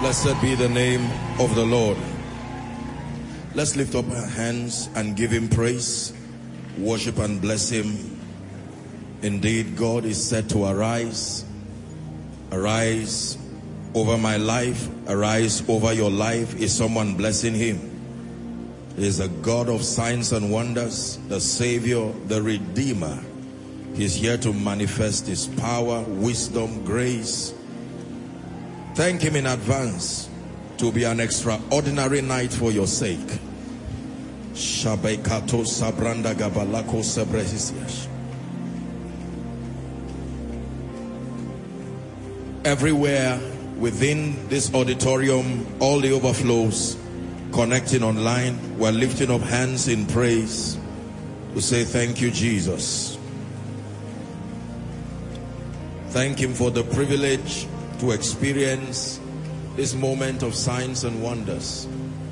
Blessed be the name of the Lord. Let's lift up our hands and give him praise, worship and bless him. Indeed, God is said to arise. Arise over my life, arise over your life. Is someone blessing him? He is a God of signs and wonders, the Savior, the Redeemer. He's here to manifest his power, wisdom, grace. Thank him in advance to be an extraordinary night for your sake. Shabekato sabranda gabalako sebrehisiash. Everywhere within this auditorium, all the overflows, connecting online, we're lifting up hands in praise to say thank you, Jesus. Thank him for the privilege to experience this moment of signs and wonders.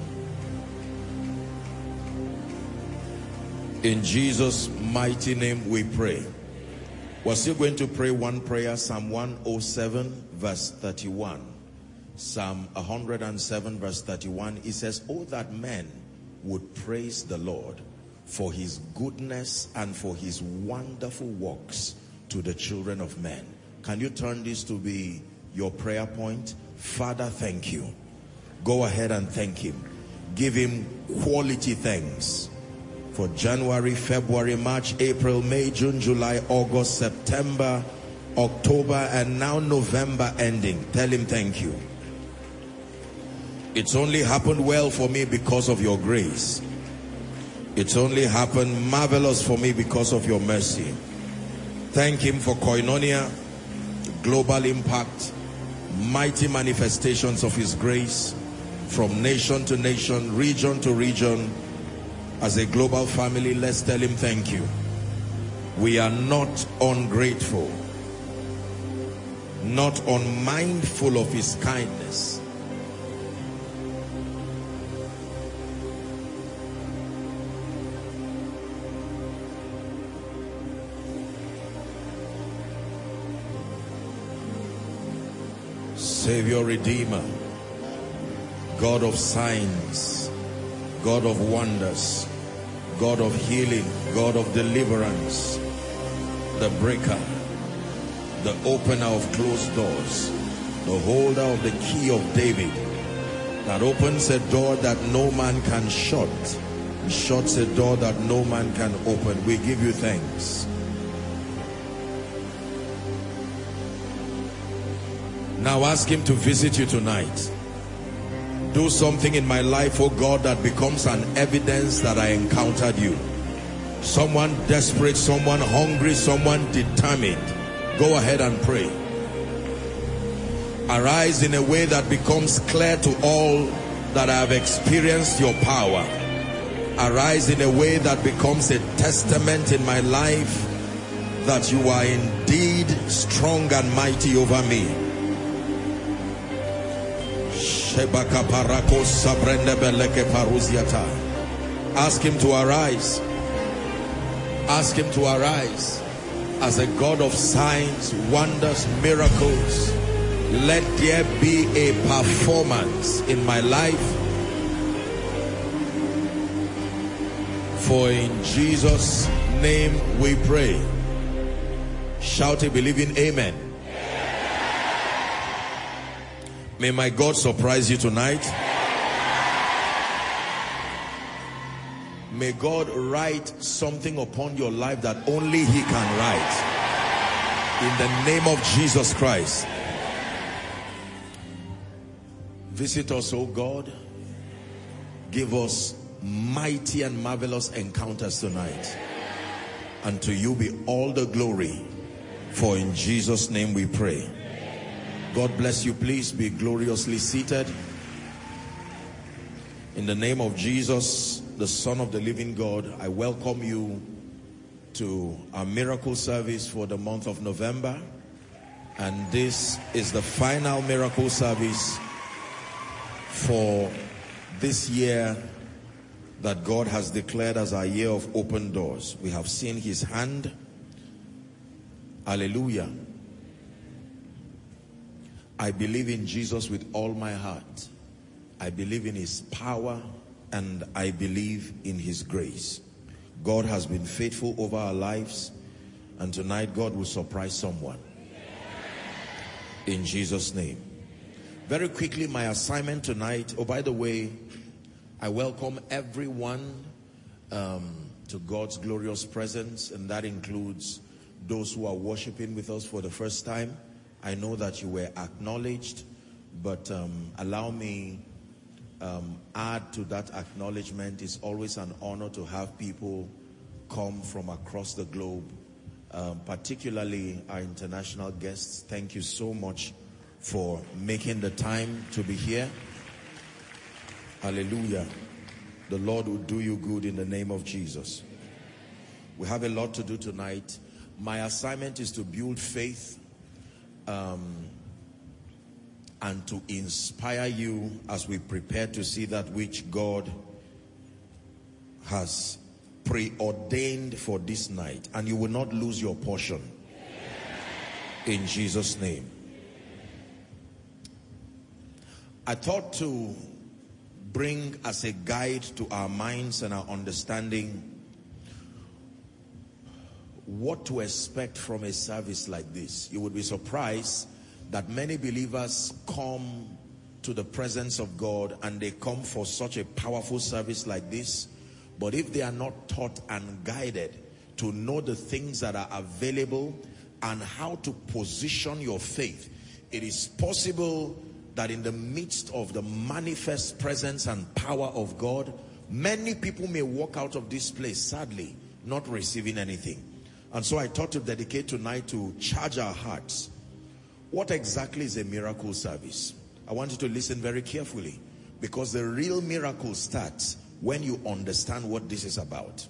In Jesus' mighty name we pray. We're still going to pray one prayer, Psalm 107 verse 31. Psalm 107 verse 31. It says, "Oh, that men would praise the Lord for his goodness and for his wonderful works to the children of men." Can you turn this to be your prayer point? Father, thank you. Go ahead and thank him. Give him quality thanks for January, February, March, April, May, June, July, August, September, October, and now November ending. Tell him thank you. It's only happened well for me because of your grace. It's only happened marvelous for me because of your mercy. Thank him for Koinonia, global impact, mighty manifestations of his grace from nation to nation, region to region. As a global family, let's tell him thank you. We are not ungrateful, not unmindful of his kindness. Savior, Redeemer, God of signs, God of wonders, God of healing, God of deliverance, the breaker, the opener of closed doors, the holder of the key of David, that opens a door that no man can shut, shuts a door that no man can open. We give you thanks. Now ask him to visit you tonight. Do something in my life, oh God, that becomes an evidence that I encountered you. Someone desperate, someone hungry, someone determined. Go ahead and pray. Arise in a way that becomes clear to all that I have experienced your power. Arise in a way that becomes a testament in my life that you are indeed strong and mighty over me. Ask him to arise. Ask him to arise as a God of signs, wonders, miracles. Let there be a performance in my life. For in Jesus' name we pray. Shout a believing amen. May my God surprise you tonight. May God write something upon your life that only he can write. In the name of Jesus Christ. Visit us, oh God. Give us mighty and marvelous encounters tonight. And to you be all the glory. For in Jesus' name we pray. God bless you. Please be gloriously seated. In the name of Jesus, the Son of the living God, I welcome you to our miracle service for the month of November. And this is the final miracle service for this year that God has declared as our year of open doors. We have seen his hand. Hallelujah. I believe in Jesus with all my heart. I believe in his power and I believe in his grace. God has been faithful over our lives, and tonight God will surprise someone. In Jesus' name. Very quickly, my assignment tonight. Oh, by the way, I welcome everyone to God's glorious presence, and that includes those who are worshiping with us for the first time. I know that you were acknowledged, but allow me add to that acknowledgement. It's always an honor to have people come from across the globe, particularly our international guests. Thank you so much for making the time to be here. Hallelujah. The Lord will do you good in the name of Jesus. We have a lot to do tonight. My assignment is to build faith and to inspire you as we prepare to see that which God has preordained for this night, and you will not lose your portion in Jesus' name. I thought to bring as a guide to our minds and our understanding what to expect from a service like this. You would be surprised that many believers come to the presence of God and they come for such a powerful service like this, but if they are not taught and guided to know the things that are available and how to position your faith, it is possible that in the midst of the manifest presence and power of God, many people may walk out of this place, sadly, not receiving anything. And so I thought to dedicate tonight to charge our hearts. What exactly is a miracle service? I want you to listen very carefully, because the real miracle starts when you understand what this is about.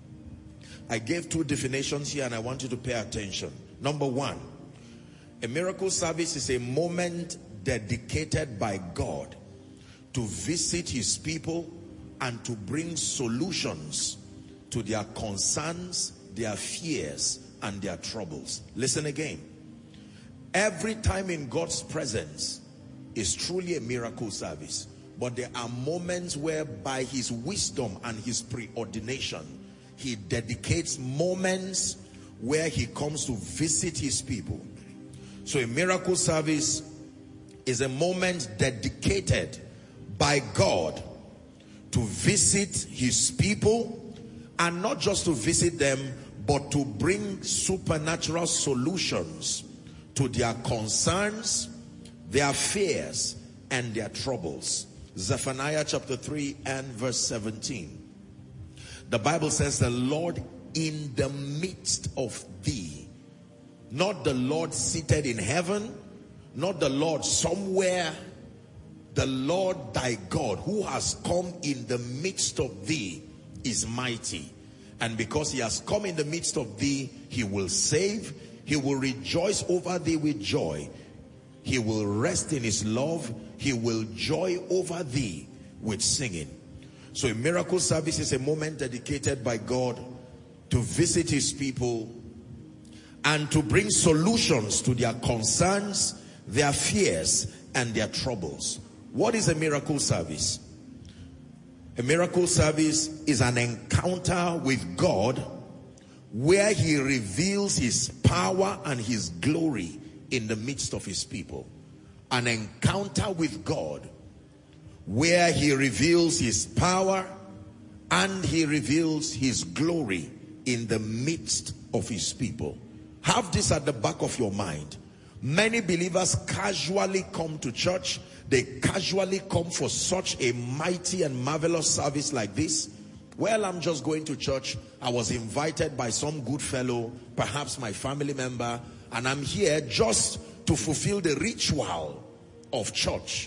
I gave two definitions here and I want you to pay attention. Number one, a miracle service is a moment dedicated by God to visit his people and to bring solutions to their concerns, their fears, and their troubles. Listen again. Every time in God's presence is truly a miracle service, but there are moments where by his wisdom and his preordination, he dedicates moments where he comes to visit his people. So a miracle service is a moment dedicated by God to visit his people, and not just to visit them, but to bring supernatural solutions to their concerns, their fears, and their troubles. Zephaniah chapter 3 and verse 17. The Bible says, the Lord in the midst of thee. Not the Lord seated in heaven, not the Lord somewhere. The Lord thy God, who has come in the midst of thee, is mighty. And because he has come in the midst of thee, he will save. He will rejoice over thee with joy. He will rest in his love. He will joy over thee with singing. So a miracle service is a moment dedicated by God to visit his people and to bring solutions to their concerns, their fears, and their troubles. What is a miracle service? A miracle service is an encounter with God where he reveals his power and his glory in the midst of his people. An encounter with God where he reveals his power and he reveals his glory in the midst of his people. Have this at the back of your mind. Many believers casually come to church. They casually come for such a mighty and marvelous service like this. Well, I'm just going to church. I was invited by some good fellow, perhaps my family member, and I'm here just to fulfill the ritual of church.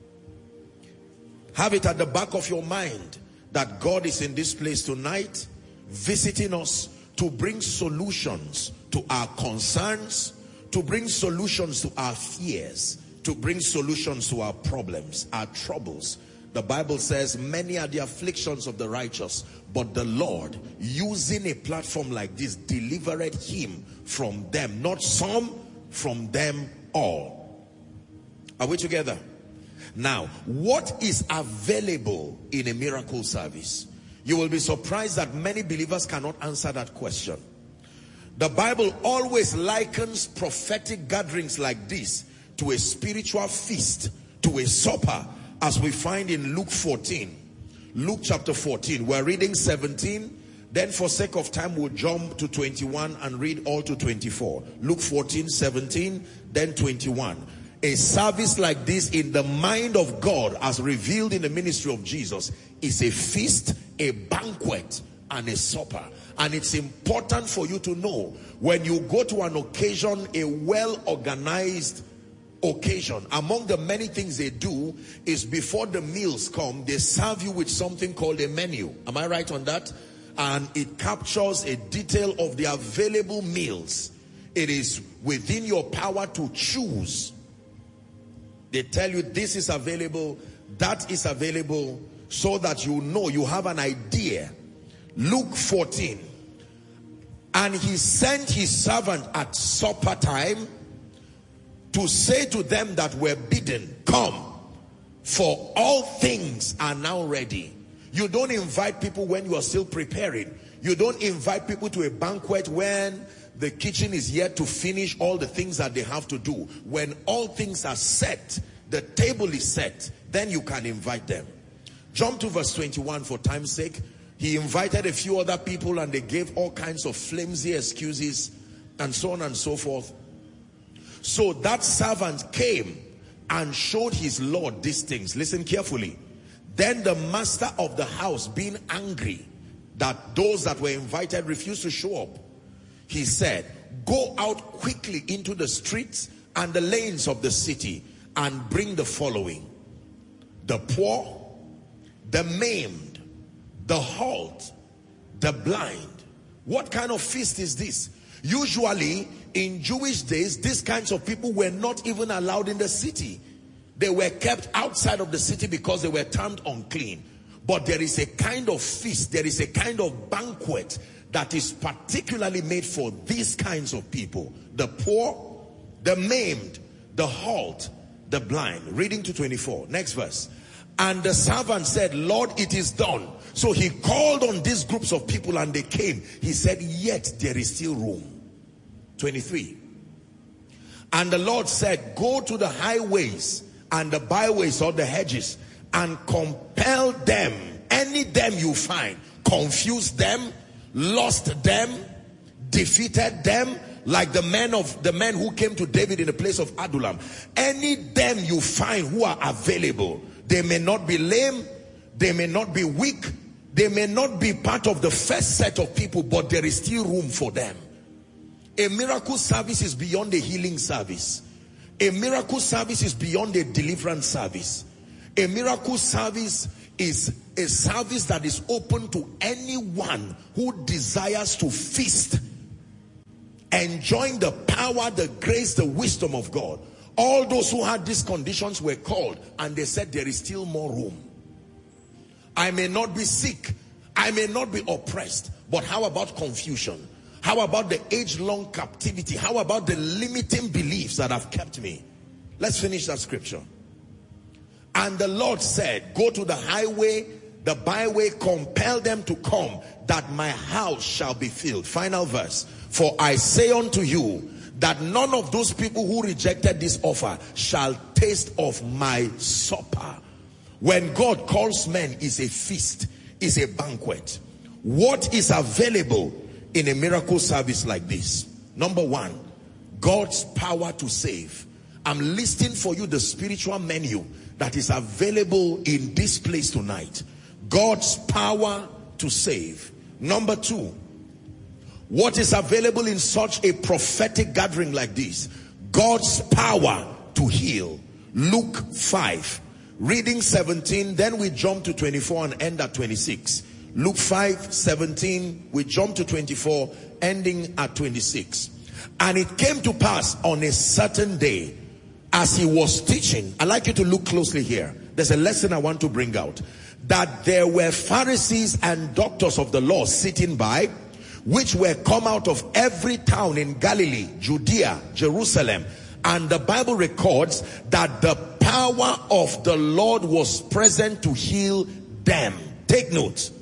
Have it at the back of your mind that God is in this place tonight, visiting us to bring solutions to our concerns, to bring solutions to our fears, to bring solutions to our problems, our troubles. The Bible says, many are the afflictions of the righteous, but the Lord, using a platform like this, delivered him from them. Not some, from them all. Are we together? Now, what is available in a miracle service? You will be surprised that many believers cannot answer that question. The Bible always likens prophetic gatherings like this to a spiritual feast, to a supper, as we find in Luke 14. Luke chapter 14. We're reading 17. Then for sake of time, we'll jump to 21 and read all to 24. Luke 14, 17, then 21. A service like this in the mind of God as revealed in the ministry of Jesus is a feast, a banquet, and a supper. And it's important for you to know, when you go to an occasion, a well-organized occasion, among the many things they do is before the meals come, they serve you with something called a menu. Am I right on that? And it captures a detail of the available meals. It is within your power to choose. They tell you this is available, that is available, so that you know, you have an idea. Luke 14. And he sent his servant at supper time to say to them that were bidden, come, for all things are now ready. You don't invite people when you are still preparing. You don't invite people to a banquet when the kitchen is yet to finish all the things that they have to do. When all things are set, the table is set, then you can invite them. Jump to verse 21 for time's sake. He invited a few other people and they gave all kinds of flimsy excuses and so on and so forth. So that servant came and showed his Lord these things. Listen carefully. Then the master of the house, being angry that those that were invited refused to show up, he said, go out quickly into the streets and the lanes of the city and bring the following: the poor, the maimed, the halt, the blind. What kind of feast is this? Usually in Jewish days, these kinds of people were not even allowed in the city. They were kept outside of the city because they were termed unclean. But there is a kind of feast, there is a kind of banquet that is particularly made for these kinds of people: the poor, the maimed, the halt, the blind. Reading to 24. Next verse. And the servant said, Lord, it is done. So he called on these groups of people and they came. He said, yet there is still room. 23. And the Lord said, go to the highways and the byways or the hedges and compel them, any them you find, confuse them, lost them, defeated them, like the men who came to David in the place of Adullam. Any them you find who are available. They may not be lame, they may not be weak, they may not be part of the first set of people, but there is still room for them. A miracle service is beyond a healing service. A miracle service is beyond a deliverance service. A miracle service is a service that is open to anyone who desires to feast, enjoying the power, the grace, the wisdom of God. All those who had these conditions were called and they said there is still more room. I may not be sick, I may not be oppressed, but how about confusion? How about the age-long captivity? How about the limiting beliefs that have kept me? Let's finish that scripture. And the Lord said, go to the highway, the byway, compel them to come, that my house shall be filled. Final verse. For I say unto you, that none of those people who rejected this offer shall taste of my supper. When God calls men, is a feast, is a banquet. What is available in a miracle service like this? Number one, God's power to save. I'm listing for you the spiritual menu that is available in this place tonight. God's power to save. Number two, what is available in such a prophetic gathering like this? God's power to heal. Luke 5, reading 17, then we jump to 24 and end at 26. Luke 5, 17, we jump to 24, ending at 26. And it came to pass on a certain day, as he was teaching, I'd like you to look closely here. There's a lesson I want to bring out. That there were Pharisees and doctors of the law sitting by, which were come out of every town in Galilee, Judea, Jerusalem. And the Bible records that the power of the Lord was present to heal them. Take note.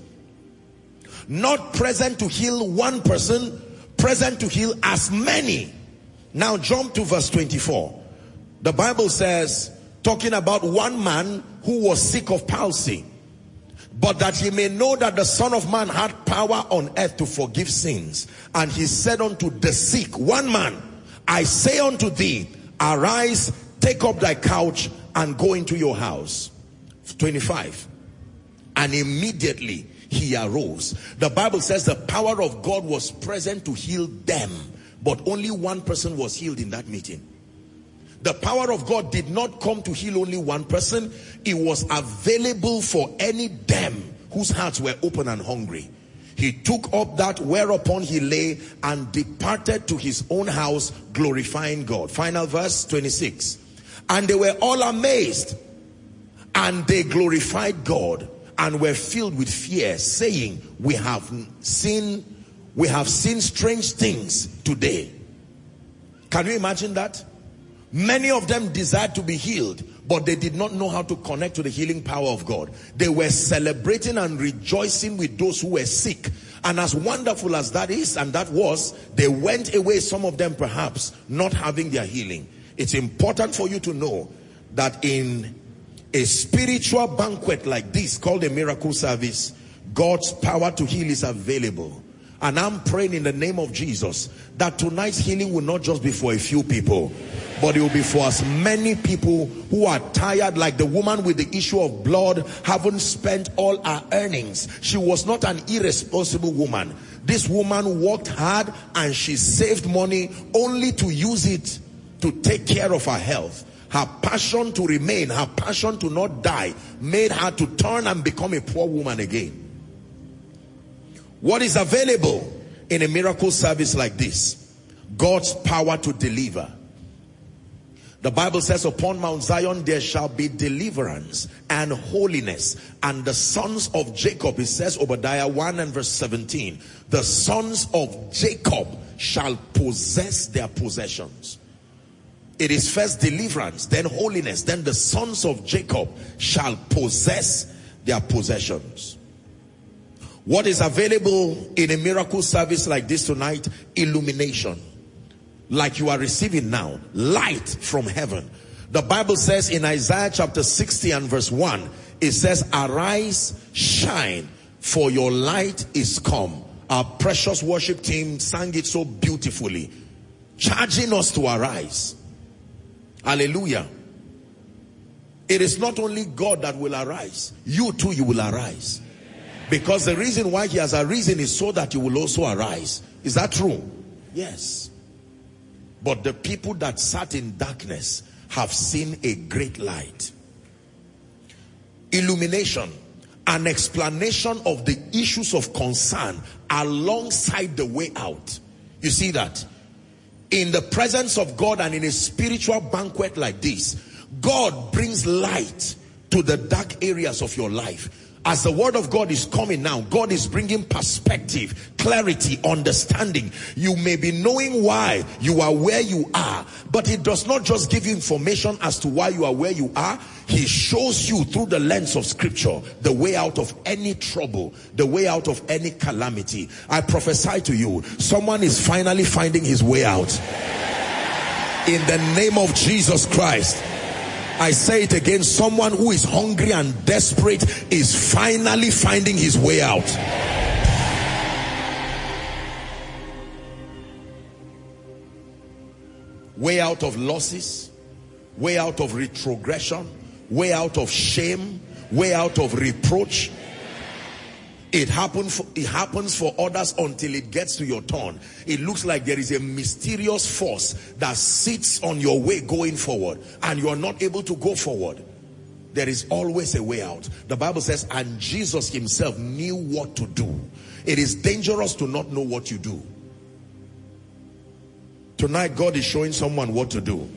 Not present to heal one person, present to heal as many. Now jump to verse 24. The Bible says, talking about one man who was sick of palsy, but that he may know that the Son of Man had power on earth to forgive sins. And he said unto the sick, one man, I say unto thee, arise, take up thy couch, and go into your house. 25. And immediately he arose. The Bible says the power of God was present to heal them, but only one person was healed in that meeting. The power of God did not come to heal only one person. It was available for any them whose hearts were open and hungry. He took up that, whereupon he lay and departed to his own house, glorifying God. Final verse 26. And they were all amazed, and they glorified God, and were filled with fear, saying, we have seen strange things today. Can you imagine that? Many of them desired to be healed, but they did not know how to connect to the healing power of God. They were celebrating and rejoicing with those who were sick. And as wonderful as that is, and that was, they went away, some of them perhaps, not having their healing. It's important for you to know that in a spiritual banquet like this, called a miracle service, God's power to heal is available. And I'm praying in the name of Jesus that tonight's healing will not just be for a few people, but it will be for as many people who are tired, like the woman with the issue of blood, haven't spent all her earnings. She was not an irresponsible woman. This woman worked hard and she saved money only to use it to take care of her health. Her passion to remain, her passion to not die, made her to turn and become a poor woman again. What is available in a miracle service like this? God's power to deliver. The Bible says, upon Mount Zion there shall be deliverance and holiness. And the sons of Jacob, it says, Obadiah 1 and verse 17, the sons of Jacob shall possess their possessions. It is first deliverance, then holiness, then the sons of Jacob shall possess their possessions. What is available in a miracle service like this tonight? Illumination. Like you are receiving now. Light from heaven. The Bible says in Isaiah chapter 60 and verse 1, it says, arise, shine, for your light is come. Our precious worship team sang it so beautifully, charging us to arise. Hallelujah. It is not only God that will arise. You too, you will arise. Because the reason why he has arisen is so that you will also arise. Is that true? Yes. But the people that sat in darkness have seen a great light. Illumination, an explanation of the issues of concern alongside the way out. You see that? In the presence of God and in a spiritual banquet like this, God brings light to the dark areas of your life. As the word of God is coming now, God is bringing perspective, clarity, understanding. You may be knowing why you are where you are, but it does not just give you information as to why you are where you are. He shows you through the lens of scripture the way out of any trouble, the way out of any calamity. I prophesy to you, someone is finally finding his way out. In the name of Jesus Christ. I say it again, someone who is hungry and desperate is finally finding his way out. Way out of losses, way out of retrogression, way out of shame, way out of reproach. It happens for others until it gets to your turn. It looks like there is a mysterious force that sits on your way going forward, and you are not able to go forward. There is always a way out. The Bible says, and Jesus himself knew what to do. It is dangerous to not know what you do. Tonight, God is showing someone what to do.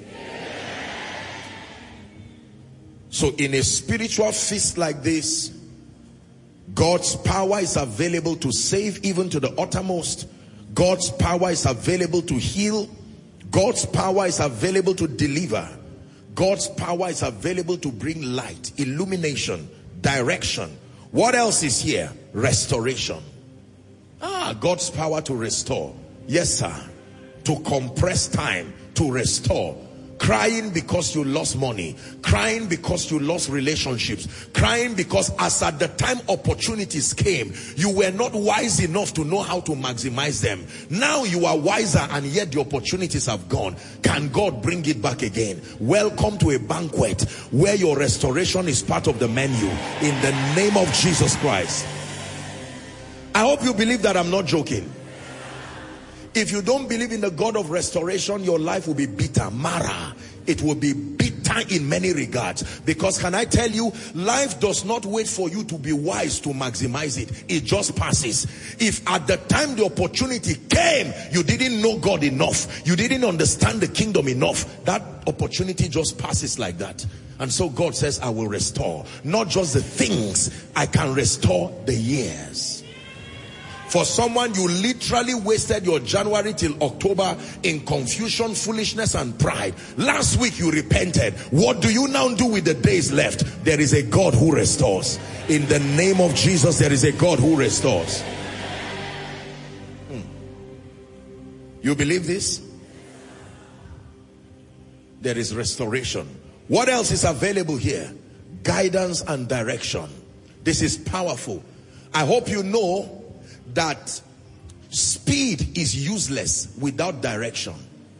So in a spiritual feast like this, God's power is available to save even to the uttermost. God's power is available to heal. God's power is available to deliver. God's power is available to bring light, illumination, direction. What else is here? Restoration. God's power to restore. Yes, sir. To compress time, to restore. Crying because you lost money, crying because you lost relationships, crying because as at the time opportunities came, you were not wise enough to know how to maximize them. Now you are wiser and yet the opportunities have gone. Can God bring it back again? Welcome to a banquet where your restoration is part of the menu in the name of Jesus Christ. I hope you believe that I'm not joking. If you don't believe in the God of restoration, your life will be bitter, mara. It will be bitter in many regards. Because can I tell you, life does not wait for you to be wise to maximize it. It just passes. If at the time the opportunity came, you didn't know God enough, you didn't understand the kingdom enough, that opportunity just passes like that. And so God says, I will restore. Not just the things, I can restore the years. For someone, you literally wasted your January till October in confusion, foolishness, and pride. Last week you repented. What do you now do with the days left? There is a God who restores. In the name of Jesus, there is a God who restores. You believe this? There is restoration. What else is available here? Guidance and direction. This is powerful. I hope you know that speed is useless without direction.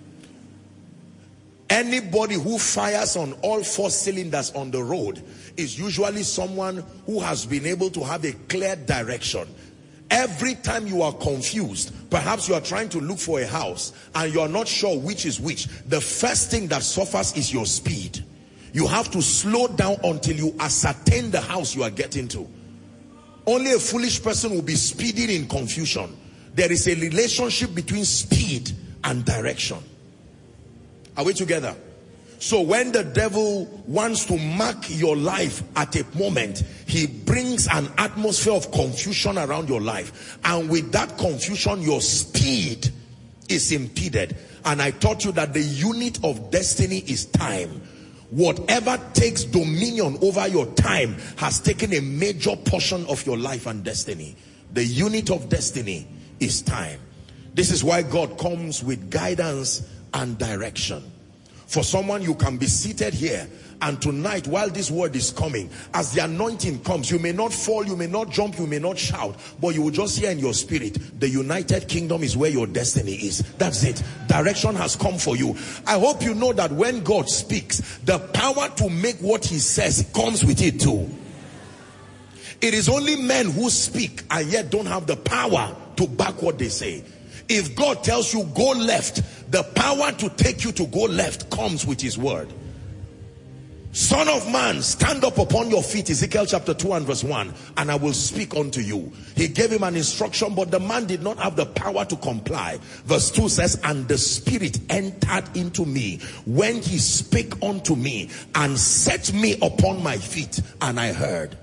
Anybody who fires on all four cylinders on the road is usually someone who has been able to have a clear direction. Every time you are confused, perhaps you are trying to look for a house and you are not sure which is which, the first thing that suffers is your speed. You have to slow down until you ascertain the house you are getting to. Only a foolish person will be speeding in confusion. There is a relationship between speed and direction. Are we together? So when the devil wants to mark your life at a moment, he brings an atmosphere of confusion around your life. And with that confusion, your speed is impeded. And I taught you that the unit of destiny is time. Whatever takes dominion over your time has taken a major portion of your life and destiny. The unit of destiny is time. This is why God comes with guidance and direction. For someone, you can be seated here, and tonight, while this word is coming, as the anointing comes, you may not fall, you may not jump, you may not shout, but you will just hear in your spirit, the United Kingdom is where your destiny is. That's it. Direction has come for you. I hope you know that when God speaks, the power to make what he says comes with it too. It is only men who speak and yet don't have the power to back what they say. If God tells you go left, the power to take you to go left comes with his word. Son of man, stand up upon your feet, Ezekiel chapter 2 and verse 1, and I will speak unto you. He gave him an instruction, but the man did not have the power to comply. Verse 2 says, and the Spirit entered into me when he spake unto me and set me upon my feet, and I heard.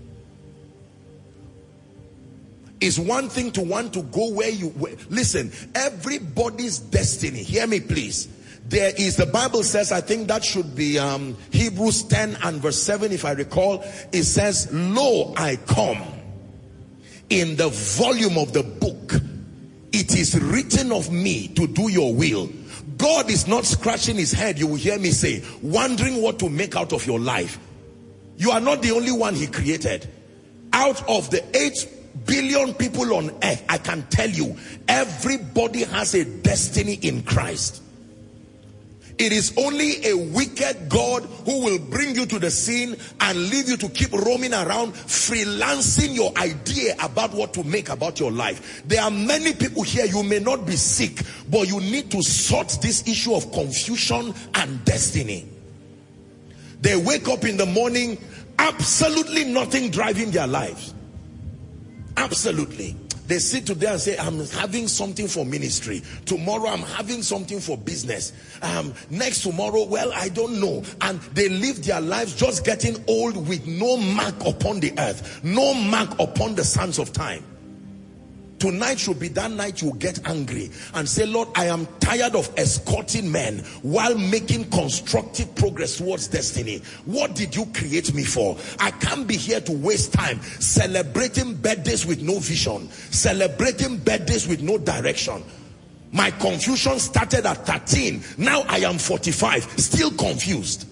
It's one thing to want to go where you... Listen, everybody's destiny, hear me please. There is, the Bible says, I think that should be Hebrews 10 and verse 7 if I recall. It says, lo, I come. In the volume of the book, it is written of me to do your will. God is not scratching his head, you will hear me say, wondering what to make out of your life. You are not the only one he created. Out of the 8 billion people on earth, I can tell you, everybody has a destiny in Christ. It is only a wicked God who will bring you to the scene and leave you to keep roaming around, freelancing your idea about what to make about your life. There are many people here, you may not be sick, but you need to sort this issue of confusion and destiny. They wake up in the morning, absolutely nothing driving their lives. Absolutely. They sit today and say, I'm having something for ministry. Tomorrow I'm having something for business. Next tomorrow, well, I don't know. And they live their lives just getting old with no mark upon the earth. No mark upon the sands of time. Tonight should be that night you get angry and say, Lord, I am tired of escorting men while making constructive progress towards destiny. What did you create me for? I can't be here to waste time celebrating birthdays with no vision, celebrating birthdays with no direction. My confusion started at 13. Now I am 45, still confused.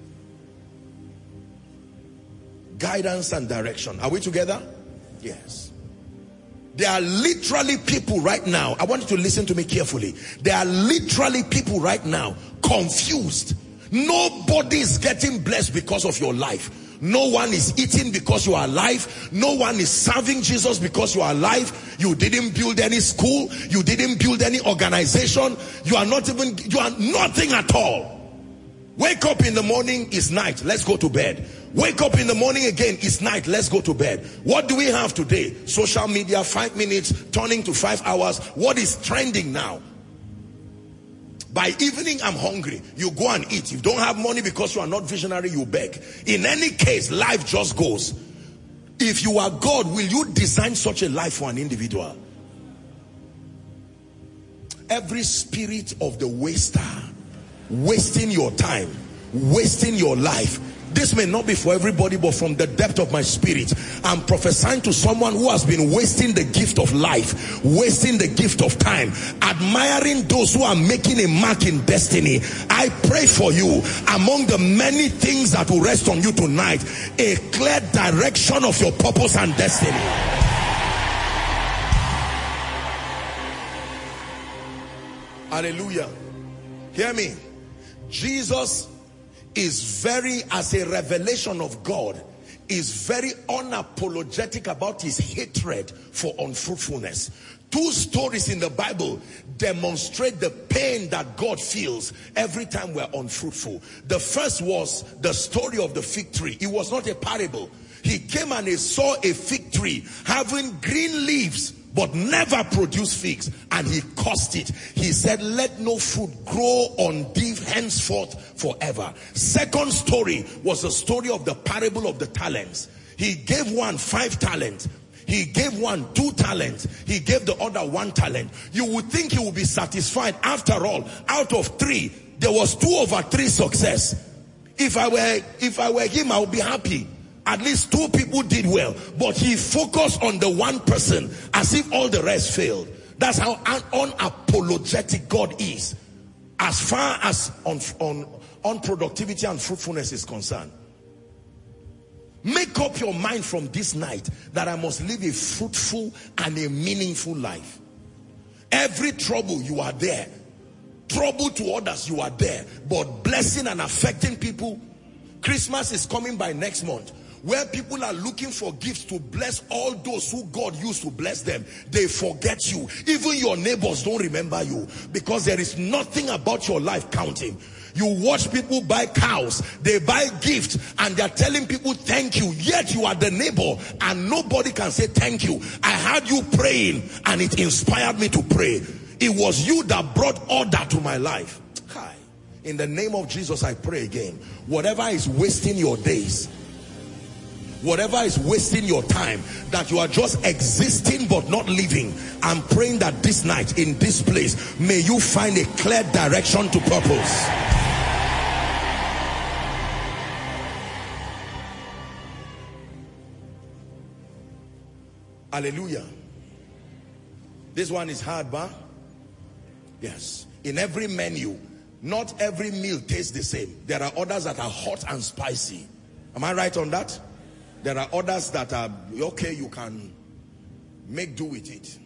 Guidance and direction. Are we together? Yes. There are literally people right now, I want you to listen to me carefully. There are literally people right now confused. Nobody is getting blessed because of your life. No one is eating because you are alive. No one is serving Jesus because you are alive. You didn't build any school. You didn't build any organization. You are nothing at all. Wake up in the morning, it's night, let's go to bed. Wake up in the morning again, it's night, let's go to bed. What do we have today? Social media, 5 minutes, turning to 5 hours. What is trending now? By evening, I'm hungry. You go and eat. You don't have money because you are not visionary, you beg. In any case, life just goes. If you are God, will you design such a life for an individual? Every spirit of the waster, wasting your time, wasting your life. This may not be for everybody, but from the depth of my spirit, I'm prophesying to someone who has been wasting the gift of life, wasting the gift of time, admiring those who are making a mark in destiny. I pray for you, among the many things that will rest on you tonight, a clear direction of your purpose and destiny. Hallelujah. Hear me. Jesus is as a revelation of God, is very unapologetic about his hatred for unfruitfulness. 2 stories in the Bible demonstrate the pain that God feels every time we're unfruitful. The first was the story of the fig tree. It was not a parable. He came and he saw a fig tree having green leaves but never produced figs, and he cursed it. He said, let no fruit grow on thee henceforth forever. Second story was the story of the parable of the talents. He gave one 5 talents. He gave one 2 talents. He gave the other 1 talent. You would think he would be satisfied. After all, out of 3, there was 2/3 success. If I were him, I would be happy. At least 2 people did well, but he focused on the 1 person as if all the rest failed. That's how unapologetic God is as far as on productivity and fruitfulness is concerned. Make up your mind from this night that I must live a fruitful and a meaningful life. Every trouble, you are there. Trouble to others, you are there. But blessing and affecting people. Christmas is coming by next month, where people are looking for gifts to bless all those who God used to bless them. They forget you. Even your neighbors don't remember you, because there is nothing about your life counting. You watch people buy cows, they buy gifts, and they're telling people thank you, yet you are the neighbor and nobody can say thank you. I heard you praying and it inspired me to pray. It was you that brought order to my life. In the name of Jesus, I pray again. Whatever is wasting your days, whatever is wasting your time, that you are just existing but not living, I'm praying that this night in this place, may you find a clear direction to purpose. Hallelujah. This one is hard, but yes, in every menu, not every meal tastes the same. There are others that are hot and spicy. Am I right on that? There are others that are okay, you can make do with it.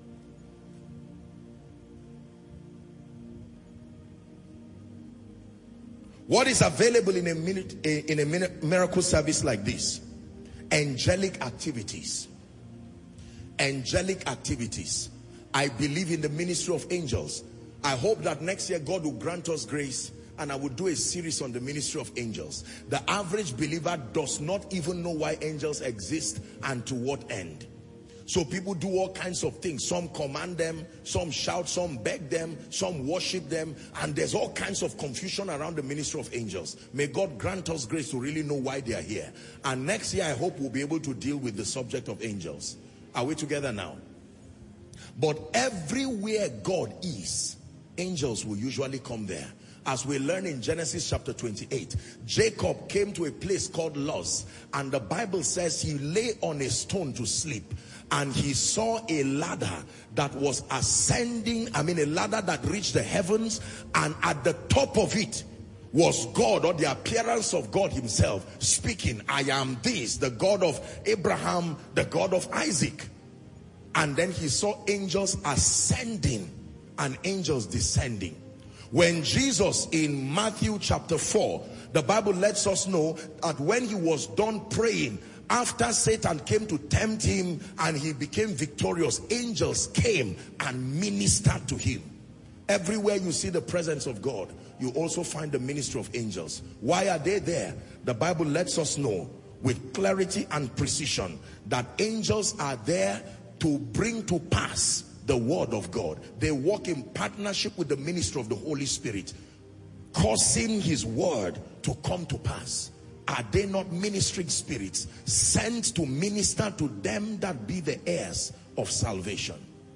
What is available in a miracle service like this? Angelic activities. Angelic activities. I believe in the ministry of angels. I hope that next year God will grant us grace and I will do a series on the ministry of angels. The average believer does not even know why angels exist and to what end. So people do all kinds of things. Some command them, some shout, some beg them, some worship them, and there's all kinds of confusion around the ministry of angels. May God grant us grace to really know why they are here. And next year I hope we'll be able to deal with the subject of angels. Are we together now? But everywhere God is, angels will usually come there. As we learn in Genesis chapter 28, Jacob came to a place called Luz, and the Bible says he lay on a stone to sleep, and he saw a ladder that was ascending, a ladder that reached the heavens, and at the top of it was God, or the appearance of God himself, speaking, I am this, the God of Abraham, the God of Isaac. And then he saw angels ascending and angels descending. When Jesus, in Matthew chapter 4, the Bible lets us know that when he was done praying, after Satan came to tempt him and he became victorious, angels came and ministered to him. Everywhere you see the presence of God, you also find the ministry of angels. Why are they there? The Bible lets us know with clarity and precision that angels are there to bring to pass the word of God. They walk in partnership with the ministry of the Holy Spirit, causing his word to come to pass. Are they not ministering spirits sent to minister to them that be the heirs of salvation?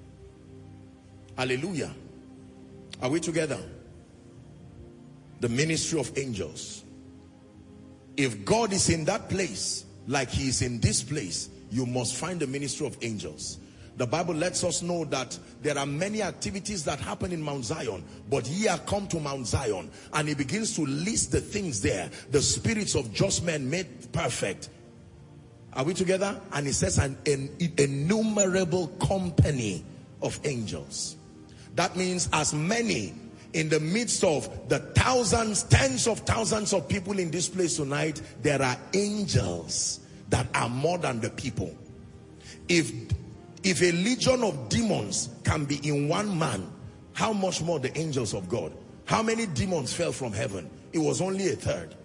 Hallelujah. Are we together? The ministry of angels. If God is in that place like he is in this place, you must find the ministry of angels. The Bible lets us know that there are many activities that happen in Mount Zion, but ye are come to Mount Zion, and he begins to list the things there. The spirits of just men made perfect. Are we together? And he says an innumerable company of angels. That means as many in the midst of the thousands, tens of thousands of people in this place tonight, there are angels that are more than the people. If a legion of demons can be in one man, how much more the angels of God? How many demons fell from heaven? It was only a third.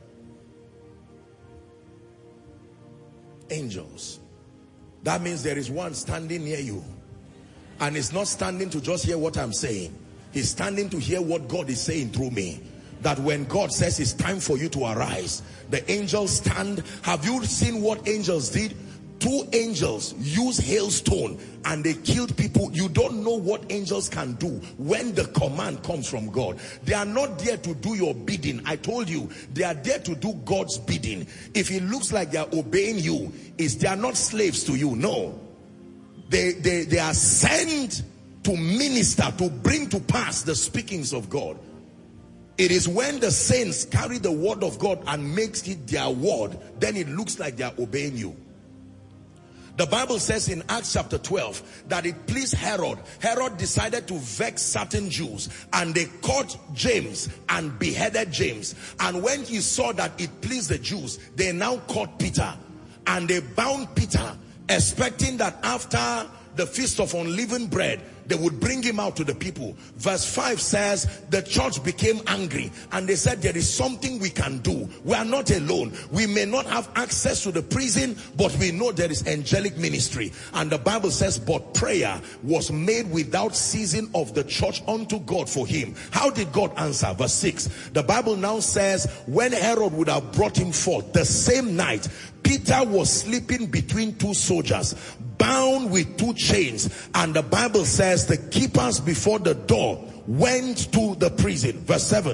Angels. That means there is one standing near you, and it's not standing to just hear what I'm saying. He's standing to hear what God is saying through me. That when God says it's time for you to arise, the angels stand. Have you seen what angels did? 2 angels used hailstone and they killed people. You don't know what angels can do when the command comes from God. They are not there to do your bidding. I told you, they are there to do God's bidding. If it looks like they are obeying you, they are not slaves to you. No. They are sent to minister, to bring to pass the speakings of God. It is when the saints carry the word of God and makes it their word, then it looks like they are obeying you. The Bible says in Acts chapter 12 that it pleased Herod. Herod decided to vex certain Jews, and they caught James and beheaded James. And when he saw that it pleased the Jews, they now caught Peter and they bound Peter, expecting that after the Feast of Unleavened Bread, they would bring him out to the people. Verse 5 says the church became angry and they said, there is something we can do. We are not alone. We may not have access to the prison, but we know there is angelic ministry. And the Bible says, but prayer was made without ceasing of the church unto God for him. How did God answer? Verse 6. The Bible now says, when Herod would have brought him forth, the same night, Peter was sleeping between 2 soldiers, bound with 2 chains. And the Bible says the keepers before the door went to the prison. Verse 7.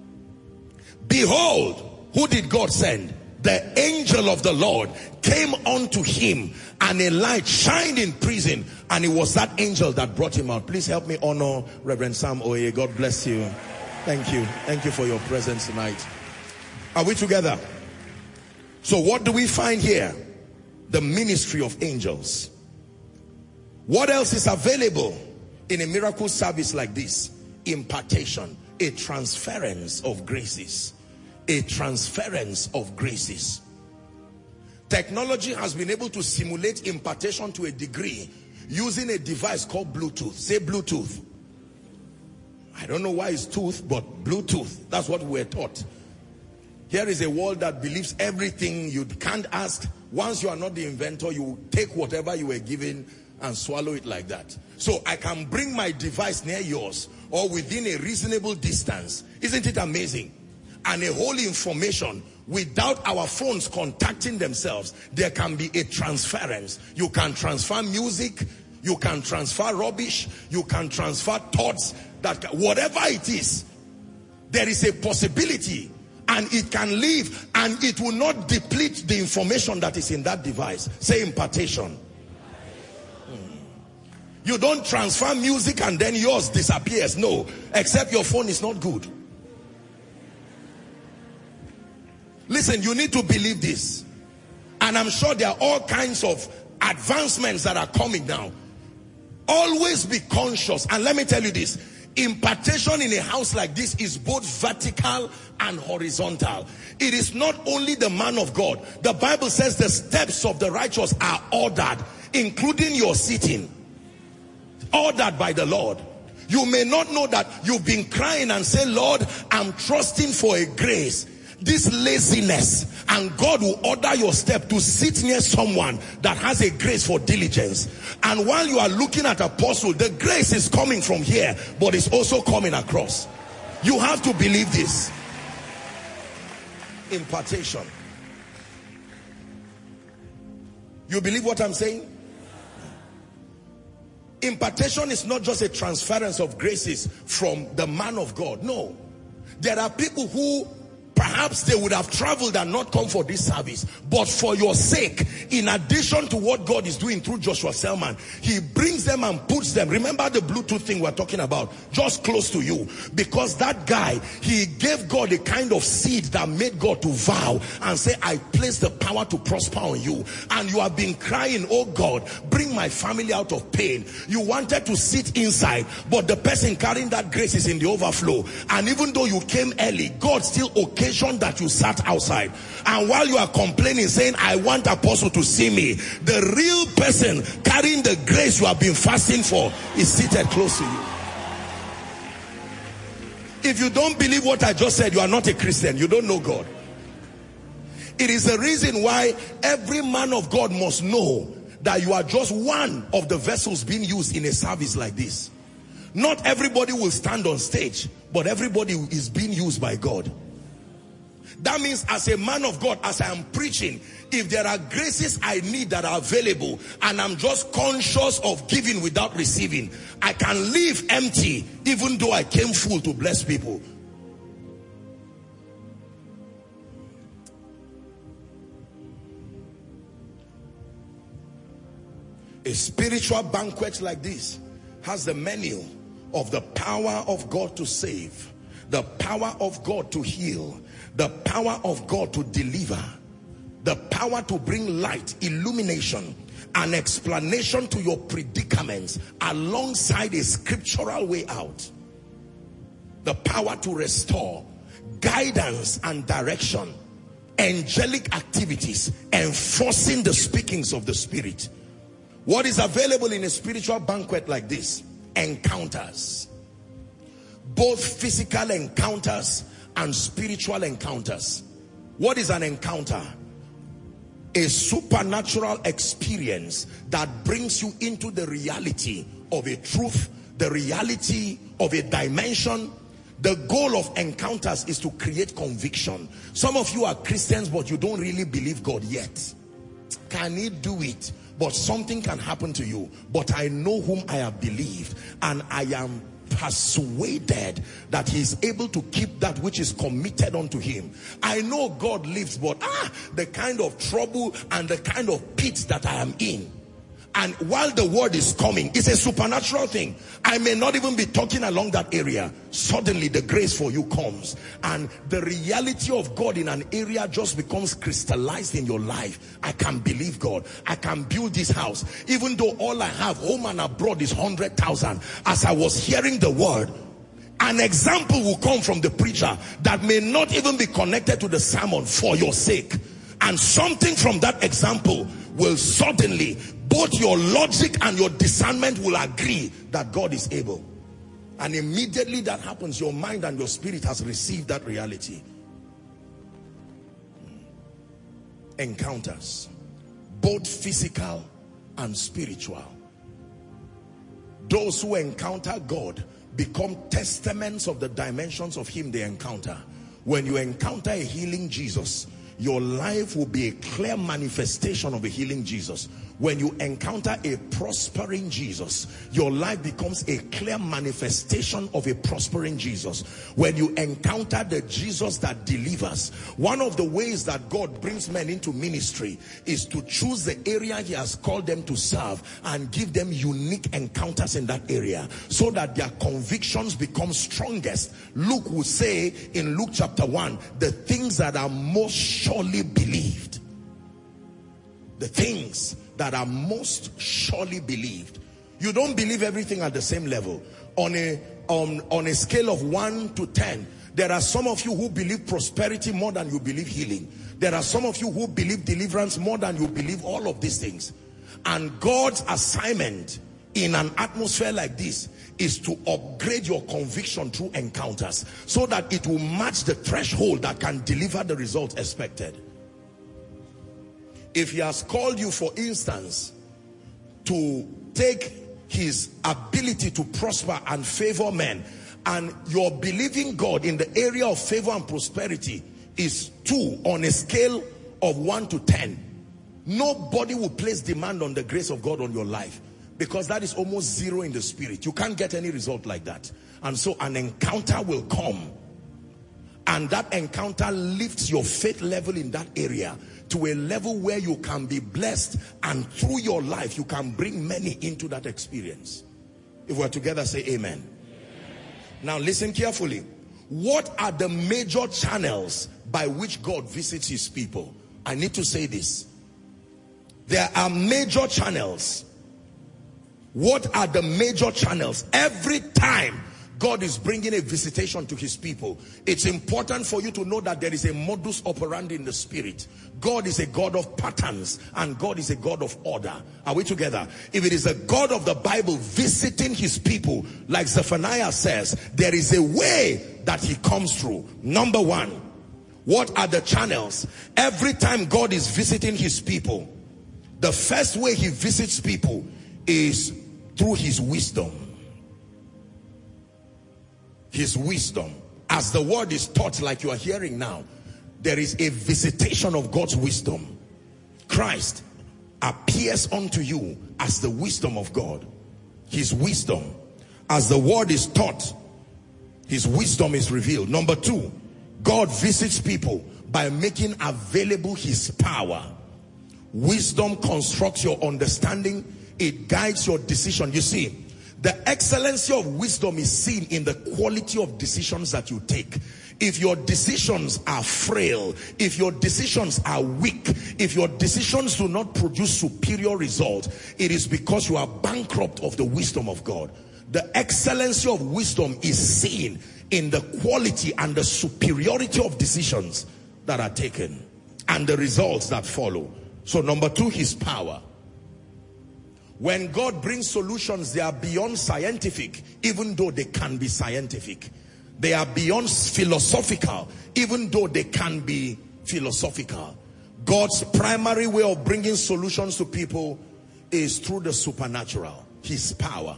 Behold, who did God send? The angel of the Lord came unto him, and a light shined in prison, and it was that angel that brought him out. Please help me honor Reverend Sam Oye. God bless you. Thank you. Thank you for your presence tonight. Are we together? So what do we find here? The ministry of angels. What else is available in a miracle service like this? Impartation, a transference of graces. A transference of graces. Technology has been able to simulate impartation to a degree using a device called Bluetooth. Say Bluetooth. I don't know why it's tooth, but Bluetooth. That's what we're taught. Here is a world that believes everything. You can't ask. Once you are not the inventor, you take whatever you were given and swallow it like that. So I can bring my device near yours or within a reasonable distance. Isn't it amazing? And a whole information without our phones contacting themselves, there can be a transference. You can transfer music You can transfer rubbish. You can transfer thoughts. Whatever it is, there is a possibility, and it can live, and it will not deplete the information that is in that device. Say impartation. You don't transfer music and then yours disappears. No, except your phone is not good. Listen, you need to believe this. And I'm sure there are all kinds of advancements that are coming now. Always be conscious. And let me tell you this. Impartation in a house like this is both vertical and horizontal. It is not only the man of God. The Bible says the steps of the righteous are ordered, including your sitting. Ordered by the Lord. You may not know that you've been crying and say, Lord, I'm trusting for a grace. This laziness, and God will order your step to sit near someone that has a grace for diligence. And while you are looking at apostle, the grace is coming from here, but it's also coming across. You have to believe this. Impartation. You believe what I'm saying? Impartation is not just a transference of graces from the man of God. No. There are people who perhaps they would have traveled and not come for this service, but for your sake, in addition to what God is doing through Joshua Selman, he brings them and puts them. Remember the Bluetooth thing we're talking about, just close to you, because that guy, he gave God a kind of seed that made God to vow and say, I place the power to prosper on you. And you have been crying, oh God, bring my family out of pain. You wanted to sit inside, but the person carrying that grace is in the overflow. And even though you came early, God still occasioned that you sat outside. And while you are complaining, saying, I want apostle to see me, the real person carrying the grace you have been fasting for is seated close to you. If you don't believe what I just said, you are not a Christian. You don't know God. It is the reason why every man of God must know that you are just one of the vessels being used in a service like this. Not everybody will stand on stage, but everybody is being used by God. That means as a man of God, as I am preaching, if there are graces I need that are available, and I'm just conscious of giving without receiving, I can leave empty even though I came full to bless people. A spiritual banquet like this has the menu of the power of God to save, the power of God to heal, the power of God to deliver, the power to bring light, illumination, an explanation to your predicaments alongside a scriptural way out, the power to restore, guidance and direction, angelic activities, enforcing the speakings of the Spirit. What is available in a spiritual banquet like this? Encounters. Both physical encounters and spiritual encounters. What is an encounter? A supernatural experience that brings you into the reality of a truth, the reality of a dimension. The goal of encounters is to create conviction. Some of you are Christians, but you don't really believe God yet. Can he do it? But something can happen to you. But I know whom I have believed, and I am persuaded that he is able to keep that which is committed unto him. I know God lives, but the kind of trouble and the kind of pit that I am in, and while the word is coming, it's a supernatural thing. I may not even be talking along that area. Suddenly the grace for you comes, and the reality of God in an area just becomes crystallized in your life. I can believe God. I can build this house, even though all I have home and abroad is 100,000. As I was hearing the word, an example will come from the preacher that may not even be connected to the sermon for your sake, and something from that example will suddenly, both your logic and your discernment will agree that God is able. And immediately that happens, your mind and your spirit has received that reality. Encounters, both physical and spiritual. Those who encounter God become testaments of the dimensions of him they encounter. When you encounter a healing Jesus, your life will be a clear manifestation of a healing Jesus. When you encounter a prospering Jesus, your life becomes a clear manifestation of a prospering Jesus. When you encounter the Jesus that delivers, one of the ways that God brings men into ministry is to choose the area he has called them to serve and give them unique encounters in that area so that their convictions become strongest. Luke will say in Luke chapter 1, the things that are most surely believed. The things that are most surely believed. You don't believe everything at the same level. On a scale of 1 to 10, there are some of you who believe prosperity more than you believe healing. There are some of you who believe deliverance more than you believe all of these things. And God's assignment in an atmosphere like this is to upgrade your conviction through encounters so that it will match the threshold that can deliver the result expected. If he has called you, for instance, to take his ability to prosper and favor men, and you're believing God in the area of favor and prosperity is 2 on a scale of 1 to 10, nobody will place demand on the grace of God on your life, because that is almost 0 in the spirit. You can't get any result like that. And so an encounter will come, and that encounter lifts your faith level in that area to a level where you can be blessed, and through your life you can bring many into that experience. If we're together, say amen. Now listen carefully. What are the major channels by which God visits his people? I need to say this. There are major channels. What are the major channels? Every time God is bringing a visitation to his people, it's important for you to know that there is a modus operandi in the spirit. God is a God of patterns, and God is a God of order. Are we together? If it is a God of the Bible visiting his people, like Zephaniah says, there is a way that he comes through. Number 1, what are the channels? Every time God is visiting his people, the first way he visits people is through his wisdom. His wisdom. As the word is taught, like you are hearing now, there is a visitation of God's wisdom. Christ appears unto you as the wisdom of God. His wisdom. As the word is taught, his wisdom is revealed. Number 2, God visits people by making available his power. Wisdom constructs your understanding. It guides your decision. You see, the excellency of wisdom is seen in the quality of decisions that you take. If your decisions are frail, if your decisions are weak, if your decisions do not produce superior results, it is because you are bankrupt of the wisdom of God. The excellency of wisdom is seen in the quality and the superiority of decisions that are taken and the results that follow. So number 2, his power. When God brings solutions, they are beyond scientific, even though they can be scientific. They are beyond philosophical, even though they can be philosophical. God's primary way of bringing solutions to people is through the supernatural, his power.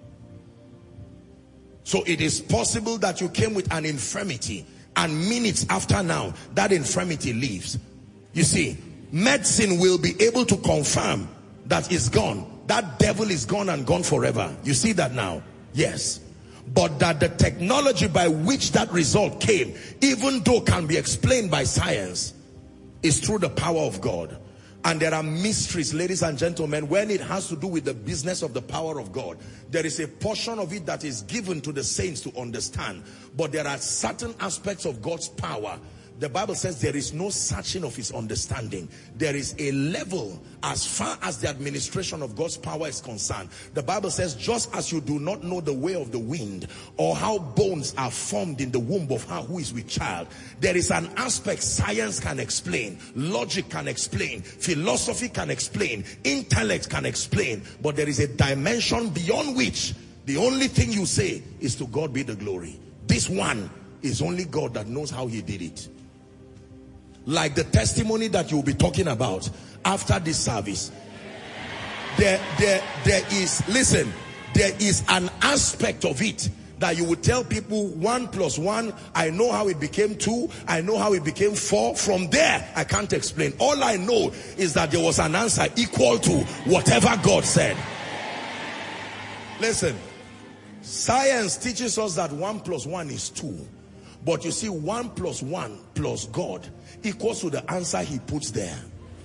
So it is possible that you came with an infirmity, and minutes after now, that infirmity leaves. You see, medicine will be able to confirm that it's gone. That devil is gone and gone forever. You see that now? Yes. But that the technology by which that result came, even though can be explained by science, is through the power of God. And there are mysteries, ladies and gentlemen, when it has to do with the business of the power of God. There is a portion of it that is given to the saints to understand. But there are certain aspects of God's power. The Bible says there is no searching of his understanding. There is a level as far as the administration of God's power is concerned. The Bible says, just as you do not know the way of the wind, or how bones are formed in the womb of her who is with child, there is an aspect science can explain, logic can explain, philosophy can explain, intellect can explain, but there is a dimension beyond which the only thing you say is, to God be the glory. This one is only God that knows how he did it. Like the testimony that you'll be talking about after this service. There is, listen, there is an aspect of it that you would tell people 1 + 1, I know how it became 2, I know how it became 4. From there, I can't explain. All I know is that there was an answer equal to whatever God said. Listen, science teaches us that 1 + 1 is 2. But you see, 1 + 1 + God equals to the answer he puts there.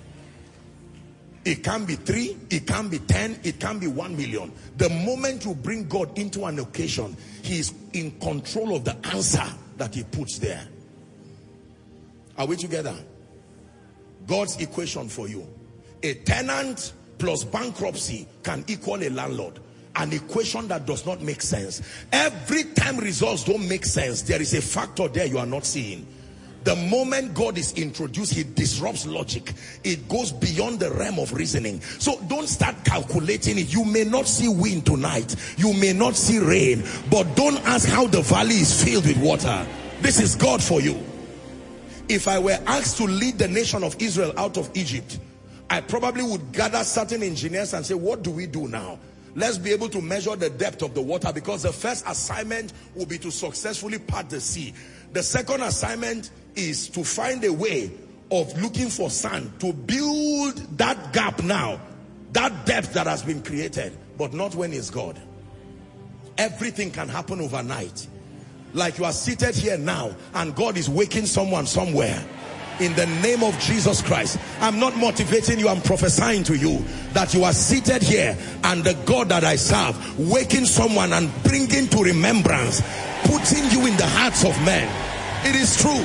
It can be 3, it can be 10, it can be 1 million. The moment you bring God into an occasion, he is in control of the answer that he puts there. Are we together? God's equation for you. A tenant plus bankruptcy can equal a landlord. An equation that does not make sense. Every time results don't make sense, there is a factor there you are not seeing. The moment God is introduced, he disrupts logic. It goes beyond the realm of reasoning. So don't start calculating it. You may not see wind tonight. You may not see rain. But don't ask how the valley is filled with water. This is God for you. If I were asked to lead the nation of Israel out of Egypt, I probably would gather certain engineers and say, what do we do now? Let's be able to measure the depth of the water, because the first assignment will be to successfully part the sea. The second assignment is to find a way of looking for sand to build that gap now, that depth that has been created, but not when it's God. Everything can happen overnight. Like you are seated here now and God is waking someone somewhere. In the name of Jesus Christ. I'm not motivating you, I'm prophesying to you that you are seated here and the God that I serve waking someone and bringing to remembrance, putting you in the hearts of men. It is true.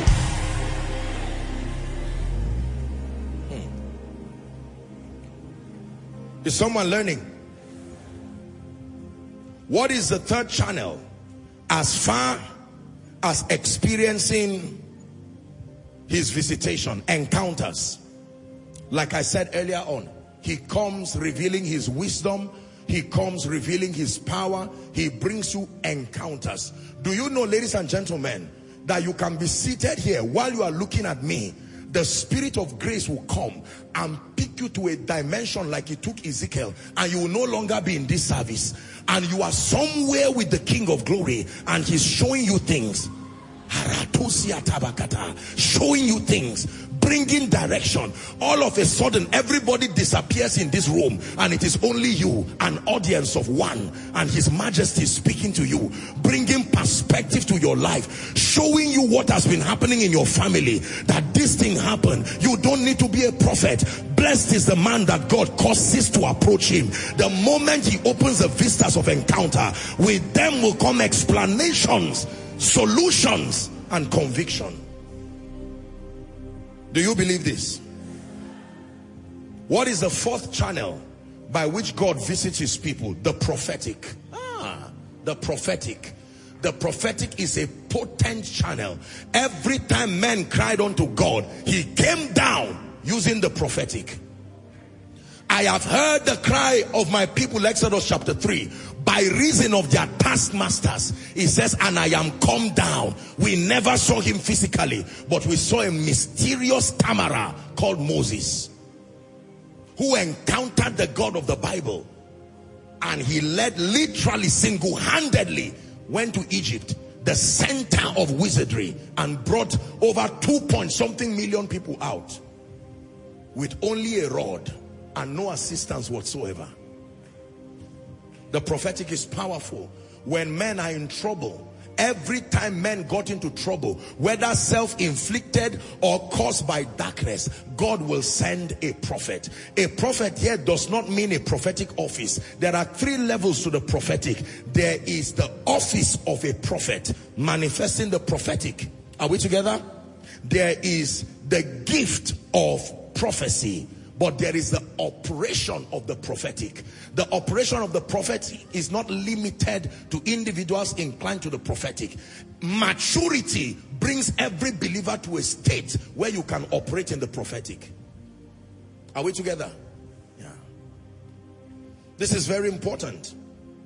Is someone learning? What is the third channel as far as experiencing his visitation? Encounters. Like I said earlier on, he comes revealing his wisdom, he comes revealing his power, he brings you encounters. Do you know, ladies and gentlemen, that you can be seated here while you are looking at me, the Spirit of grace will come and pick you to a dimension like he took Ezekiel, and you will no longer be in this service, and you are somewhere with the King of Glory and he's showing you things. Showing you things, bringing direction. All of a sudden everybody disappears in this room and it is only you, an audience of one, and his majesty is speaking to you, bringing perspective to your life, showing you what has been happening in your family, that this thing happened. You don't need to be a prophet. Blessed is the man that God causes to approach him. The moment he opens the vistas of encounter, with them will come explanations, solutions, and conviction. Do you believe this? What is the fourth channel by which God visits his people? The prophetic. The prophetic. The prophetic is a potent channel. Every time men cried unto God, he came down using the prophetic. I have heard the cry of my people, Exodus chapter 3, by reason of their taskmasters. He says, and I am come down. We never saw him physically, but we saw a mysterious camera called Moses, who encountered the God of the Bible. And he led, literally single-handedly, went to Egypt, the center of wizardry, and brought over 2-point-something million people out with only a rod and no assistance whatsoever. The prophetic is powerful. When men are in trouble, every time men got into trouble, whether self-inflicted or caused by darkness, God will send a prophet. A prophet here does not mean a prophetic office. There are 3 levels to the prophetic. There is the office of a prophet, manifesting the prophetic. Are we together? There is the gift of prophecy, but there is the operation of the prophetic. The operation of the prophetic is not limited to individuals inclined to the prophetic. Maturity brings every believer to a state where you can operate in the prophetic. Are we together? Yeah. This is very important.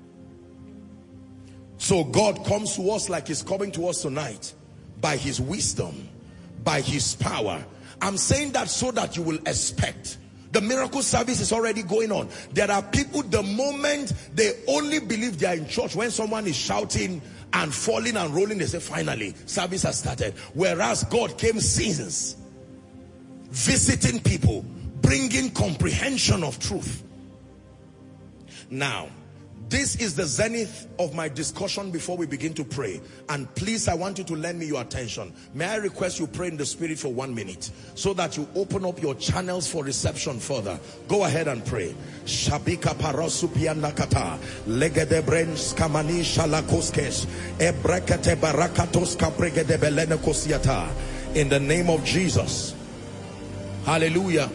So God comes to us like he's coming to us tonight, by his wisdom, by his power. I'm saying that so that you will expect. The miracle service is already going on. There are people, the moment they only believe they are in church, when someone is shouting and falling and rolling, they say, finally, service has started. Whereas God came since, visiting people, bringing comprehension of truth. Now, this is the zenith of my discussion before we begin to pray. And please, I want you to lend me your attention. May I request you pray in the spirit for 1 minute so that you open up your channels for reception further. Go ahead and pray. Shabika parasupianda kata legede brains kamani shalakoskes ebrekete barakatos kapregede belene kosiata. In the name of Jesus. Hallelujah.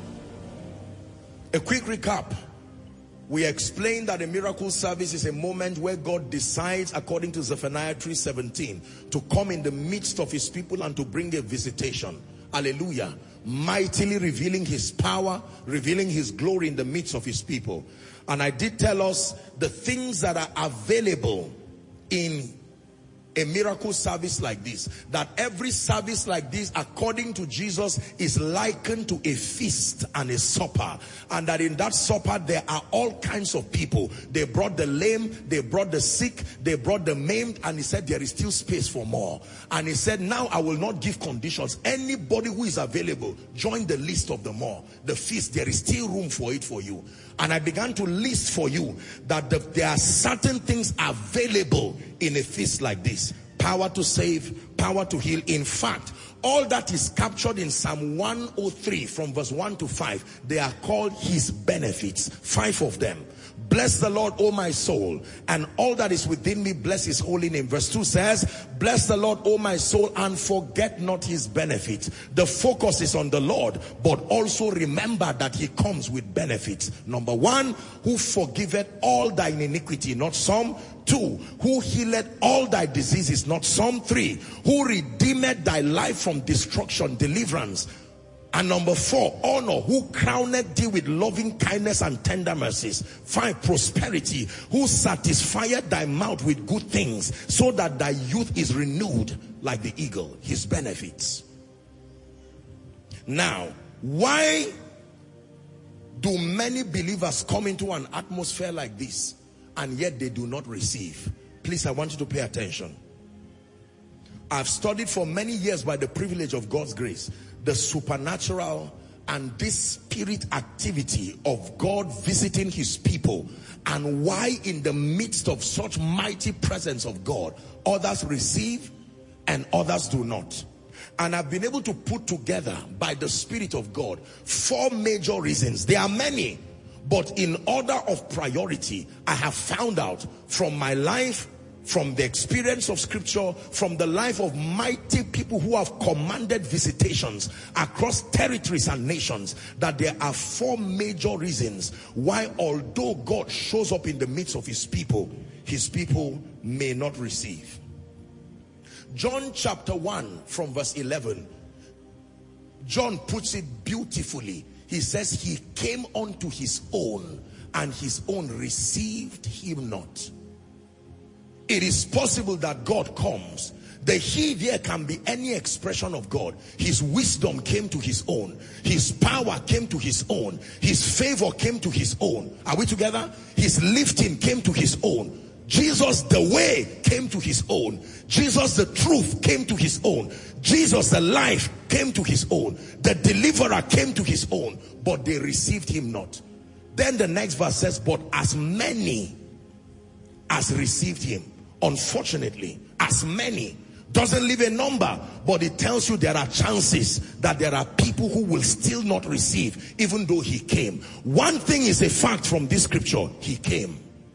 A quick recap. We explained that a miracle service is a moment where God decides, according to Zephaniah 3:17, to come in the midst of his people and to bring a visitation. Hallelujah. Mightily revealing his power, revealing his glory in the midst of his people. And I did tell us the things that are available in a miracle service like this, that every service like this, according to Jesus, is likened to a feast and a supper, and that in that supper there are all kinds of people. They brought the lame, they brought the sick, they brought the maimed, and he said there is still space for more. And he said, now I will not give conditions. Anybody who is available, join the list of the more. The feast, there is still room for it for you. And I began to list for you that there are certain things available in a feast like this. Power to save, power to heal. In fact, all that is captured in Psalm 103 from verse 1 to 5, they are called his benefits. 5 of them. Bless the Lord, O my soul, and all that is within me, bless his holy name. Verse 2 says, bless the Lord, O my soul, and forget not his benefits. The focus is on the Lord, but also remember that he comes with benefits. Number 1, who forgiveth all thine iniquity, not some. 2, who healeth all thy diseases, not some. 3, who redeemed thy life from destruction, deliverance. And number 4, honor, who crowned thee with loving kindness and tender mercies. 5, prosperity, who satisfied thy mouth with good things, so that thy youth is renewed like the eagle. His benefits. Now, why do many believers come into an atmosphere like this and yet they do not receive? Please, I want you to pay attention. I've studied for many years, by the privilege of God's grace, the supernatural and this spirit activity of God visiting his people, and why in the midst of such mighty presence of God, others receive and others do not. And I've been able to put together, by the Spirit of God, 4 major reasons. There are many, but in order of priority, I have found out from my life, from the experience of scripture, from the life of mighty people who have commanded visitations across territories and nations, that there are 4 major reasons why, although God shows up in the midst of his people may not receive. John chapter 1 from verse 11, John puts it beautifully. He says, he came unto his own, and his own received him not. It is possible that God comes. The he there can be any expression of God. His wisdom came to his own. His power came to his own. His favor came to his own. Are we together? His lifting came to his own. Jesus the way came to his own. Jesus the truth came to his own. Jesus the life came to his own. The deliverer came to his own, but they received him not. Then the next verse says, but as many as received him. Unfortunately, as many doesn't leave a number, but it tells you there are chances that there are people who will still not receive, even though he came. One thing is a fact from this scripture: he came.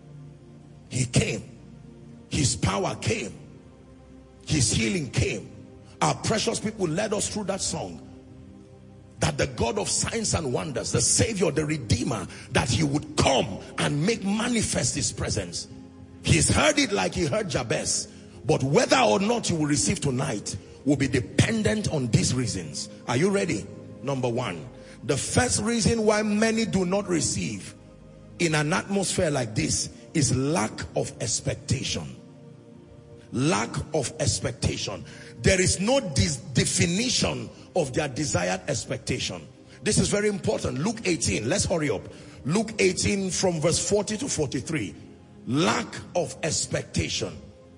He came. His power came. His healing came. Our precious people led us through that song, that the God of signs and wonders, the Savior, the Redeemer, that he would come and make manifest his presence. He's heard it like he heard Jabez. But whether or not you will receive tonight will be dependent on these reasons. Are you ready? Number 1, the first reason why many do not receive in an atmosphere like this is lack of expectation. Lack of expectation. There is no definition of their desired expectation. This is very important. Luke 18, let's hurry up. Luke 18 from verse 40 to 43. Lack of expectation.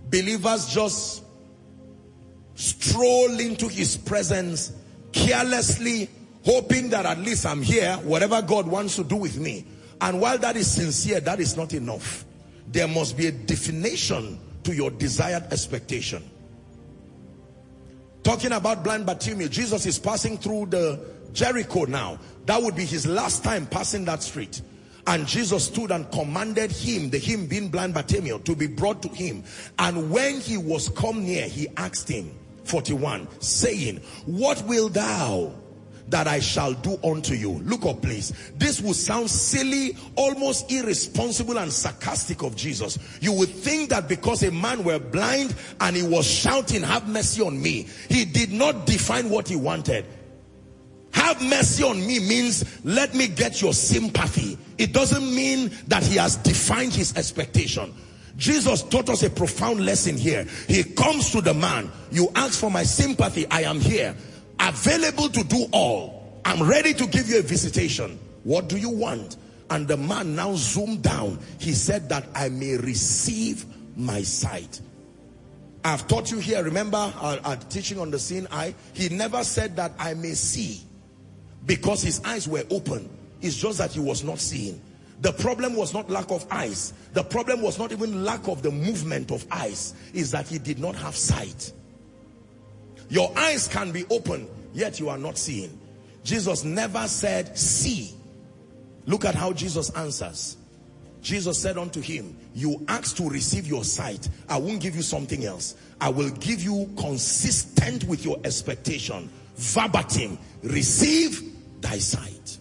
Believers just stroll into his presence carelessly, hoping that at least I'm here, whatever God wants to do with me. And while that is sincere, that is not enough. There must be a definition to your desired expectation. Talking about blind Bartimaeus, Jesus is passing through the Jericho now. That would be his last time passing that street. And Jesus stood and commanded him, him being blind Bartimaeus, to be brought to him. And when he was come near, he asked him, 41, saying, what wilt thou that I shall do unto you? Look up, please. This would sound silly, almost irresponsible and sarcastic of Jesus. You would think that because a man were blind and he was shouting, have mercy on me, he did not define what he wanted. Have mercy on me means let me get your sympathy. It doesn't mean that he has defined his expectation. Jesus taught us a profound lesson here. He comes to the man. You ask for my sympathy, I am here, available to do all. I'm ready to give you a visitation. What do you want? And the man now zoomed down. He said that I may receive my sight. I've taught you here, remember our teaching on the seeing eye? He never said that I may see, because his eyes were open. It's just that he was not seeing. The problem was not lack of eyes. The problem was not even lack of the movement of eyes. Is that he did not have sight. Your eyes can be open, yet you are not seeing. Jesus never said, see. Look at how Jesus answers. Jesus said unto him, you asked to receive your sight. I won't give you something else. I will give you consistent with your expectation. Verbatim, receive thy sight.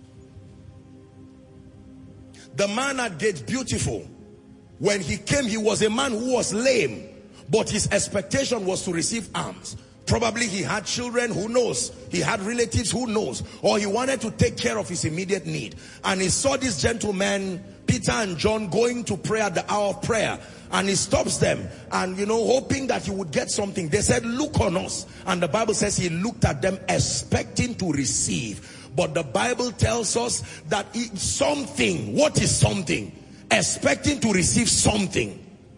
The man at Gate Beautiful, when he came, he was a man who was lame, but his expectation was to receive alms. Probably he had children, who knows? He had relatives, who knows? Or he wanted to take care of his immediate need. And he saw this gentleman, Peter and John, going to pray at the hour of prayer. And he stops them and, hoping that he would get something. They said, look on us. And the Bible says he looked at them expecting to receive. But the Bible tells us that something, what is something? Expecting to receive something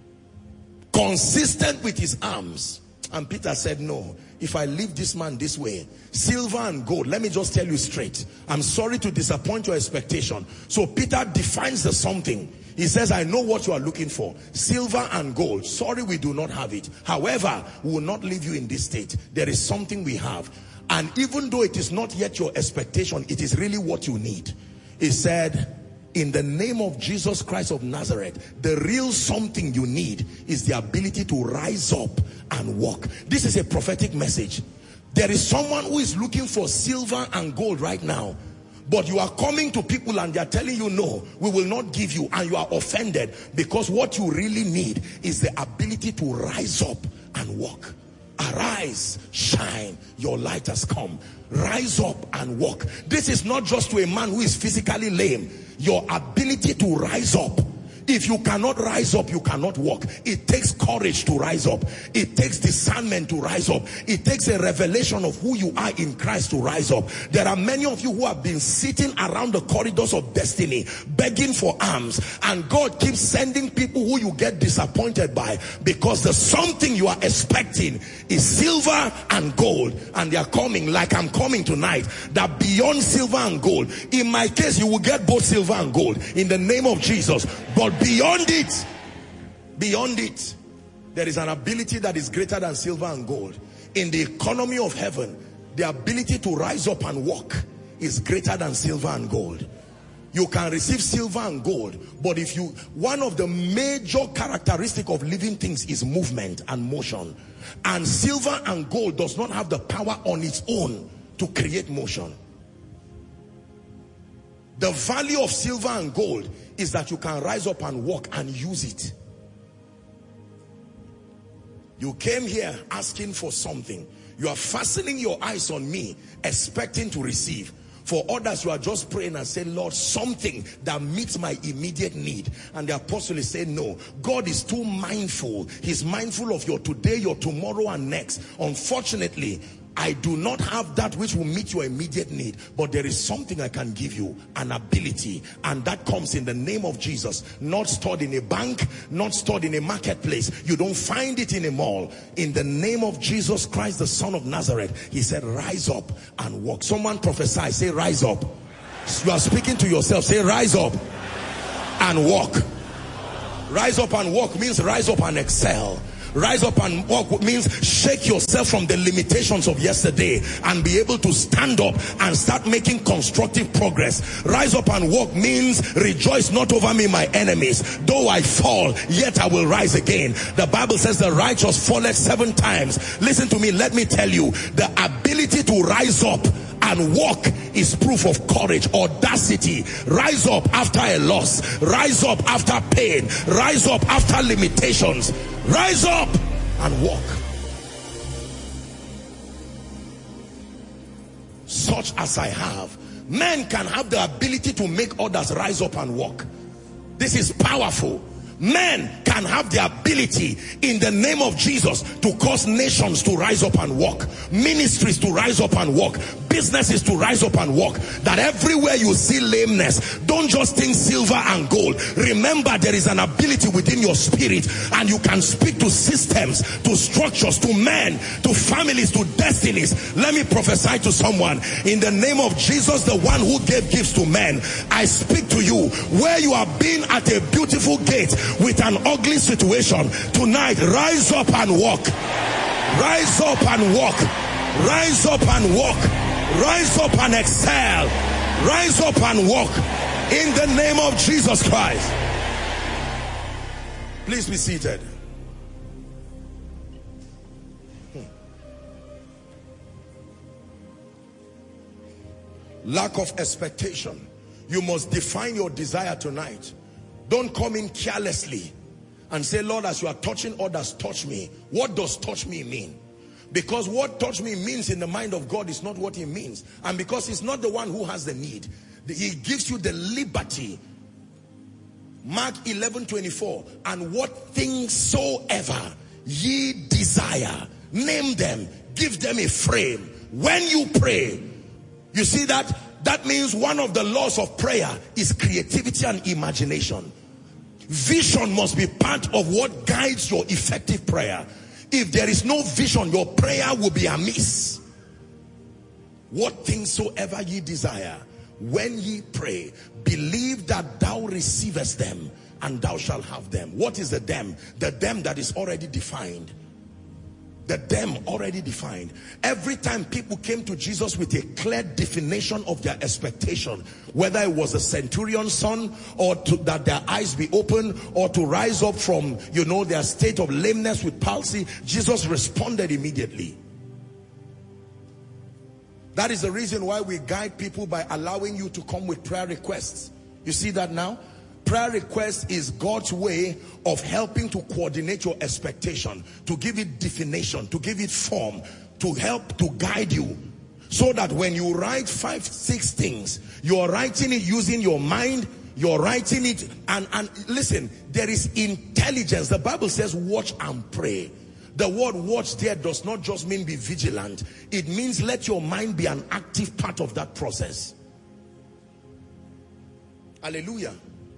consistent with his arms. And Peter said, no, if I leave this man this way, silver and gold, let me just tell you straight, I'm sorry to disappoint your expectation. So Peter defines the something. He says, I know what you are looking for. Silver and gold. Sorry, we do not have it. However, we will not leave you in this state. There is something we have. And even though it is not yet your expectation, it is really what you need. He said, in the name of Jesus Christ of Nazareth, the real something you need is the ability to rise up and walk. This is a prophetic message. There is someone who is looking for silver and gold right now. But you are coming to people and they are telling you, no, we will not give you. And you are offended because what you really need is the ability to rise up and walk. Arise, shine, your light has come. Rise up and walk. This is not just to a man who is physically lame. Your ability to rise up. If you cannot rise up, you cannot walk. It takes courage to rise up. It takes discernment to rise up. It takes a revelation of who you are in Christ to rise up. There are many of you who have been sitting around the corridors of destiny, begging for alms, and God keeps sending people who you get disappointed by, because the something you are expecting is silver and gold, and they are coming like I'm coming tonight, that beyond silver and gold. In my case, you will get both silver and gold in the name of Jesus. But beyond it, there is an ability that is greater than silver and gold. In the economy of heaven, the ability to rise up and walk is greater than silver and gold. You can receive silver and gold, but one of the major characteristics of living things is movement and motion. And silver and gold does not have the power on its own to create motion. The value of silver and gold is that you can rise up and walk and use it. You came here asking for something. You are fastening your eyes on me, expecting to receive. For others, you are just praying and saying, Lord, something that meets my immediate need. And the apostle is saying, no, God is too mindful. He's mindful of your today, your tomorrow, and next. Unfortunately, I do not have that which will meet your immediate need, but there is something I can give you, an ability, and that comes in the name of Jesus, not stored in a bank, not stored in a marketplace. You don't find it in a mall. In the name of Jesus Christ, the Son of Nazareth, he said, rise up and walk. Someone prophesy, say rise up. You are speaking to yourself, say rise up and walk. Rise up and walk means rise up and excel. Rise up and walk means shake yourself from the limitations of yesterday and be able to stand up and start making constructive progress. Rise up and walk means rejoice not over me, my enemies. Though I fall, yet I will rise again. The Bible says the righteous falleth 7 times. Listen to me, let me tell you, the ability to rise up and walk is proof of courage, audacity. Rise up after a loss. Rise up after pain. Rise up after limitations. Rise up and walk. Such as I have. Men can have the ability to make others rise up and walk. This is powerful. Men can have the ability in the name of Jesus to cause nations to rise up and walk, ministries to rise up and walk, businesses to rise up and walk. That everywhere you see lameness, don't just think silver and gold. Remember, there is an ability within your spirit, and you can speak to systems, to structures, to men, to families, to destinies. Let me prophesy to someone in the name of Jesus, the one who gave gifts to men. I speak to you where you have been at a beautiful gate with an ugly situation. Tonight, rise up and walk. Rise up and walk. Rise up and walk. Rise up and excel. Rise up and walk in the name of Jesus Christ. Please be seated. Lack of expectation. You must define your desire tonight. Don't come in carelessly and say, Lord, as you are touching others, touch me. What does touch me mean? Because what touch me means in the mind of God is not what he means. And because he's not the one who has the need, he gives you the liberty. Mark 11:24, and what things soever ye desire, name them, give them a frame. When you pray, you see that? That means one of the laws of prayer is creativity and imagination. Vision must be part of what guides your effective prayer. If there is no vision, your prayer will be amiss. What things soever ye desire, when ye pray, believe that thou receivest them, and thou shalt have them. What is the them? The them that is already defined. The them already defined. Every time people came to Jesus with a clear definition of their expectation, whether it was a centurion's son, or that their eyes be open, or to rise up from, their state of lameness with palsy, Jesus responded immediately. That is the reason why we guide people by allowing you to come with prayer requests. You see that now? Prayer request is God's way of helping to coordinate your expectation, to give it definition, to give it form, to help to guide you. So that when you write 5, 6 things, you're writing it using your mind, you're writing it, and listen, there is intelligence. The Bible says watch and pray. The word watch there does not just mean be vigilant. It means let your mind be an active part of that process. Hallelujah.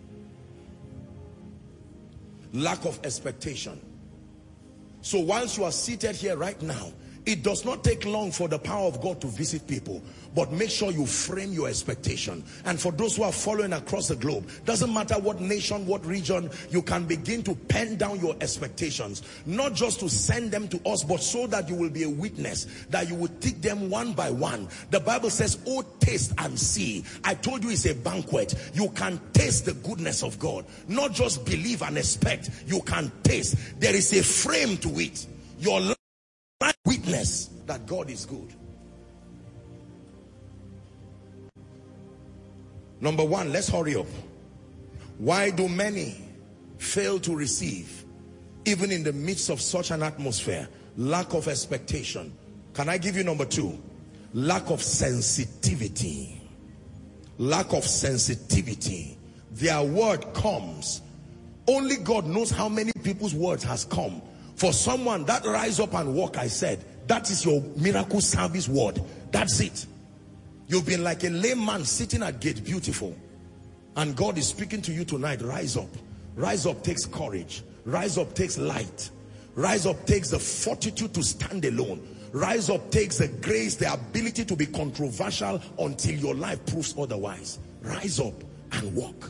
Lack of expectation. So whilst you are seated here right now, it does not take long for the power of God to visit people, but make sure you frame your expectation. And for those who are following across the globe, doesn't matter what nation, what region, you can begin to pen down your expectations, not just to send them to us, but so that you will be a witness, that you will take them one by one. The Bible says, oh, taste and see. I told you it's a banquet. You can taste the goodness of God, not just believe and expect. You can taste. There is a frame to it. Your life witness that God is good. Number one, let's hurry up. Why do many fail to receive, even in the midst of such an atmosphere? Lack of expectation. Can I give you number 2? Lack of sensitivity. Lack of sensitivity. Their word comes. Only God knows how many people's words has come. For someone that rise up and walk, I said, That is your miracle service word. That's it. You've been like a lame man sitting at gate, beautiful. And God is speaking to you tonight. Rise up. Rise up takes courage. Rise up takes light. Rise up takes the fortitude to stand alone. Rise up takes the grace, the ability to be controversial until your life proves otherwise. Rise up and walk.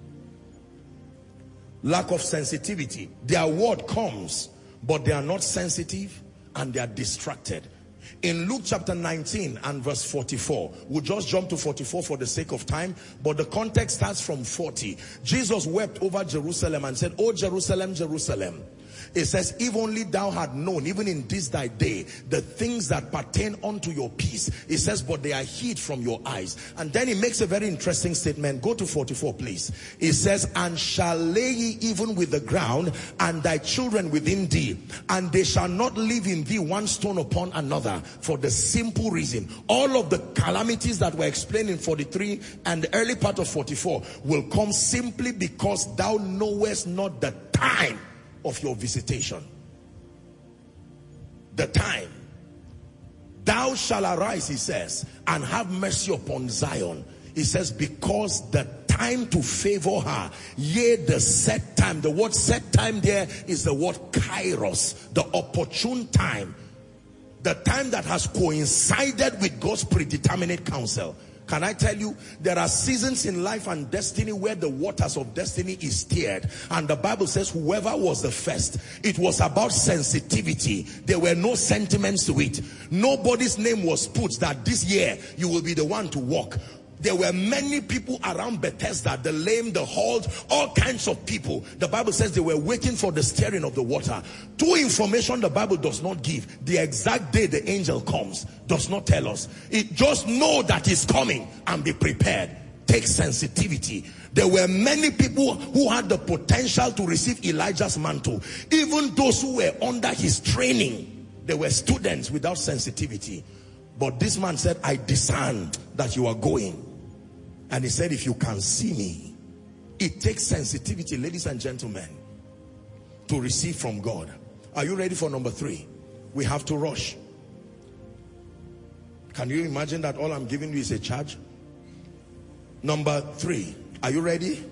Lack of sensitivity. Their word comes, but they are not sensitive and they are distracted. In Luke chapter 19 and verse 44, we'll just jump to 44 for the sake of time, but the context starts from 40. Jesus wept over Jerusalem and said, "Oh Jerusalem, Jerusalem." It says, "If only thou had known, even in this thy day, the things that pertain unto your peace." It says, "But they are hid from your eyes." And then he makes a very interesting statement. Go to 44, please. It says, "And shall lay ye even with the ground, and thy children within thee, and they shall not live in thee one stone upon another." For the simple reason, all of the calamities that were explained in 43 and the early part of 44 will come simply because thou knowest not the time of your visitation. The time. "Thou shalt arise," he says, "and have mercy upon Zion." He says, because the time to favor her, yea, the set time. The word set time there is the word kairos, the opportune time. The time that has coincided with God's predeterminate counsel. Can I tell you, there are seasons in life and destiny where the waters of destiny is stirred. And the Bible says whoever was the first, it was about sensitivity. There were no sentiments to it. Nobody's name was put that this year you will be the one to walk. There were many people around Bethesda, the lame, the halt, all kinds of people. The Bible says they were waiting for the stirring of the water. Two information the Bible does not give. The exact day the angel comes does not tell us. It just know that he's coming and be prepared. Take sensitivity. There were many people who had the potential to receive Elijah's mantle. Even those who were under his training, they were students without sensitivity. But this man said, "I discern that you are going." And he said, "If you can see me." It takes sensitivity, ladies and gentlemen, to receive from God. Are you ready for number 3? We have to rush. Can you imagine that all I'm giving you is a charge? Number 3. Are you ready?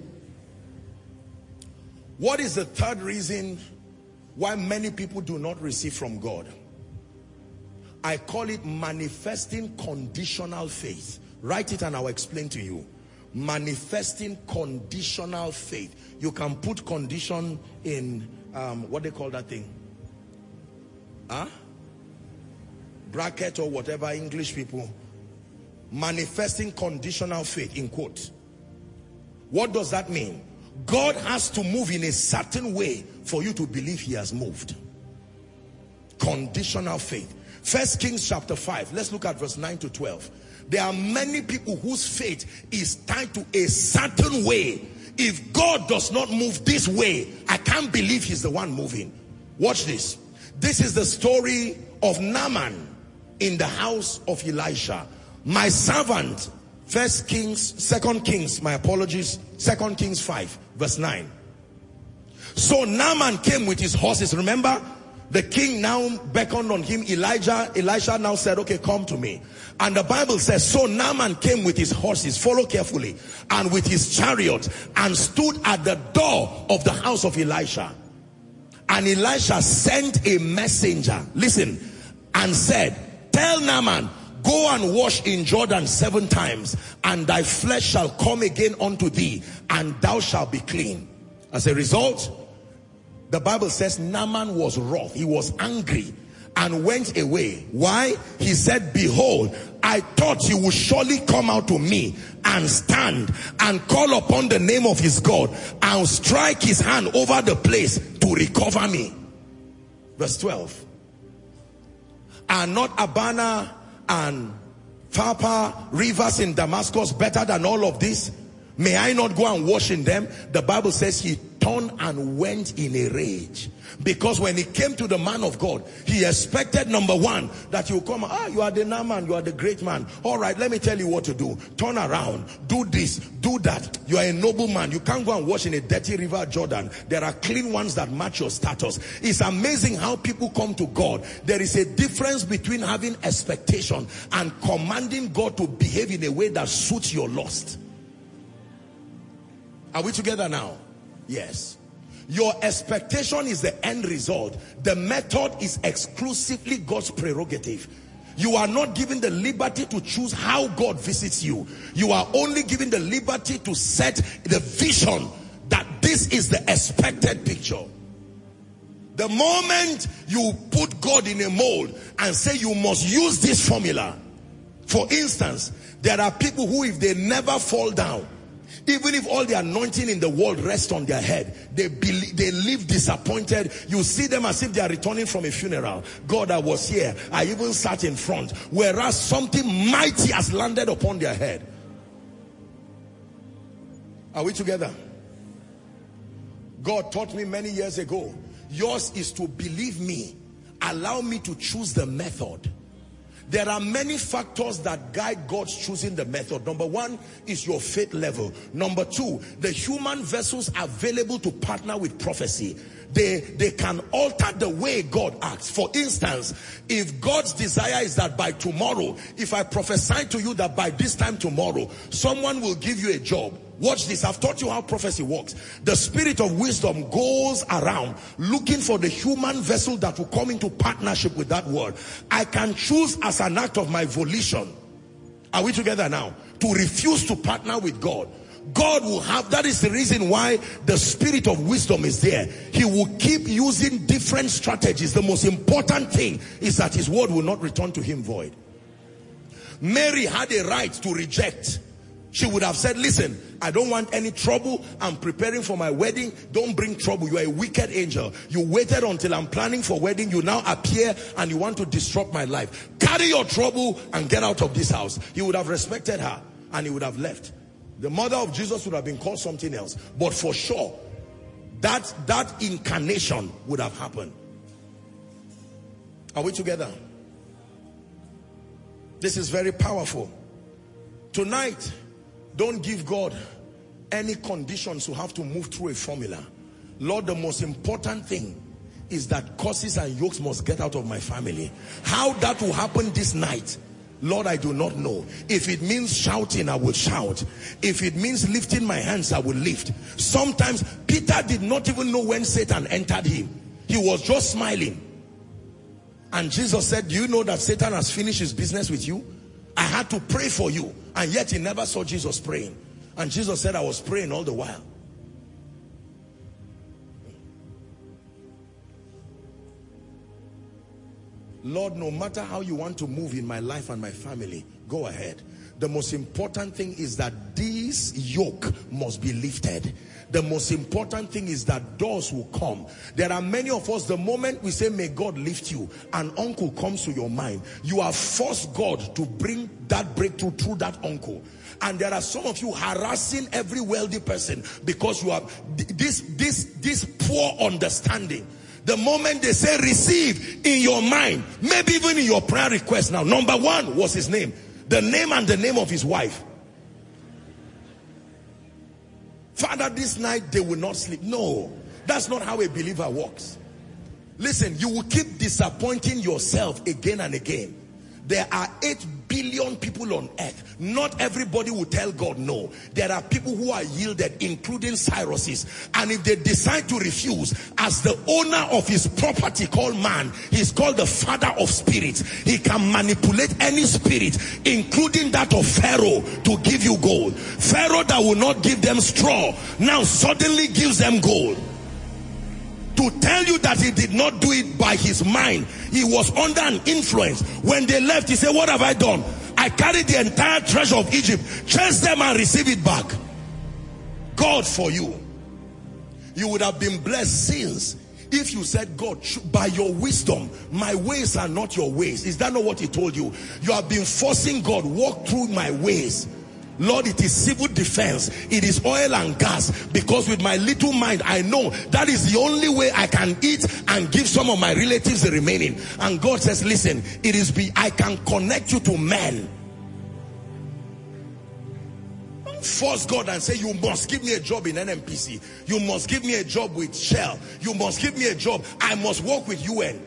What is the third reason why many people do not receive from God? I call it manifesting conditional faith. Write it and I'll explain to you. Manifesting conditional faith. You can put condition in, what they call that thing? Bracket or whatever, English people. Manifesting conditional faith in quotes. What does that mean? God has to move in a certain way for you to believe he has moved. Conditional faith. 1 Kings chapter 5. Let's look at verse 9 to 12. There are many people whose faith is tied to a certain way. If God does not move this way, I can't believe he's the one moving. Watch this. This is the story of Naaman in the house of Elisha. My servant, 2 Kings, my apologies, 2 Kings 5, verse 9. So Naaman came with his horses. Remember, the king now beckoned on him, Elisha now said, "Okay, come to me." And the Bible says, so Naaman came with his horses, follow carefully, and with his chariot, and stood at the door of the house of Elisha. And Elisha sent a messenger, listen, and said, "Tell Naaman, go and wash in Jordan 7 times, and thy flesh shall come again unto thee, and thou shalt be clean." As a result, the Bible says Naaman was wroth. He was angry and went away. Why? He said, "Behold, I thought he would surely come out to me and stand and call upon the name of his God and strike his hand over the place to recover me." Verse 12. Are not Abana and Pharpar rivers in Damascus better than all of this? May I not go and wash in them? The Bible says he turned and went in a rage. Because when he came to the man of God, he expected, number one, that you come, you are the Naaman, you are the great man. All right, let me tell you what to do. Turn around, do this, do that. You are a noble man. You can't go and wash in a dirty river Jordan. There are clean ones that match your status. It's amazing how people come to God. There is a difference between having expectation and commanding God to behave in a way that suits your lust. Are we together now? Yes. Your expectation is the end result. The method is exclusively God's prerogative. You are not given the liberty to choose how God visits you. You are only given the liberty to set the vision that this is the expected picture. The moment you put God in a mold and say you must use this formula. For instance, there are people who, if they never fall down, even if all the anointing in the world rests on their head, they live disappointed. You see them as if they are returning from a funeral. God, I was here. I even sat in front. Whereas something mighty has landed upon their head. Are we together? God taught me many years ago, yours is to believe me. Allow me to choose the method. There are many factors that guide God's choosing the method. Number one is your faith level. Number two, the human vessels available to partner with prophecy. They can alter the way God acts. For instance, if God's desire is that by tomorrow, if I prophesy to you that by this time tomorrow, someone will give you a job. Watch this. I've taught you how prophecy works. The spirit of wisdom goes around looking for the human vessel that will come into partnership with that word. I can choose as an act of my volition. Are we together now? To refuse to partner with God. God will have, that is the reason why the spirit of wisdom is there. He will keep using different strategies. The most important thing is that his word will not return to him void. Mary had a right to reject. She would have said, listen, I don't want any trouble. I'm preparing for my wedding. Don't bring trouble. You are a wicked angel. You waited until I'm planning for wedding. You now appear and you want to disrupt my life. Carry your trouble and get out of this house. He would have respected her and he would have left. The mother of Jesus would have been called something else. But for sure, that incarnation would have happened. Are we together? This is very powerful. Tonight, don't give God any conditions to have to move through a formula. Lord, the most important thing is that curses and yokes must get out of my family. How that will happen this night, Lord, I do not know. If it means shouting, I will shout. If it means lifting my hands, I will lift. Sometimes Peter did not even know when Satan entered him. He was just smiling. And Jesus said, do you know that Satan has finished his business with you? I had to pray for you. And yet he never saw Jesus praying. And Jesus said, I was praying all the while. Lord, no matter how you want to move in my life and my family, go ahead. The most important thing is that this yoke must be lifted. The most important thing is that doors will come. There are many of us, the moment we say, may God lift you, an uncle comes to your mind. You have forced God to bring that breakthrough through that uncle. And there are some of you harassing every wealthy person because you have this poor understanding. The moment they say receive in your mind, maybe even in your prayer request now, number one was his name. The name and the name of his wife. Father, this night they will not sleep. No, that's not how a believer works. Listen, you will keep disappointing yourself again and again. There are 8 billion people on earth. Not everybody will tell God no. There are people who are yielded, including Cyrus. And if they decide to refuse, as the owner of his property called man, he's called the father of spirits. He can manipulate any spirit, including that of Pharaoh, to give you gold. Pharaoh that will not give them straw, now suddenly gives them gold. To tell you that he did not do it by his mind. He was under an influence. When they left, he said, what have I done? I carried the entire treasure of Egypt. Chase them and receive it back. God for you. You would have been blessed since if you said, God, by your wisdom, my ways are not your ways. Is that not what he told you? You have been forcing God, walk through my ways. Lord, it is civil defense, it is oil and gas, because with my little mind I know that is the only way I can eat and give some of my relatives the remaining. And God says, listen, I can connect you to men. Don't force God and say, you must give me a job in NMPC, you must give me a job with Shell, you must give me a job, I must work with UN.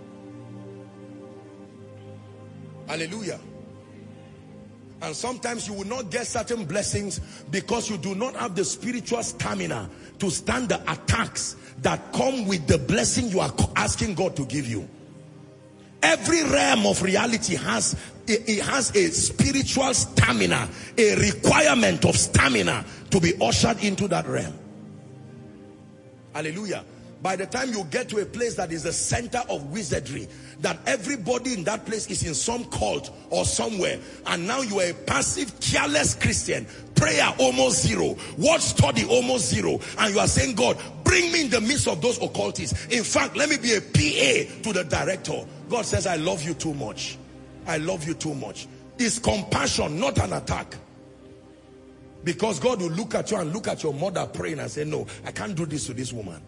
Hallelujah. And sometimes you will not get certain blessings because you do not have the spiritual stamina to stand the attacks that come with the blessing you are asking God to give you. Every realm of reality has a spiritual stamina, a requirement of stamina to be ushered into that realm. Hallelujah. By the time you get to a place that is the center of wizardry, that everybody in that place is in some cult or somewhere, and now you are a passive, careless Christian, prayer almost zero, word study almost zero, and you are saying, God, bring me in the midst of those occultists. In fact, let me be a PA to the director. God says, I love you too much. I love you too much. It's compassion, not an attack. Because God will look at you and look at your mother praying and say, no, I can't do this to this woman.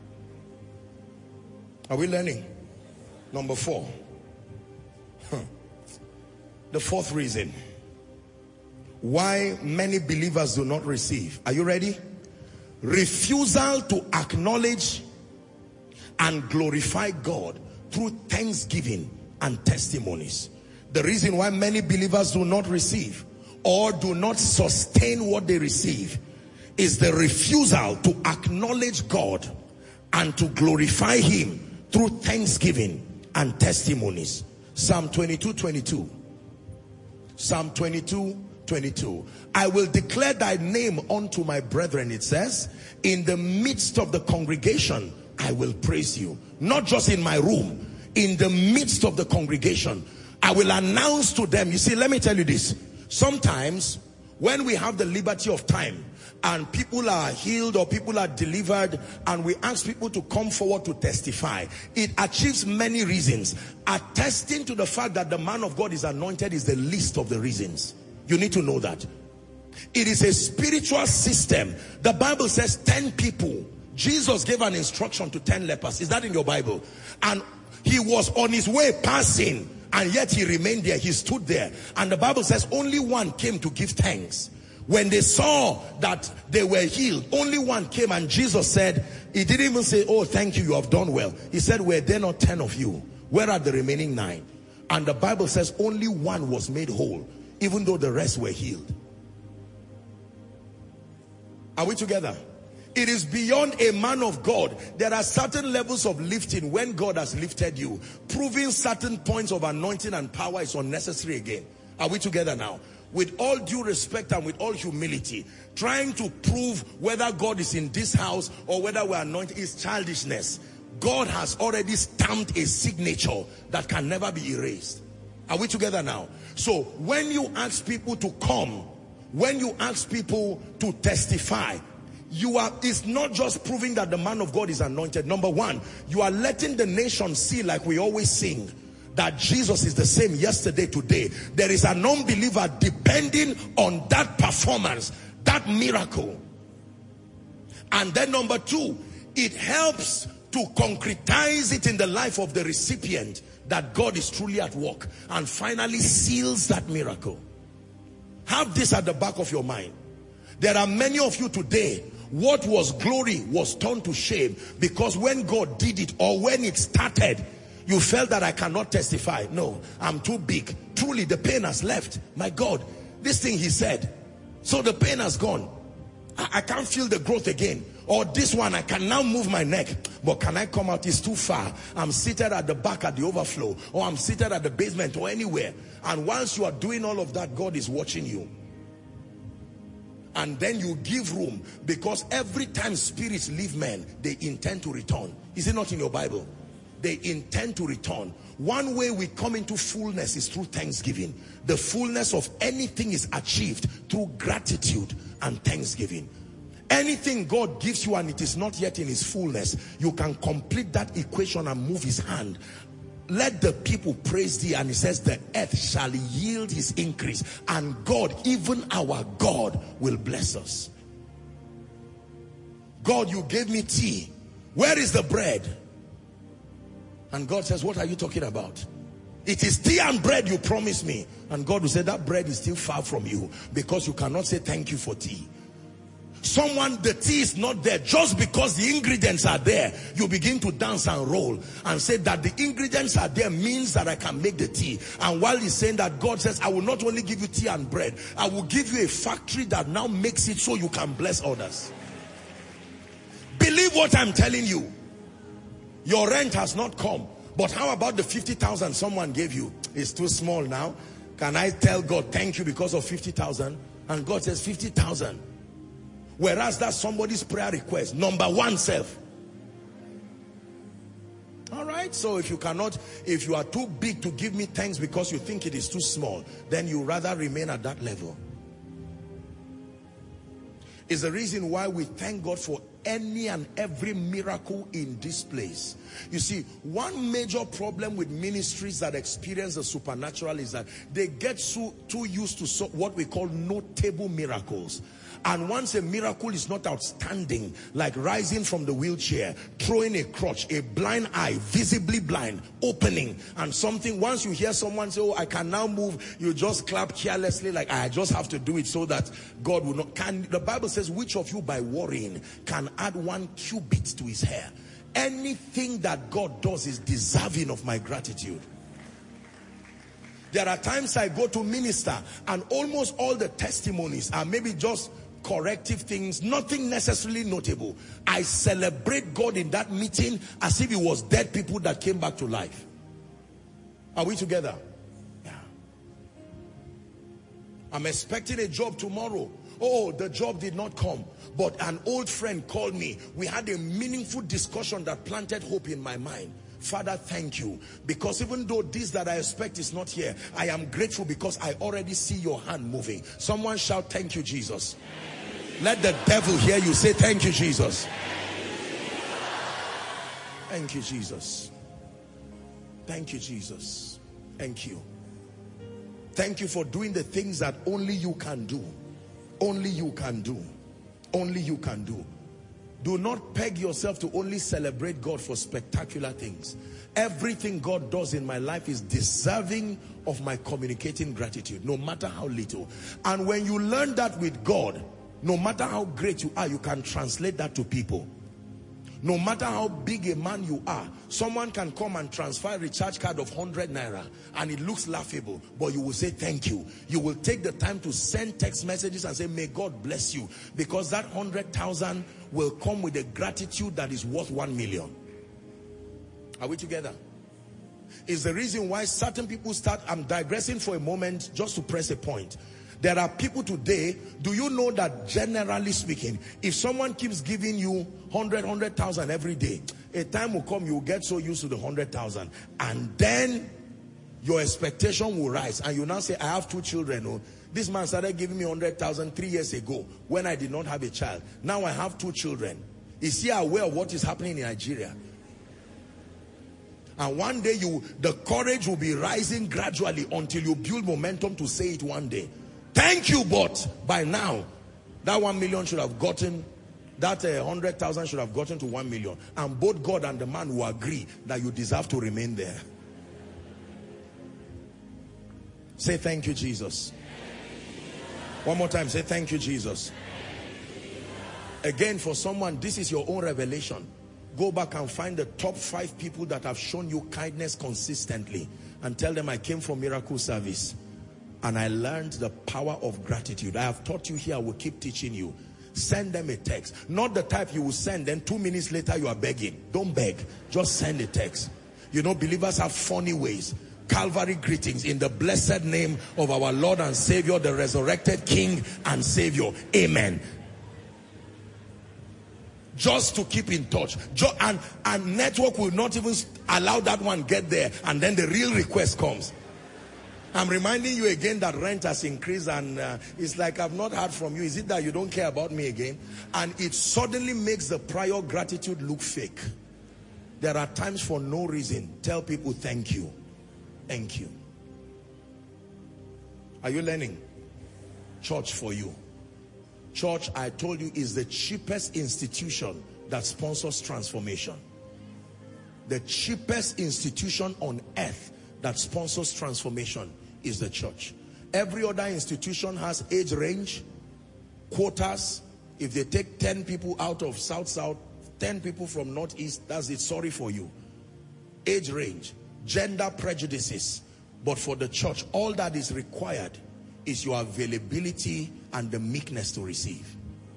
Are we learning? Number 4. The fourth reason why many believers do not receive. Are you ready? Refusal to acknowledge and glorify God through thanksgiving and testimonies. The reason why many believers do not receive or do not sustain what they receive is the refusal to acknowledge God and to glorify Him through thanksgiving and testimonies. Psalm 22:22. Psalm 22:22. I will declare thy name unto my brethren, it says. In the midst of the congregation, I will praise you. Not just in my room, in the midst of the congregation. I will announce to them. You see, let me tell you this. Sometimes when we have the liberty of time and people are healed or people are delivered and we ask people to come forward to testify, it achieves many reasons. Attesting to the fact that the man of God is anointed is the least of the reasons. You need to know that. It is a spiritual system. The Bible says 10 people. Jesus gave an instruction to 10 lepers. Is that in your Bible? And he was on his way passing, and yet he remained there. He stood there. And the Bible says only one came to give thanks. When they saw that they were healed, only one came, and Jesus said, he didn't even say, oh, thank you, you have done well. He said, were there not 10 of you? Where are the remaining 9? And the Bible says only one was made whole, even though the rest were healed. Are we together? It is beyond a man of God. There are certain levels of lifting when God has lifted you. Proving certain points of anointing and power is unnecessary again. Are we together now? With all due respect and with all humility, trying to prove whether God is in this house or whether we're anointed is childishness. God has already stamped a signature that can never be erased. Are we together now? So when you ask people to come, when you ask people to testify, it's not just proving that the man of God is anointed. Number one, you are letting the nation see, like we always sing, that Jesus is the same yesterday, today. There is an unbeliever depending on that performance, that miracle. And then number two, it helps to concretize it in the life of the recipient that God is truly at work, and finally seals that miracle. Have this at the back of your mind. There are many of you today, what was glory was turned to shame because when God did it, or when it started, you felt that I cannot testify. No, I'm too big. Truly, the pain has left. My God, this thing he said. So the pain has gone. I can't feel the growth again. Or this one, I can now move my neck. But can I come out? It's too far. I'm seated at the back at the overflow. Or I'm seated at the basement or anywhere. And once you are doing all of that, God is watching you. And then you give room, because every time spirits leave men, they intend to return. Is it not in your Bible? They intend to return. One way we come into fullness is through thanksgiving. The fullness of anything is achieved through gratitude and thanksgiving. Anything God gives you and it is not yet in his fullness, you can complete that equation and move his hand let the people praise thee. And it says the earth shall yield his increase, and God, even our God, will bless us. God, you gave me tea. Where is the bread? And God says, what are you talking about? It is tea and bread you promised me. And God will say, that bread is still far from you, because you cannot say thank you for tea. Someone, the tea is not there. Just because the ingredients are there, you begin to dance and roll and say that the ingredients are there means that I can make the tea. And while he's saying that, God says, I will not only give you tea and bread, I will give you a factory that now makes it so you can bless others. Believe what I'm telling you. Your rent has not come, but how about the 50,000 someone gave you? It's too small now. Can I tell God thank you because of 50,000? And God says 50,000. Whereas that's somebody's prayer request. Number one, self. All right, so if you are too big to give me thanks because you think it is too small, then you rather remain at that level. Is the reason why we thank God for any and every miracle in this place. You see, one major problem with ministries that experience the supernatural is that they get too used to what we call notable miracles. And once a miracle is not outstanding, like rising from the wheelchair, throwing a crutch, a blind eye, visibly blind, opening, and something, once you hear someone say, oh, I can now move, you just clap carelessly like, I just have to do it so that God will not. The Bible says, which of you by worrying can add 1 cubit to his hair? Anything that God does is deserving of my gratitude. There are times I go to minister and almost all the testimonies are maybe just corrective things, nothing necessarily notable. I celebrate God in that meeting as if it was dead people that came back to life. Are we together? Yeah. I'm expecting a job tomorrow. Oh, the job did not come, but an old friend called me. We had a meaningful discussion that planted hope in my mind. Father, thank you, because even though this that I expect is not here, I am grateful because I already see your hand moving. Someone shout, thank you, Jesus. Let the devil hear you say, thank you, Jesus. Thank you, Jesus. Thank you, Jesus. Thank you. Thank you for doing the things that only you can do. Only you can do. Only you can do. Do not peg yourself to only celebrate God for spectacular things. Everything God does in my life is deserving of my communicating gratitude, no matter how little. And when you learn that with God, no matter how great you are, you can translate that to people. No matter how big a man you are, someone can come and transfer a recharge card of 100 naira and it looks laughable, but you will say thank you. You will take the time to send text messages and say, may God bless you, because that 100,000 will come with a gratitude that is worth 1 million. Are we together? It's the reason why certain people start, I'm digressing for a moment just to press a point. There are people today, do you know that generally speaking, if someone keeps giving you 100,000 every day, a time will come you will get so used to the 100,000, and then your expectation will rise, and you now say, I have 2 children. Oh, this man started giving me 100,000 3 years ago when I did not have a child. Now I have 2 children. Is he aware of what is happening in Nigeria? And one day the courage will be rising gradually until you build momentum to say it one day. Thank you, but by now, that 1 million should have gotten, that 100,000 should have gotten to 1 million. And both God and the man will agree that you deserve to remain there. Say thank you, Jesus. One more time, say thank you, Jesus. Again, for someone, this is your own revelation. Go back and find the top 5 people that have shown you kindness consistently and tell them, I came for miracle service and I learned the power of gratitude. I have taught you here, I will keep teaching you. Send them a text. Not the type you will send, then 2 minutes later you are begging. Don't beg, just send a text. You know, believers have funny ways. Calvary greetings in the blessed name of our Lord and Savior, the resurrected King and Savior. Amen. Just to keep in touch. And network will not even allow that one get there, and then the real request comes. I'm reminding you again that rent has increased, and it's like I've not heard from you. Is it that you don't care about me again? And it suddenly makes the prior gratitude look fake. There are times for no reason. Tell people thank you. Thank you. Are you learning? Church for you. Church, I told you, is the cheapest institution that sponsors transformation. The cheapest institution on earth that sponsors transformation is the church. Every other institution has age range, quotas. If they take 10 people out of South-South, 10 people from Northeast, that's it, sorry for you. Age range, gender prejudices. But for the church, all that is required is your availability and the meekness to receive.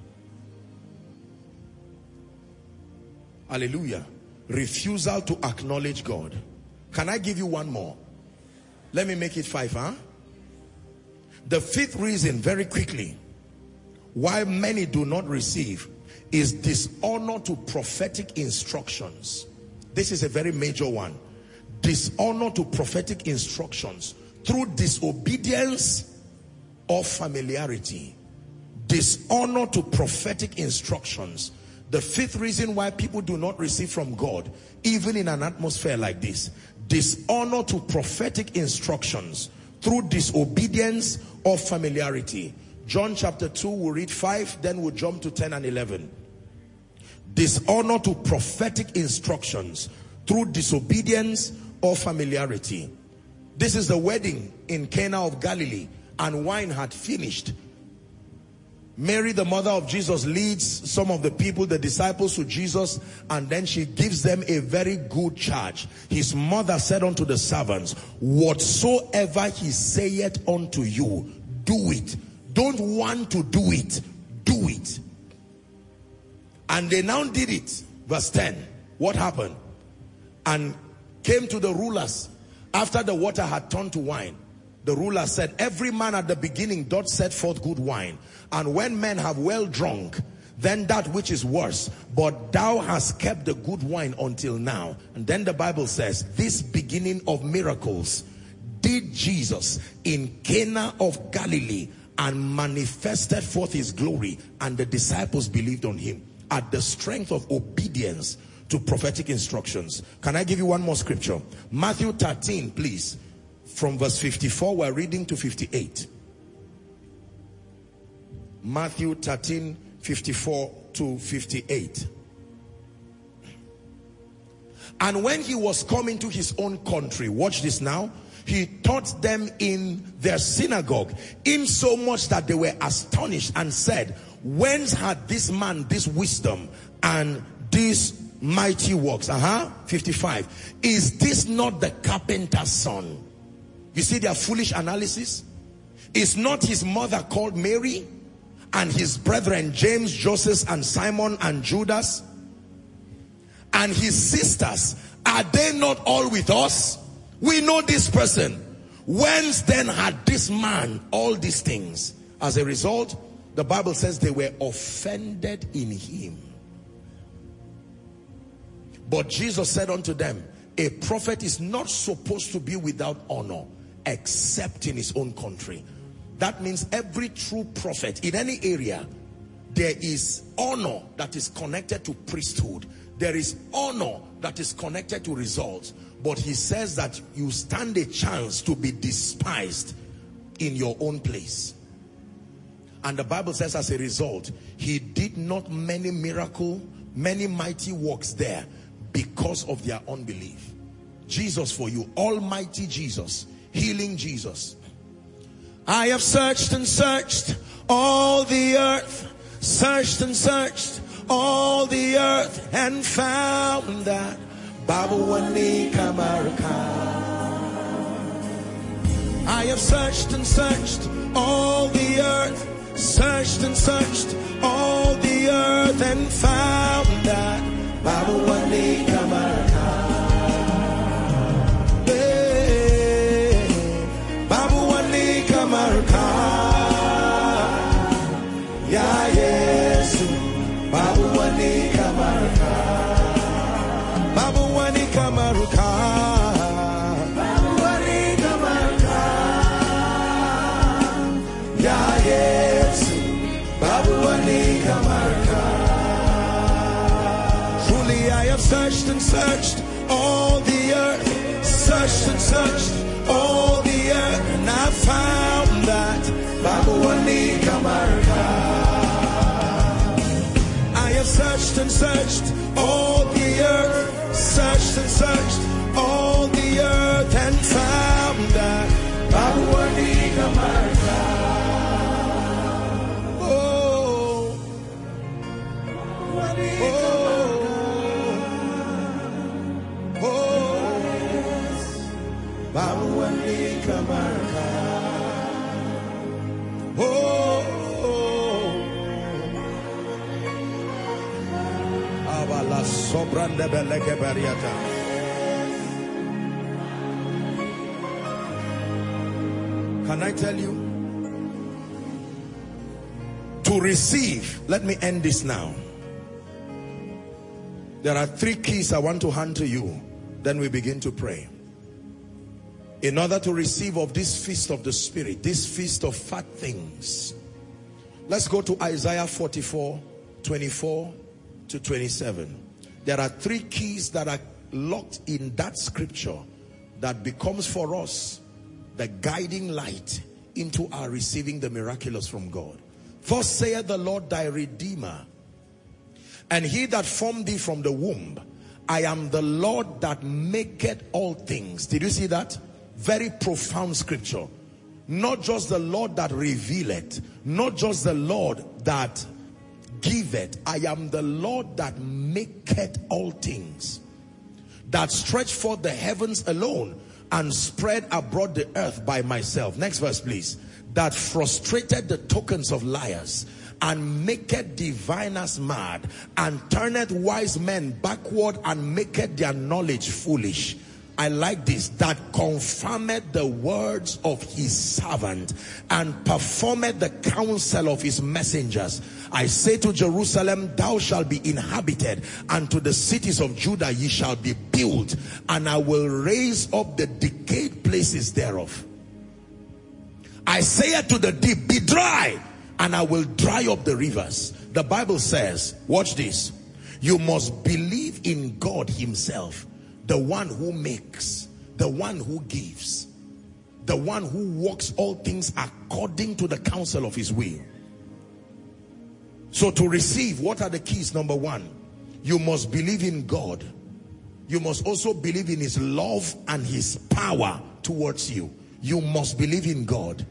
Hallelujah. Refusal to acknowledge God. Can I give you one more? Let me make it 5, huh? The 5th reason, very quickly, why many do not receive is dishonor to prophetic instructions. This is a very major one. Dishonor to prophetic instructions through disobedience or familiarity. Dishonor to prophetic instructions. The 5th reason why people do not receive from God, even in an atmosphere like this, dishonor to prophetic instructions through disobedience or familiarity. John chapter 2, we'll read 5, then we'll jump to 10 and 11. Dishonor to prophetic instructions through disobedience or familiarity. This is the wedding in Cana of Galilee, and wine had finished. Mary, the mother of Jesus, leads some of the people, the disciples, to Jesus, and then she gives them a very good charge. His mother said unto the servants, whatsoever he saith unto you, do it. Don't want to do it, do it. And they now did it. Verse 10, what happened? And came to the rulers after the water had turned to wine. The ruler said, every man at the beginning doth set forth good wine, and when men have well drunk, then that which is worse. But thou hast kept the good wine until now. And then the Bible says, this beginning of miracles did Jesus in Cana of Galilee, and manifested forth his glory, and the disciples believed on him. At the strength of obedience to prophetic instructions. Can I give you one more scripture? Matthew 13, please. From verse 54, we're reading to 58. Matthew 13, 54 to 58. And when he was coming to his own country, watch this now, he taught them in their synagogue, insomuch that they were astonished and said, whence had this man this wisdom and these mighty works? 55. Is this not the carpenter's son? You see their foolish analysis? Is not his mother called Mary, and his brethren James, Joseph, and Simon, and Judas, and his sisters, are they not all with us? We know this person. Whence then had this man all these things? As a result, the Bible says they were offended in him. But Jesus said unto them, a prophet is not supposed to be without honor, except in his own country. That means every true prophet in any area, there is honor that is connected to priesthood. There is honor that is connected to results. But he says that you stand a chance to be despised in your own place. And the Bible says as a result, he did not many miracles, many mighty works there because of their unbelief. Jesus for you, almighty Jesus, healing Jesus. I have searched and searched all the earth, searched and searched all the earth, and found that Babawani Kamaraka. I have searched and searched all the earth, searched and searched all the earth, and found that Babawani Kamaraka. Babawani Kamaraka. Ya Yesu, Babawani Kamaraka. Babawani Kamaraka. Babawani Kamaraka. Ya Yesu, Babawani Kamaraka. Truly I have have searched and searched all the earth, searched and searched all the earth, and I found that Babuani Kamarka. I have searched and searched all the earth, searched and searched all the earth, and found that Babuani Kamarka. Oh, Babuani Kamarka. Can I tell you? To receive, let me end this now. There are 3 keys I want to hand to you. Then we begin to pray. In order to receive of this feast of the Spirit, this feast of fat things, let's go to Isaiah 44, 24 to 27. There are 3 keys that are locked in that scripture that becomes for us the guiding light into our receiving the miraculous from God. Thus saith the Lord thy Redeemer, and he that formed thee from the womb. I am the Lord that maketh all things. Did you see that? Very profound scripture. Not just the Lord that revealeth, not just the Lord that giveth. I am the Lord that maketh all things, that stretch forth the heavens alone and spread abroad the earth by myself. Next verse please. That frustrated the tokens of liars, and maketh diviners mad, and turneth wise men backward, and maketh their knowledge foolish. I like this. That confirmed the words of his servant, and performed the counsel of his messengers. I say to Jerusalem, thou shalt be inhabited, and to the cities of Judah ye shall be built, and I will raise up the decayed places thereof. I say to the deep, be dry, and I will dry up the rivers. The Bible says, watch this, you must believe in God himself, the one who makes, the one who gives, the one who works all things according to the counsel of his will. So to receive, what are the keys? Number 1, you must believe in God. You must also believe in his love and his power towards you. You must believe in God.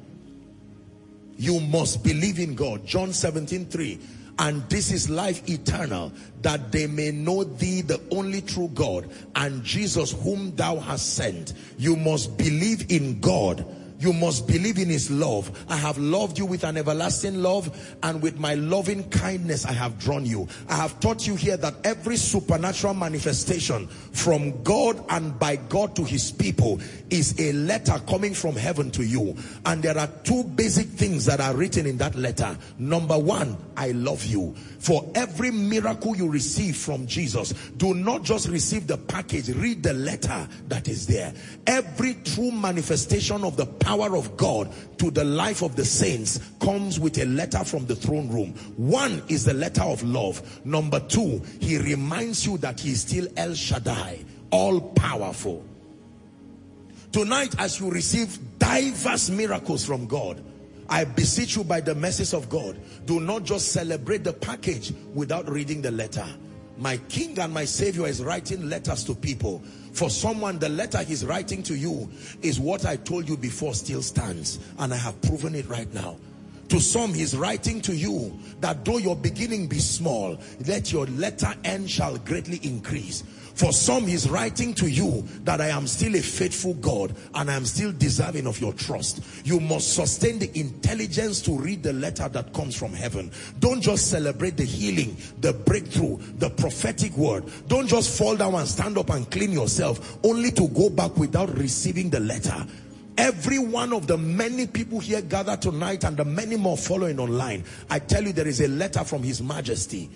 You must believe in God. John 17:3. And this is life eternal, that they may know thee, the only true God, and Jesus whom thou hast sent. You must believe in God. You must believe in his love. I have loved you with an everlasting love, and with my loving kindness I have drawn you. I have taught you here that every supernatural manifestation from God and by God to his people is a letter coming from heaven to you. And there are 2 basic things that are written in that letter. Number 1, I love you. For every miracle you receive from Jesus, do not just receive the package, read the letter that is there. Every true manifestation of the power of God to the life of the saints comes with a letter from the throne room. 1 is the letter of love. Number 2, he reminds you that he is still El Shaddai, all powerful. Tonight, as you receive diverse miracles from God, I beseech you by the mercies of God, do not just celebrate the package without reading the letter. My King and my Savior is writing letters to people. For someone, the letter he's writing to you is what I told you before still stands, and I have proven it right now. To some, he's writing to you that though your beginning be small, let your latter end shall greatly increase. For some, he's writing to you that I am still a faithful God, and I am still deserving of your trust. You must sustain the intelligence to read the letter that comes from heaven. Don't just celebrate the healing, the breakthrough, the prophetic word. Don't just fall down and stand up and clean yourself only to go back without receiving the letter. Every one of the many people here gathered tonight, and the many more following online, I tell you, there is a letter from His Majesty.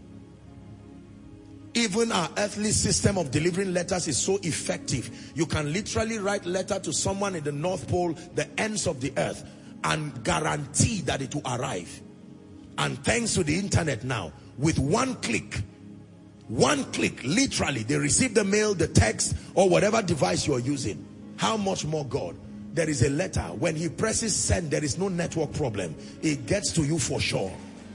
Even our earthly system of delivering letters is so effective. You can literally write letter to someone in the North Pole, the ends of the earth, and guarantee that it will arrive. And thanks to the internet now, with one click, One click, literally, they receive the mail, the text, or whatever device you are using. How much more God? There is a letter. When he presses send, there is no network problem. It gets to you for sure.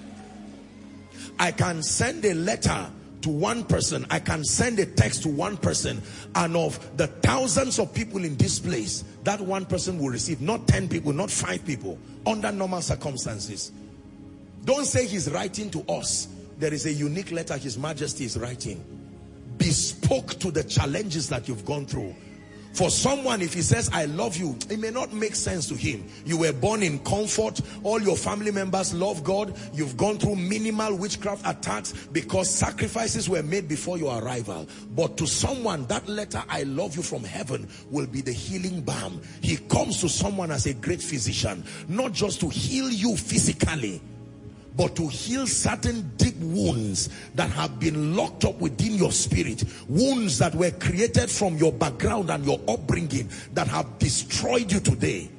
I can send a letter to one person. I can send a text to one person. And of the thousands of people in this place, that one person will receive. Not 10 people, not 5 people. Under normal circumstances. Don't say he's writing to us. There is a unique letter His Majesty is writing. Bespoke to the challenges that you've gone through. For someone, if he says, I love you, it may not make sense to him. You were born in comfort. All your family members love God. You've gone through minimal witchcraft attacks because sacrifices were made before your arrival. But to someone, that letter, I love you from heaven, will be the healing balm. He comes to someone as a great physician, not just to heal you physically, but to heal certain deep wounds that have been locked up within your spirit. Wounds that were created from your background and your upbringing that have destroyed you today.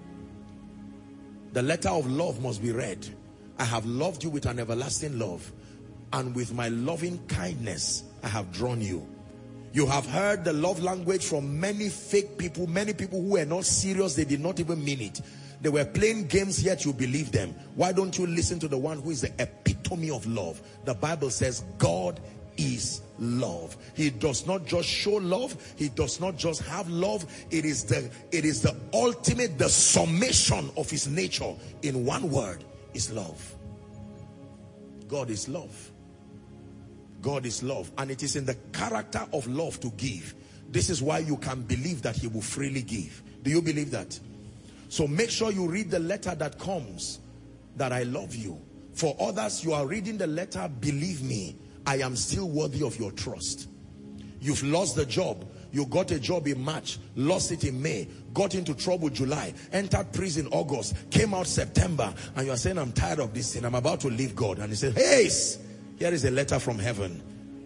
The letter of love must be read. I have loved you with an everlasting love, and with my loving kindness I have drawn you. You have heard the love language from many fake people, many people who were not serious. They did not even mean it. They were playing games, yet you believe them. Why don't you listen to the one who is the epitome of love? The Bible says God is love. He does not just show love. He does not just have love. It is the ultimate, the summation of his nature in one word is love. God is love. God is love. And it is in the character of love to give. This is why you can believe that he will freely give. Do you believe that? So make sure you read the letter that comes, that I love you. For others, you are reading the letter, believe me, I am still worthy of your trust. You've lost the job. You got a job in March, lost it in May, got into trouble July, entered prison August, came out September, and you are saying, I'm tired of this thing, I'm about to leave God. And he said, hey, here is a letter from heaven.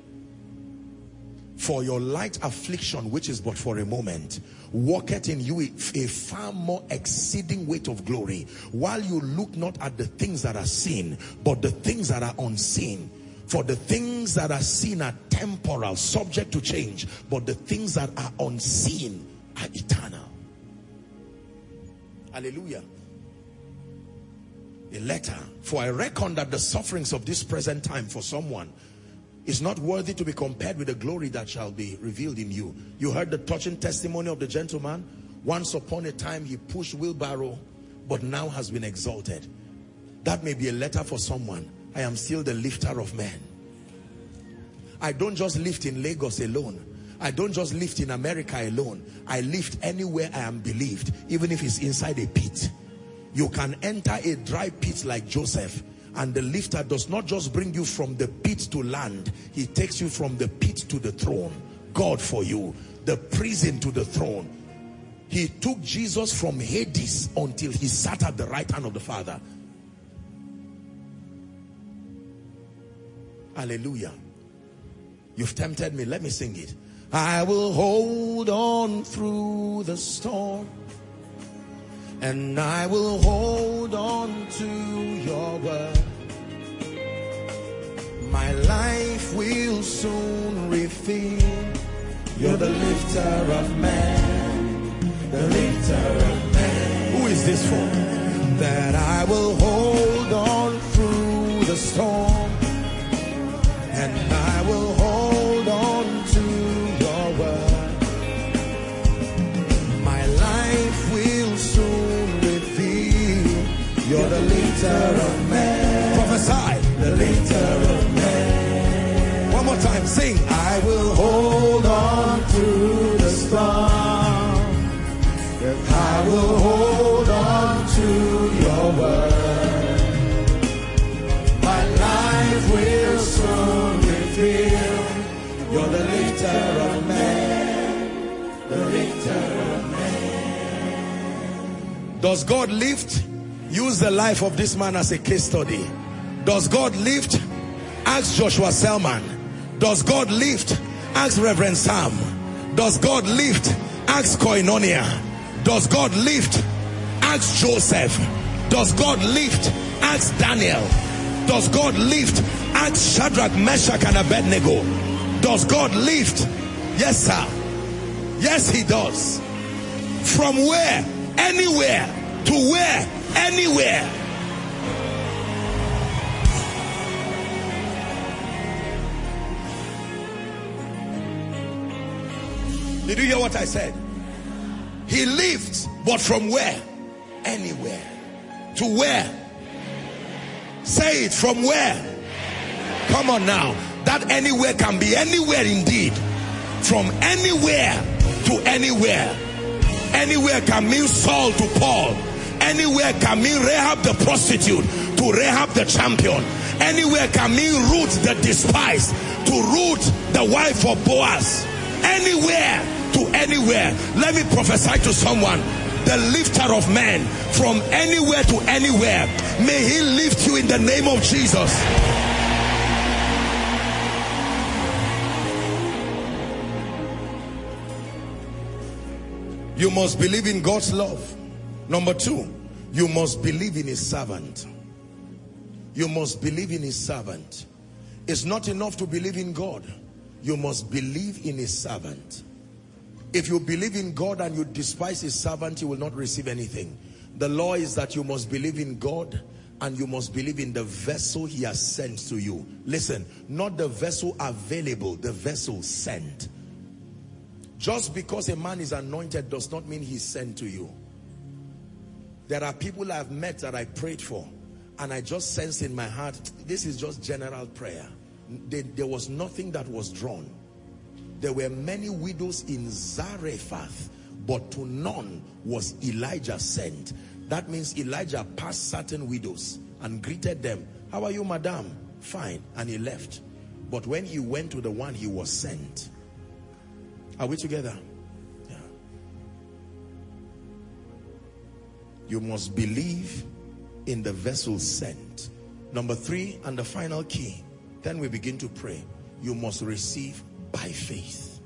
For your light affliction, which is but for a moment, worketh in you a far more exceeding weight of glory, while you look not at the things that are seen, but the things that are unseen. For the things that are seen are temporal, subject to change, but the things that are unseen are eternal. Hallelujah. A letter. For I reckon that the sufferings of this present time for someone is not worthy to be compared with the glory that shall be revealed in you. You heard the touching testimony of the gentleman. Once upon a time he pushed wheelbarrow, but now has been exalted. That may be a letter for someone. I am still the lifter of men. I don't just lift in Lagos alone. I don't just lift in America alone. I lift anywhere I am believed, even if it's inside a pit. You can enter a dry pit like Joseph, and the lifter does not just bring you from the pit to land. He takes you from the pit to the throne. God for you. The prison to the throne. He took Jesus from Hades until he sat at the right hand of the Father. Hallelujah. You've tempted me. Let me sing it. I will hold on through the storm, and I will hold on to your word. My life will soon reveal you're the lifter of man, the lifter of man. Who is this for? That I will hold on through the storm, and I will hold on to your word. My life will soon reveal you're the lifter of man. Prophesy. The lifter of man. One more time, sing. I will hold on through the storm. I will hold on to your word. My life will soon reveal you're the lifter of man. The lifter of man. Does God lift? Use the life of this man as a case study. Does God lift? Ask Joshua Selman. Does God lift? Ask Reverend Sam. Does God lift? Ask Koinonia. Does God lift? Ask Joseph. Does God lift? Ask Daniel. Does God lift? Ask Shadrach, Meshach, and Abednego. Does God lift? Yes, sir. Yes, he does. From where? Anywhere. To where? Anywhere. Did you hear what I said? He lifts, but from where? Anywhere. To where? Say it. From where? Come on now. That anywhere can be anywhere indeed. From anywhere to anywhere. Anywhere can mean Saul to Paul. Anywhere can mean Rahab the prostitute to Rahab the champion. Anywhere can mean Ruth the despised to Ruth the wife of Boaz. Anywhere to anywhere. Let me prophesy to someone. The lifter of men, from anywhere to anywhere, may he lift you in the name of Jesus. You must believe in God's love. Number two, you must believe in his servant. You must believe in his servant. It's not enough to believe in God. You must believe in his servant. If you believe in God and you despise his servant, you will not receive anything. The law is that you must believe in God and you must believe in the vessel he has sent to you. Listen, not the vessel available, the vessel sent. Just because a man is anointed does not mean he's sent to you. There are people I've met that I prayed for and I just sensed in my heart, this is just general prayer. There was nothing that was drawn. There were many widows in Zarephath, but to none was Elijah sent. That means Elijah passed certain widows and greeted them. How are you, madam? Fine. And he left. But when he went to the one, he was sent. Are we together? Yeah. You must believe in the vessel sent. Number three, and the final key, then we begin to pray. You must receive by faith.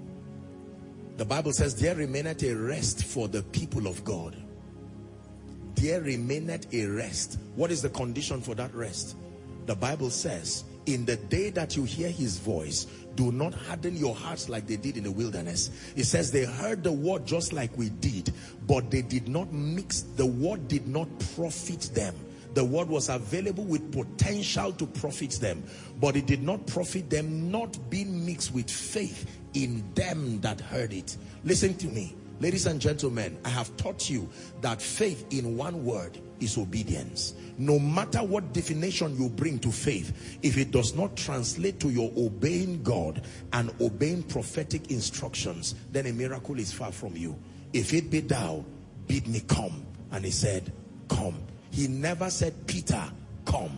The Bible says, there remaineth a rest for the people of God. There remaineth a rest. What is the condition for that rest? The Bible says, in the day that you hear his voice, do not harden your hearts like they did in the wilderness. It says they heard the word just like we did, but they did not mix. The word did not profit them. The word was available with potential to profit them, but it did not profit them, not being mixed with faith in them that heard it. Listen to me, ladies and gentlemen. I have taught you that faith in one word is obedience. No matter what definition you bring to faith, if it does not translate to your obeying God and obeying prophetic instructions, then a miracle is far from you. If it be thou, bid me come. And he said, come. He never said, Peter, come.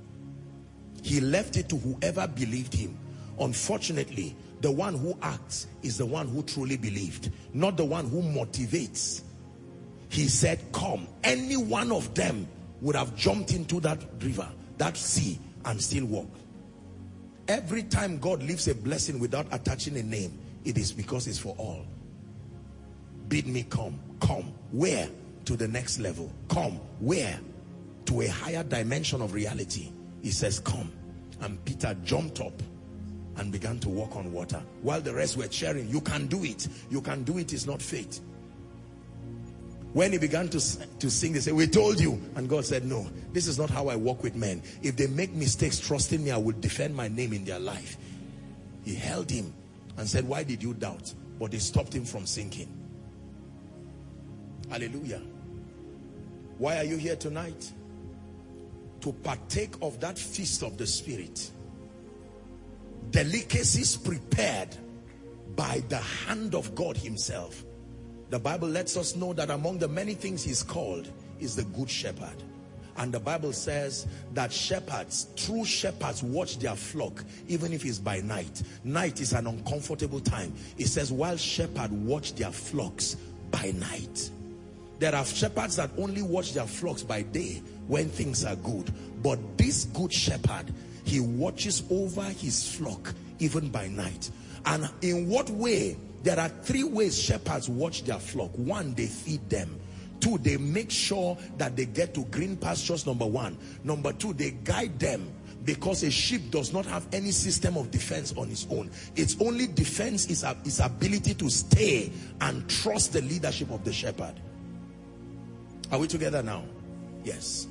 He left it to whoever believed him. Unfortunately, the one who acts is the one who truly believed, not the one who motivates. He said, come. Any one of them would have jumped into that river, that sea, and still walk. Every time God leaves a blessing without attaching a name, it is because it's for all. Bid me come. Come. Where? To the next level. Come. Where? To a higher dimension of reality. He says, come. And Peter jumped up and began to walk on water, while the rest were cheering. You can do it. You can do it is not faith. When he began to sing, they said, we told you. And God said, no, this is not how I walk with men. If they make mistakes, trust in me, I will defend my name in their life. He held him and said, why did you doubt? But they stopped him from sinking. Hallelujah. Why are you here tonight? To partake of that feast of the Spirit. Delicacies prepared by the hand of God himself. The Bible lets us know that among the many things he's called is the Good Shepherd. And the Bible says that shepherds, true shepherds, watch their flock even if it's by night. Night is an uncomfortable time. It says while shepherds watch their flocks by night. There are shepherds that only watch their flocks by day when things are good. But this Good Shepherd, he watches over his flock even by night. And in what way? There are three ways shepherds watch their flock. One, they feed them. Two, they make sure that they get to green pastures, number one. Number two, they guide them. Because a sheep does not have any system of defense on its own. Its only defense is its ability to stay and trust the leadership of the shepherd. Are we together now? Yes.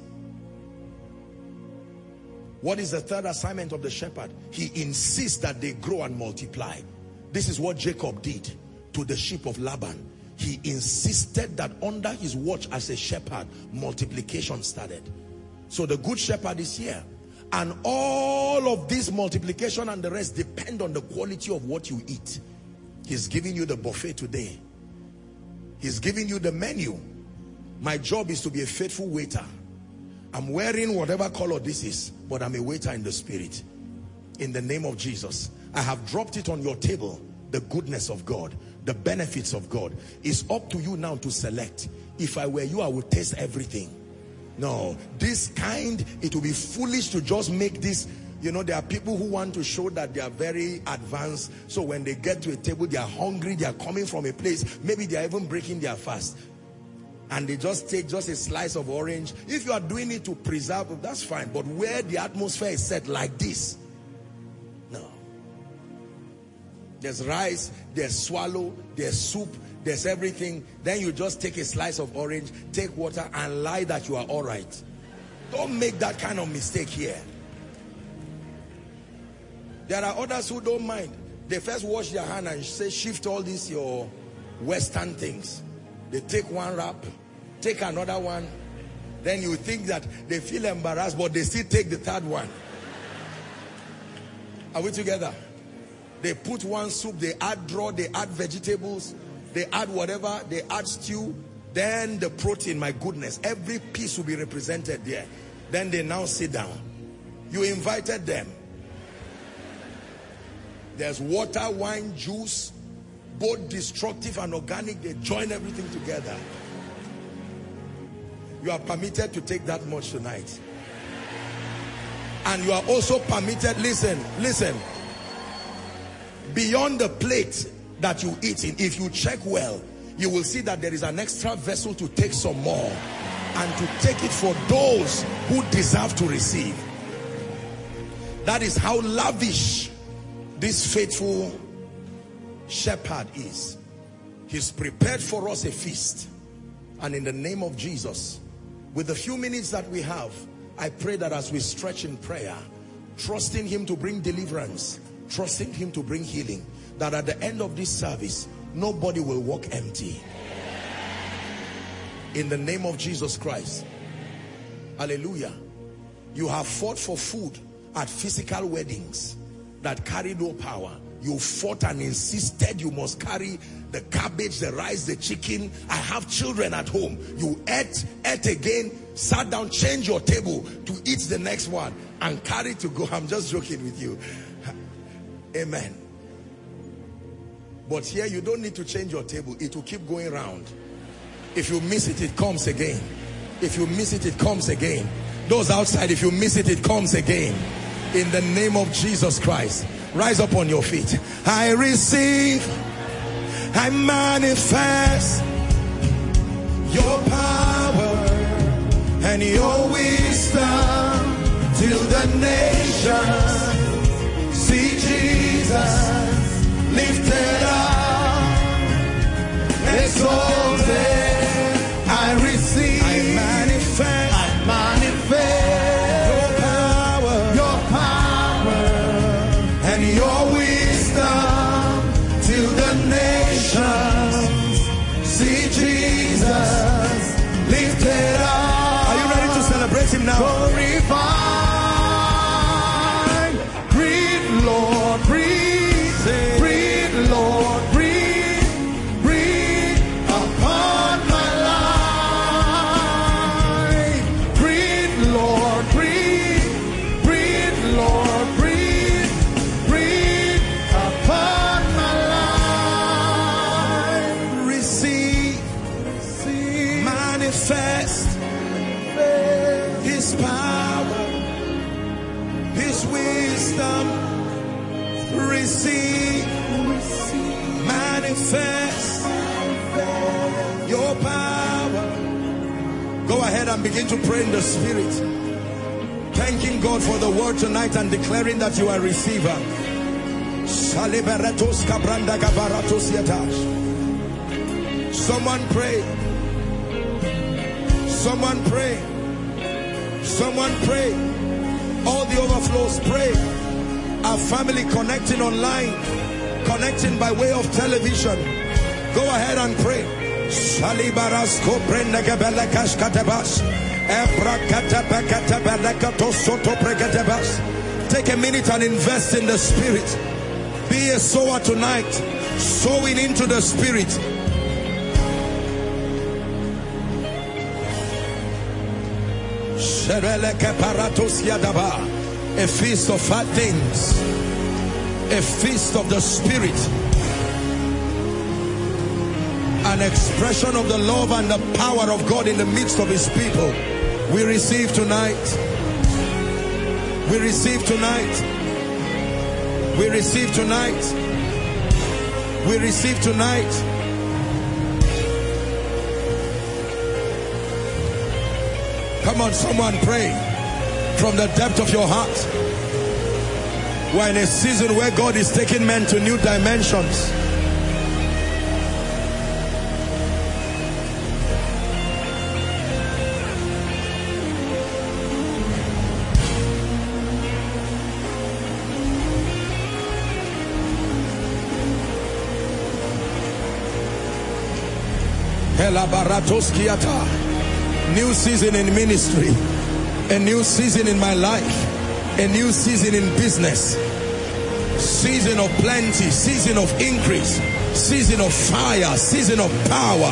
What is the third assignment of the shepherd? He insists that they grow and multiply. This is what Jacob did to the sheep of Laban. He insisted that under his watch as a shepherd, multiplication started. So the good shepherd is here. And all of this multiplication and the rest depend on the quality of what you eat. He's giving you the buffet today. He's giving you the menu. My job is to be a faithful waiter. I'm wearing whatever color this is, but I'm a waiter in the spirit. In the name of Jesus, I have dropped it on your table. The goodness of God, the benefits of God. It's up to you now to select. If I were you, I would taste everything. No, this kind, it will be foolish to just make this. You know, there are people who want to show that they are very advanced. So when they get to a table, they are hungry. They are coming from a place. Maybe they are even breaking their fast. And they just take just a slice of orange. If you are doing it to preserve, that's fine. But where the atmosphere is set like this, no. There's rice, there's swallow, there's soup, there's everything. Then you just take a slice of orange, take water, and lie that you are all right. Don't make that kind of mistake here. There are others who don't mind. They first wash their hand and say, shift all these your Western things. They take one wrap, take another one. Then you think that they feel embarrassed, but they still take the third one. Are we together? They put one soup, they add draw, they add vegetables, they add whatever, they add stew. Then the protein, my goodness, every piece will be represented there. Then they now sit down. You invited them. There's water, wine, juice, both destructive and organic. They join everything together. You are permitted to take that much tonight. And you are also permitted, listen, beyond the plate that you eat in, if you check well, you will see that there is an extra vessel to take some more and to take it for those who deserve to receive. That is how lavish this faithful shepherd is. He's prepared for us a feast. And in the name of Jesus, with the few minutes that we have, I pray that as we stretch in prayer, trusting him to bring deliverance, trusting him to bring healing, that at the end of this service, nobody will walk empty. In the name of Jesus Christ. Hallelujah. You have fought for food at physical weddings that carry no power. You fought and insisted you must carry the cabbage, the rice, the chicken. I have children at home. You ate again, sat down, changed your table to eat the next one and carry to go. I'm just joking with you. Amen. But here you don't need to change your table. It will keep going round. If you miss it, it comes again. If you miss it, it comes again. Those outside, if you miss it, it comes again. In the name of Jesus Christ. Rise up on your feet. I receive, I manifest your power and your wisdom till the nations see Jesus lifted up, exalted. I receive, I manifest your wisdom till the nations see Jesus lifted up. Are you ready to celebrate him now? Glorified. Breathe, Lord, breathe. Breathe, Lord, breathe. Breathe upon my life. Breathe, Lord, breathe. Breathe, Lord, breathe. Manifest his power, his wisdom. Receive, manifest your power. Go ahead and begin to pray in the spirit. Thanking God for the word tonight and declaring that you are a receiver. Someone pray. Someone pray. Someone pray. All the overflows, pray. Our family connecting online, connecting by way of television. Go ahead and pray. Take a minute and invest in the spirit. Be a sower tonight, sowing into the spirit. A feast of fat things, a feast of the spirit, an expression of the love and the power of God in the midst of his people. We receive tonight. We receive tonight. We receive tonight. We receive tonight. Come on, someone pray from the depth of your heart. We're in a season where God is taking men to new dimensions. New season in ministry, a new season in my life, a new season in business, season of plenty, season of increase, season of fire, season of power.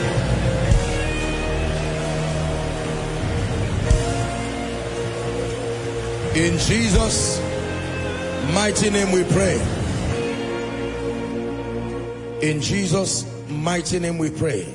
In Jesus' mighty name we pray. In Jesus' mighty name we pray.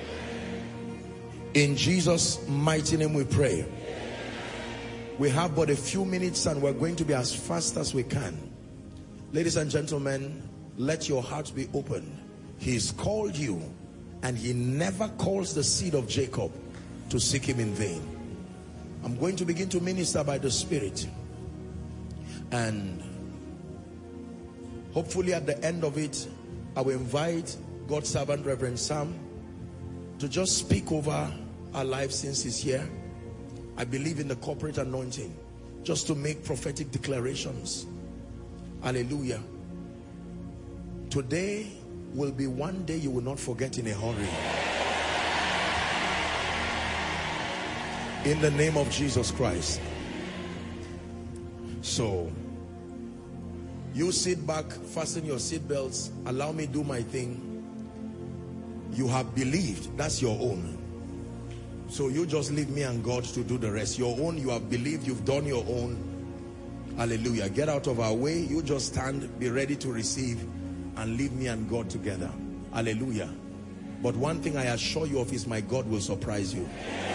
In Jesus' mighty name we pray. We have but a few minutes and we're going to be as fast as we can. Ladies and gentlemen, let your hearts be open. He's called you and he never calls the seed of Jacob to seek him in vain. I'm going to begin to minister by the Spirit. And hopefully at the end of it, I will invite God's servant Reverend Sam to just speak over our lives since he's here. I believe in the corporate anointing, just to make prophetic declarations. Hallelujah. Today will be one day you will not forget in a hurry. In the name of Jesus Christ. So, you sit back, fasten your seatbelts, allow me do my thing. You have believed, that's your own. So you just leave me and God to do the rest. Your own, you have believed, you've done your own. Hallelujah. Get out of our way. You just stand, be ready to receive, and leave me and God together. Hallelujah. But one thing I assure you of is my God will surprise you.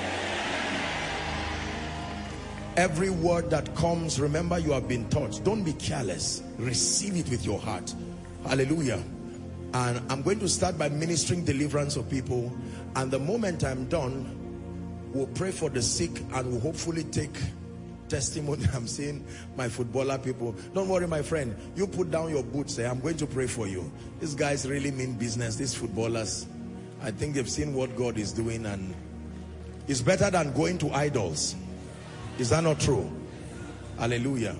Every word that comes, remember you have been taught. Don't be careless. Receive it with your heart. Hallelujah. And I'm going to start by ministering deliverance of people. And the moment I'm done, we'll pray for the sick and we'll hopefully take testimony. I'm seeing my footballer people. Don't worry, my friend. You put down your boots. I'm going to pray for you. These guys really mean business. These footballers, I think they've seen what God is doing, and it's better than going to idols. Is that not true? Hallelujah.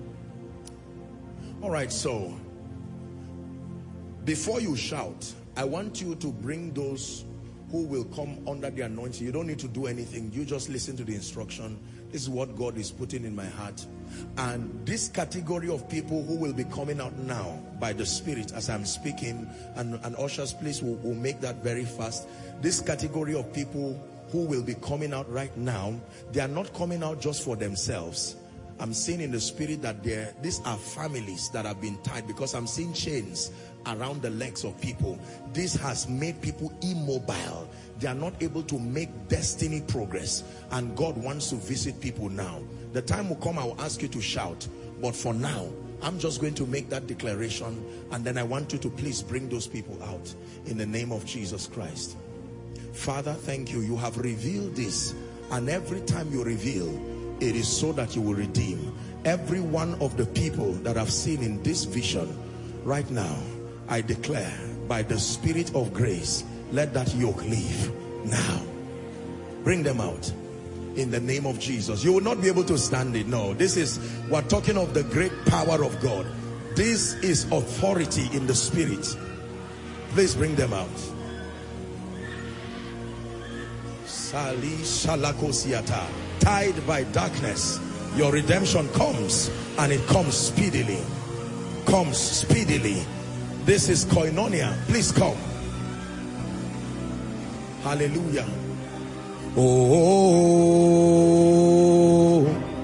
All right, so before you shout, I want you to bring those who will come under the anointing. You don't need to do anything. You just listen to the instruction. This is what God is putting in my heart. And this category of people who will be coming out now by the Spirit as I'm speaking, and ushers, please, will make that very fast. This category of people who will be coming out right now, they are not coming out just for themselves. I'm seeing in the Spirit that these are families that have been tied, because I'm seeing chains around the legs of people. This has made people immobile. They are not able to make destiny progress, and God wants to visit people now. The time will come, I will ask you to shout, but for now I'm just going to make that declaration, and then I want you to please bring those people out in the name of Jesus Christ. Father, thank you. You have revealed this, and every time you reveal, it is so that you will redeem. Every one of the people that I've seen in this vision right now, I declare by the Spirit of grace, let that yoke leave now. Bring them out in the name of Jesus. You will not be able to stand it. No, we're talking of the great power of God. This is authority in the Spirit. Please bring them out. Tied by darkness, your redemption comes, and it comes speedily. Comes speedily. This is koinonia. Please come. Hallelujah. Oh,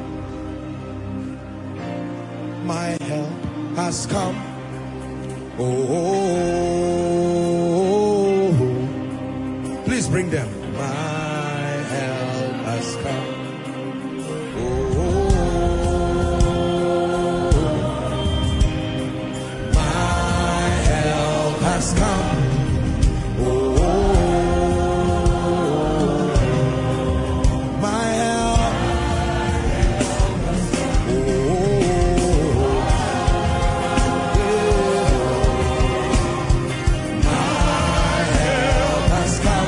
my help has come. Oh, please bring them. My help has come. Come. Oh, my help. Oh, my help has come.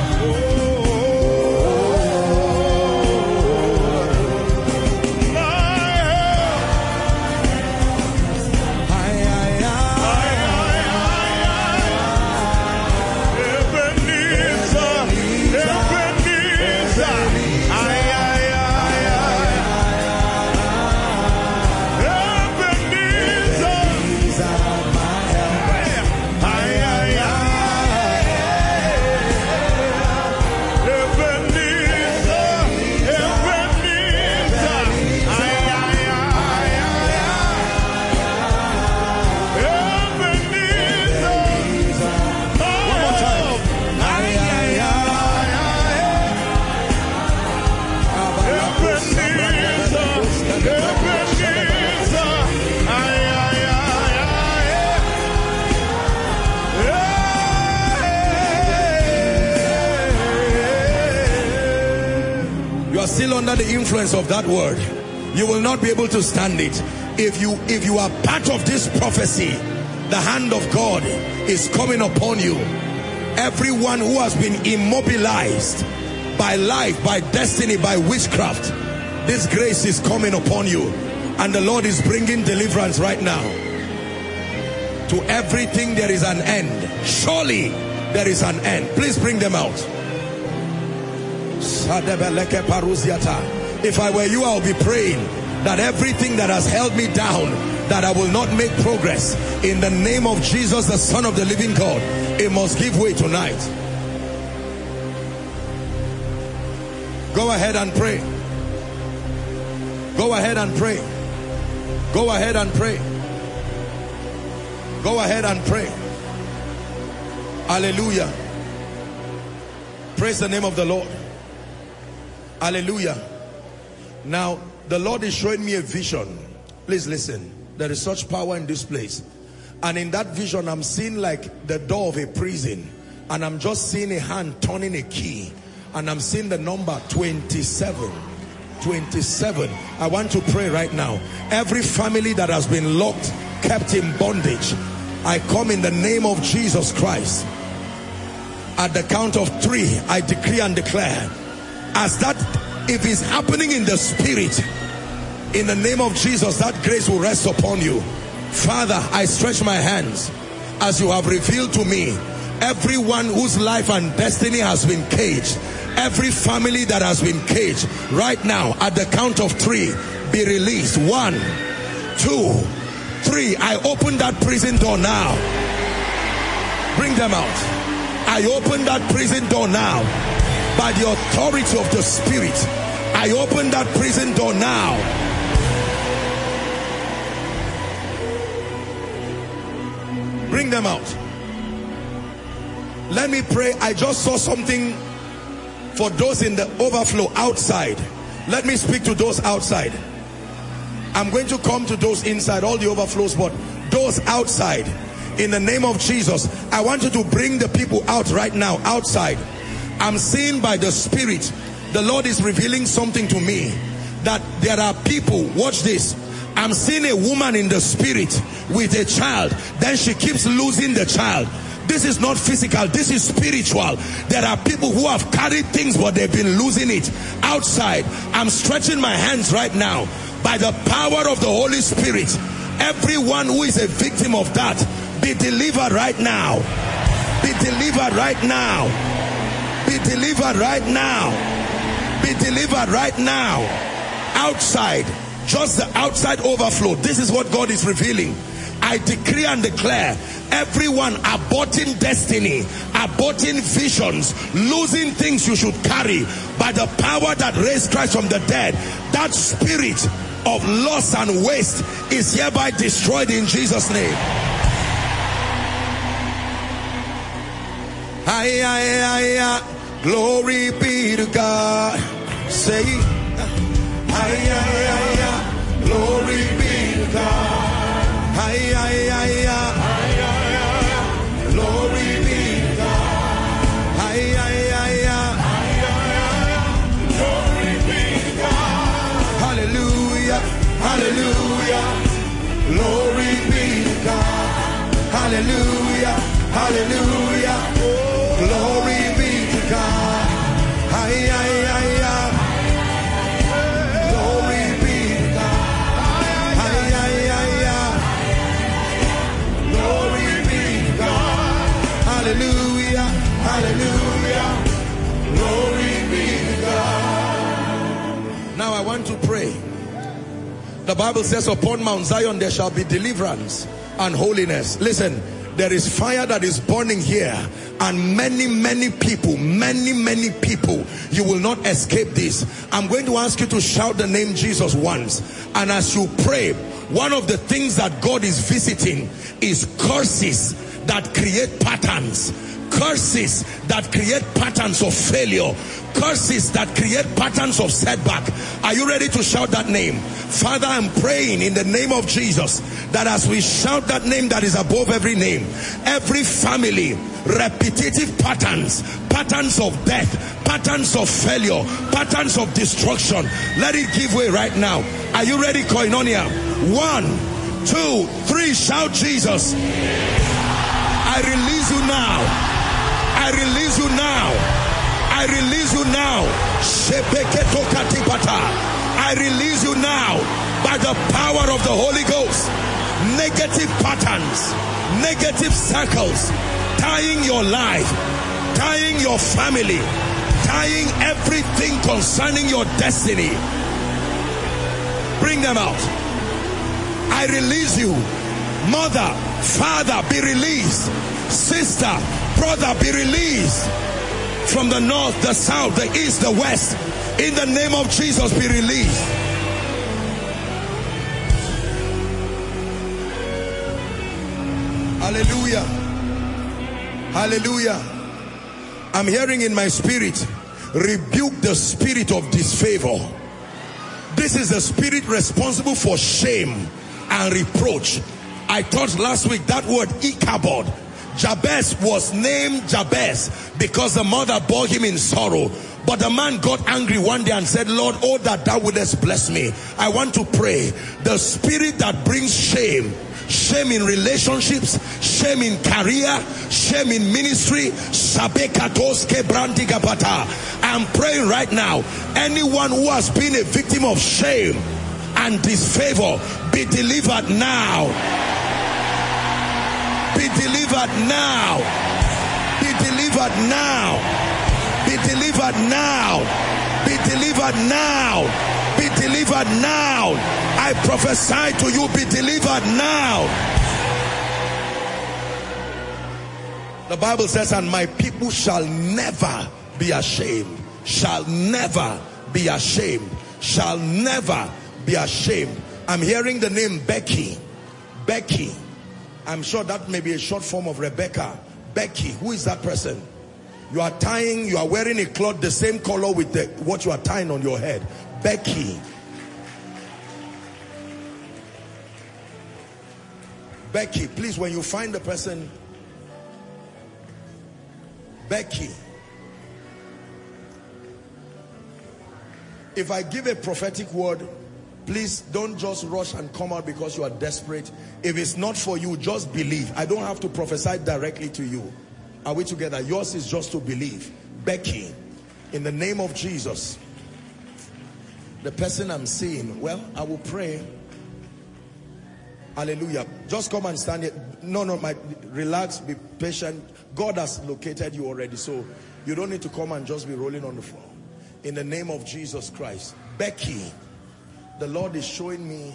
Still under the influence of that word, you will not be able to stand it. If you are part of this prophecy, the hand of God is coming upon you. Everyone who has been immobilized by life, by destiny, by witchcraft, this grace is coming upon you, and the Lord is bringing deliverance right now. To everything there is an end. Surely there is an end. Please bring them out. If I were you, I'll be praying that everything that has held me down, that I will not make progress, in the name of Jesus, the Son of the living God, it must give way tonight. Go ahead and pray. Go ahead and pray. Go ahead and pray. Go ahead and pray. Hallelujah. Praise the name of the Lord. Hallelujah. Now, the Lord is showing me a vision. Please listen. There is such power in this place. And in that vision, I'm seeing like the door of a prison. And I'm just seeing a hand turning a key. And I'm seeing the number 27. 27. I want to pray right now. Every family that has been locked, kept in bondage, I come in the name of Jesus Christ. At the count of 3, I decree and declare, as that, if it's happening in the spirit, in the name of Jesus, that grace will rest upon you. Father, I stretch my hands as you have revealed to me everyone whose life and destiny has been caged, every family that has been caged right now. At the count of 3, be released. 1, 2, 3. I open that prison door now. Bring them out. I open that prison door now. By the authority of the Spirit, I open that prison door now. Bring them out. Let me pray. I just saw something for those in the overflow outside. Let me speak to those outside. I'm going to come to those inside, all the overflows, but those outside, in the name of Jesus, I want you to bring the people out right now, outside. I'm seeing by the Spirit, the Lord is revealing something to me, that there are people, watch this, I'm seeing a woman in the spirit with a child, then she keeps losing the child. This is not physical, this is spiritual. There are people who have carried things but they've been losing it outside. I'm stretching my hands right now by the power of the Holy Spirit. Everyone who is a victim of that, be delivered right now. Be delivered right now. Be delivered right now. Be delivered right now. Outside, just the outside overflow. This is what God is revealing. I decree and declare, everyone aborting destiny, aborting visions, losing things you should carry, by the power that raised Christ from the dead, that spirit of loss and waste is hereby destroyed in Jesus' name. Aye, aye, aye, aye. Glory be to God. Say, aye, aye, aye, aye. Glory be to God. Aye, aye, aye, aye. Glory be to God. Aye, aye, aye, aye. Glory be to God. Hallelujah, hallelujah. Glory be to God. Hallelujah, hallelujah. Glory be to God. Aye, aye, aye, aye. Glory be to God. Aye, aye, aye, aye. Glory be to God. Hallelujah, hallelujah. Glory be to God. Now I want to pray. The Bible says upon Mount Zion there shall be deliverance and holiness. Listen, there is fire that is burning here, and many people, many people, you will not escape this. I'm going to ask you to shout the name Jesus once, and as you pray, one of the things that God is visiting is curses that create patterns. Curses that create patterns of failure. Curses that create patterns of setback. Are you ready to shout that name? Father, I'm praying in the name of Jesus that as we shout that name that is above every name, every family, repetitive patterns, patterns of death, patterns of failure, patterns of destruction, let it give way right now. Are you ready, Koinonia? 1, 2, 3, shout Jesus. I release you now. I release you now. I release you now. I release you now by the power of the Holy Ghost. Negative patterns, negative circles, tying your life, tying your family, tying everything concerning your destiny. Bring them out. I release you. Mother, father, be released. Sister, brother, be released. From the north, the south, the east, the west, in the name of Jesus, be released. Hallelujah. Hallelujah. I'm hearing in my spirit, rebuke the spirit of disfavor. This is the spirit responsible for shame and reproach. I taught last week that word Ichabod. Jabez was named Jabez because the mother bore him in sorrow. But the man got angry one day and said, Lord, oh that thou wouldest bless me. I want to pray. The spirit that brings shame, shame in relationships, shame in career, shame in ministry, I'm praying right now, anyone who has been a victim of shame and disfavor, be delivered now. Be delivered now. Be delivered now. Be delivered now. Be delivered now. Be delivered now. I prophesy to you, be delivered now. The Bible says, and my people shall never be ashamed. Shall never be ashamed. Shall never be ashamed. I'm hearing the name Becky. Becky. I'm sure that may be a short form of Rebecca. Becky, who is that person? You are tying, you are wearing a cloth the same color with the what you are tying on your head. Becky. Becky, please, when you find the person. Becky. If I give a prophetic word, please don't just rush and come out because you are desperate. If it's not for you, just believe. I don't have to prophesy directly to you. Are we together? Yours is just to believe. Becky, in the name of Jesus, the person I'm seeing, well, I will pray. Hallelujah. Just come and stand here. No, relax, be patient. God has located you already, so you don't need to come and just be rolling on the floor. In the name of Jesus Christ. Becky, the Lord is showing me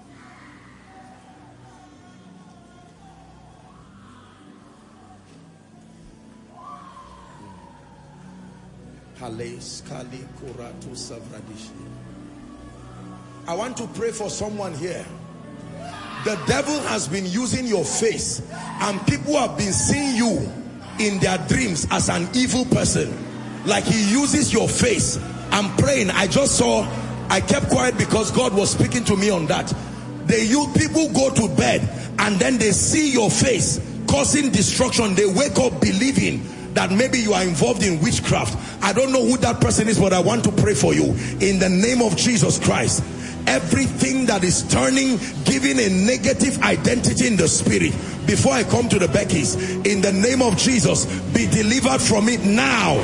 I want to pray for someone here. The devil has been using your face, and people have been seeing you in their dreams as an evil person. Like he uses your face. I'm praying. I kept quiet because God was speaking to me on that. People go to bed and then they see your face causing destruction. They wake up believing that maybe you are involved in witchcraft. I don't know who that person is, but I want to pray for you. In the name of Jesus Christ. Everything that is giving a negative identity in the spirit. Before I come to the Beckys, in the name of Jesus, be delivered from it now.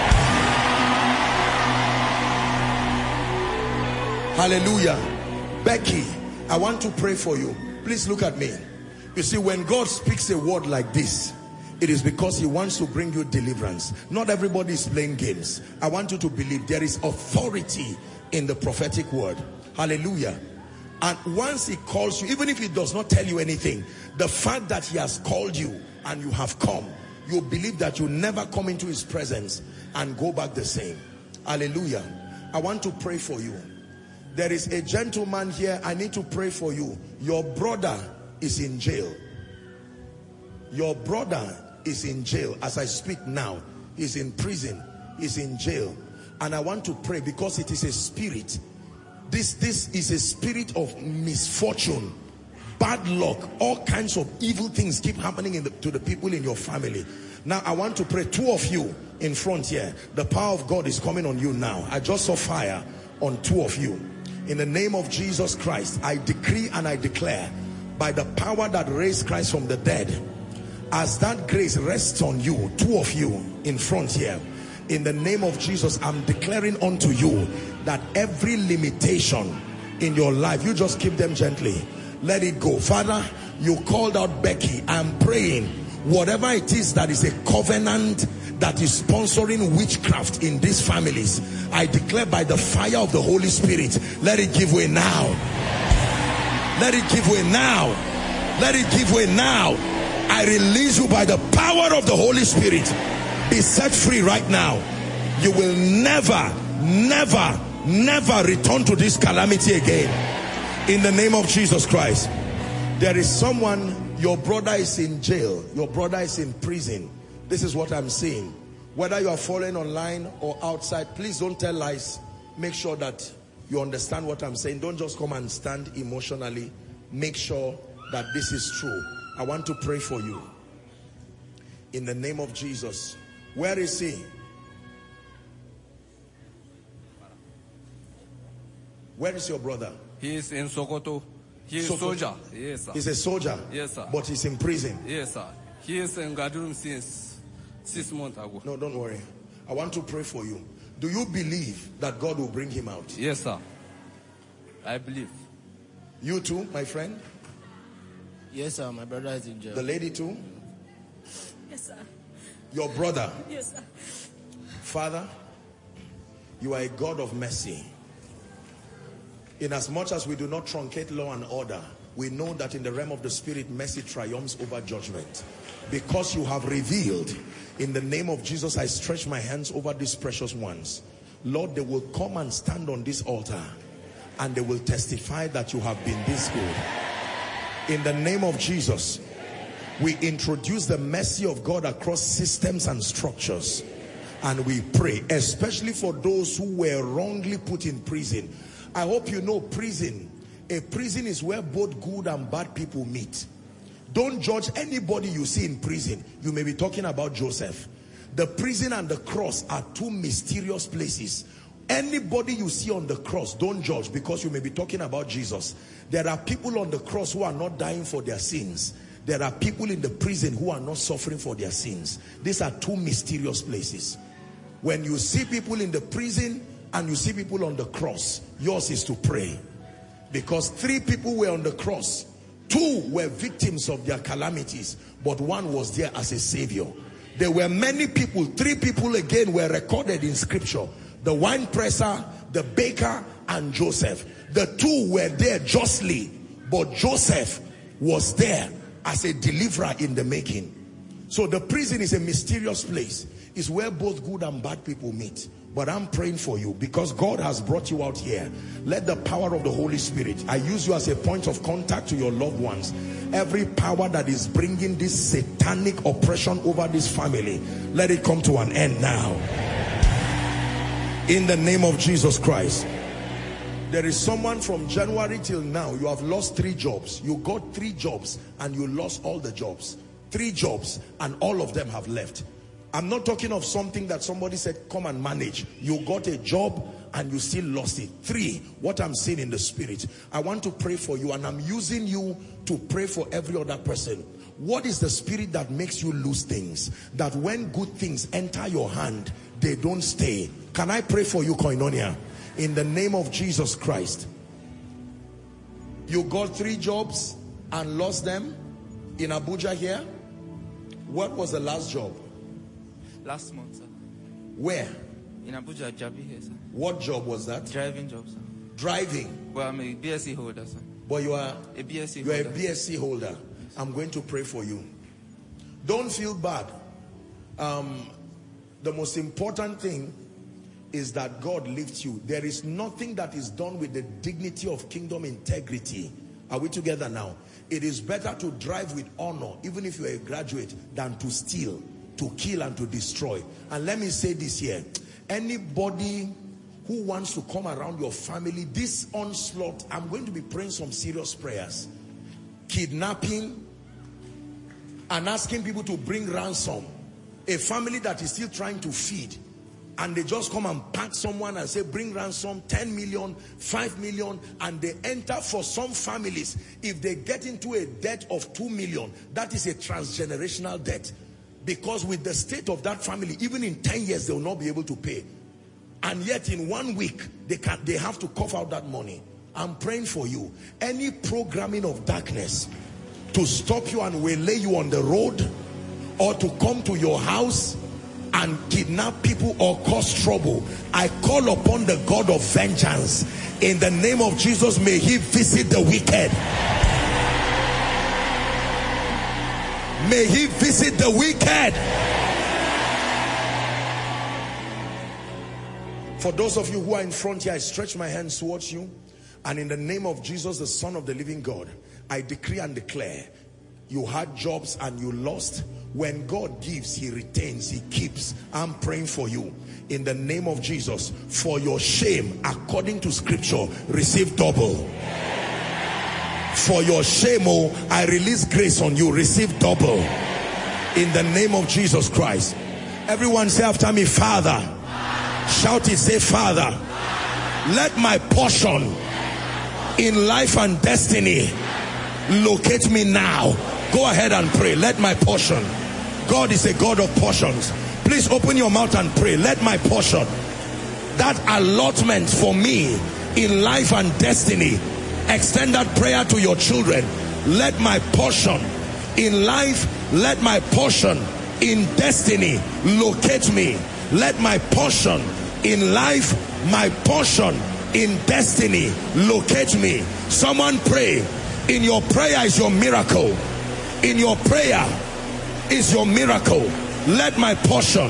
Hallelujah. Becky, I want to pray for you. Please look at me. You see, when God speaks a word like this, it is because he wants to bring you deliverance. Not everybody is playing games. I want you to believe there is authority in the prophetic word. Hallelujah. And once he calls you, even if he does not tell you anything, the fact that he has called you and you have come, you believe that you never come into his presence and go back the same. Hallelujah. I want to pray for you. There is a gentleman here. I need to pray for you. Your brother is in jail. Your brother is in jail as I speak now. He's in prison. He's in jail. And I want to pray because it is a spirit. This is a spirit of misfortune, bad luck, all kinds of evil things keep happening to the people in your family. Now I want to pray. Two of you in front here. The power of God is coming on you now. I just saw fire on two of you. In the name of Jesus Christ, I decree and I declare, by the power that raised Christ from the dead, as that grace rests on you, two of you in front here, in the name of Jesus, I'm declaring unto you that every limitation in your life, you just keep them gently, let it go. Father, you called out Becky. I'm praying, whatever it is that is a covenant that is sponsoring witchcraft in these families, I declare by the fire of the Holy Spirit, let it give way now. Let it give way now. Let it give way now. I release you by the power of the Holy Spirit. Be set free right now. You will never return to this calamity again. In the name of Jesus Christ. There is someone, your brother is in jail. Your brother is in prison. This is what I'm saying. Whether you are following online or outside, please don't tell lies. Make sure that you understand what I'm saying. Don't just come and stand emotionally. Make sure that this is true. I want to pray for you. In the name of Jesus. Where is he? Where is your brother? He is in Sokoto. He is a soldier. Yes, sir. He's a soldier? Yes, sir. But he's in prison? Yes, sir. He is in Gadurum since 6 months ago. No, don't worry. I want to pray for you. Do you believe that God will bring him out? Yes, sir. I believe. You too, my friend? Yes, sir. My brother is in jail. The lady too? Yes, sir. Your brother? Yes, sir. Father, you are a God of mercy. In as much as we do not truncate law and order, we know that in the realm of the spirit, mercy triumphs over judgment. Because you have revealed, in the name of Jesus, I stretch my hands over these precious ones. Lord, they will come and stand on this altar and they will testify that you have been this good. In the name of Jesus, we introduce the mercy of God across systems and structures. And we pray, especially for those who were wrongly put in prison. I hope you know prison. A prison is where both good and bad people meet. Don't judge anybody you see in prison. You may be talking about Joseph. The prison and the cross are two mysterious places. Anybody you see on the cross, don't judge, because you may be talking about Jesus. There are people on the cross who are not dying for their sins. There are people in the prison who are not suffering for their sins. These are two mysterious places. When you see people in the prison and you see people on the cross, yours is to pray. Because 3 people were on the cross. 2 were victims of their calamities, but 1 was there as a savior. There were many people. 3 people again were recorded in scripture. The wine presser, the baker, and Joseph. The 2 were there justly, but Joseph was there as a deliverer in the making. So the prison is a mysterious place. It's where both good and bad people meet. But I'm praying for you because God has brought you out here. Let the power of the Holy Spirit, I use you as a point of contact to your loved ones. Every power that is bringing this satanic oppression over this family, let it come to an end now. In the name of Jesus Christ. There is someone from January till now, you have lost 3 jobs. You got 3 jobs and you lost all the jobs. 3 jobs and all of them have left. I'm not talking of something that somebody said, come and manage. You got a job and you still lost it. 3, what I'm seeing in the spirit. I want to pray for you, and I'm using you to pray for every other person. What is the spirit that makes you lose things? That when good things enter your hand, they don't stay. Can I pray for you, Koinonia? In the name of Jesus Christ. You got 3 jobs and lost them in Abuja here. What was the last job? Last month, sir. Where? In Abuja, Jabi here, sir. What job was that? Driving job, sir. Driving? Well, I'm a BSc holder, sir. But you are a BSc holder. You are a BSc holder. Yes. I'm going to pray for you. Don't feel bad. The most important thing is that God lifts you. There is nothing that is done with the dignity of kingdom integrity. Are we together now? It is better to drive with honor, even if you are a graduate, than to steal, to kill, and to destroy. And let me say this here. Anybody who wants to come around your family, this onslaught, I'm going to be praying some serious prayers. Kidnapping and asking people to bring ransom. A family that is still trying to feed, and they just come and pack someone and say, bring ransom, 10 million, 5 million, and they enter. For some families, if they get into a debt of 2 million, that is a transgenerational debt. Because with the state of that family, even in 10 years, they will not be able to pay. And yet in 1 week, they have to cough out that money. I'm praying for you. Any programming of darkness to stop you and waylay you on the road, or to come to your house and kidnap people or cause trouble, I call upon the God of vengeance. In the name of Jesus, may he visit the wicked. May he visit the wicked. For those of you who are in front here, I stretch my hands towards you, and in the name of Jesus, the Son of the living God, I decree and declare, you had jobs and you lost. When God gives, he retains, he keeps. I'm praying for you in the name of Jesus. For your shame, according to scripture, receive double. For your shame, oh, I release grace on you. Receive double in the name of Jesus Christ. Everyone say after me, Father. Shout it, say, Father, let my portion in life and destiny locate me now. Go ahead and pray. Let my portion. God is a God of portions. Please open your mouth and pray. Let my portion, that allotment for me in life and destiny, extend that prayer to your children. Let my portion in life, let my portion in destiny locate me. Let my portion in life, my portion in destiny locate me. Someone pray. In your prayer is your miracle. In your prayer is your miracle. Let my portion,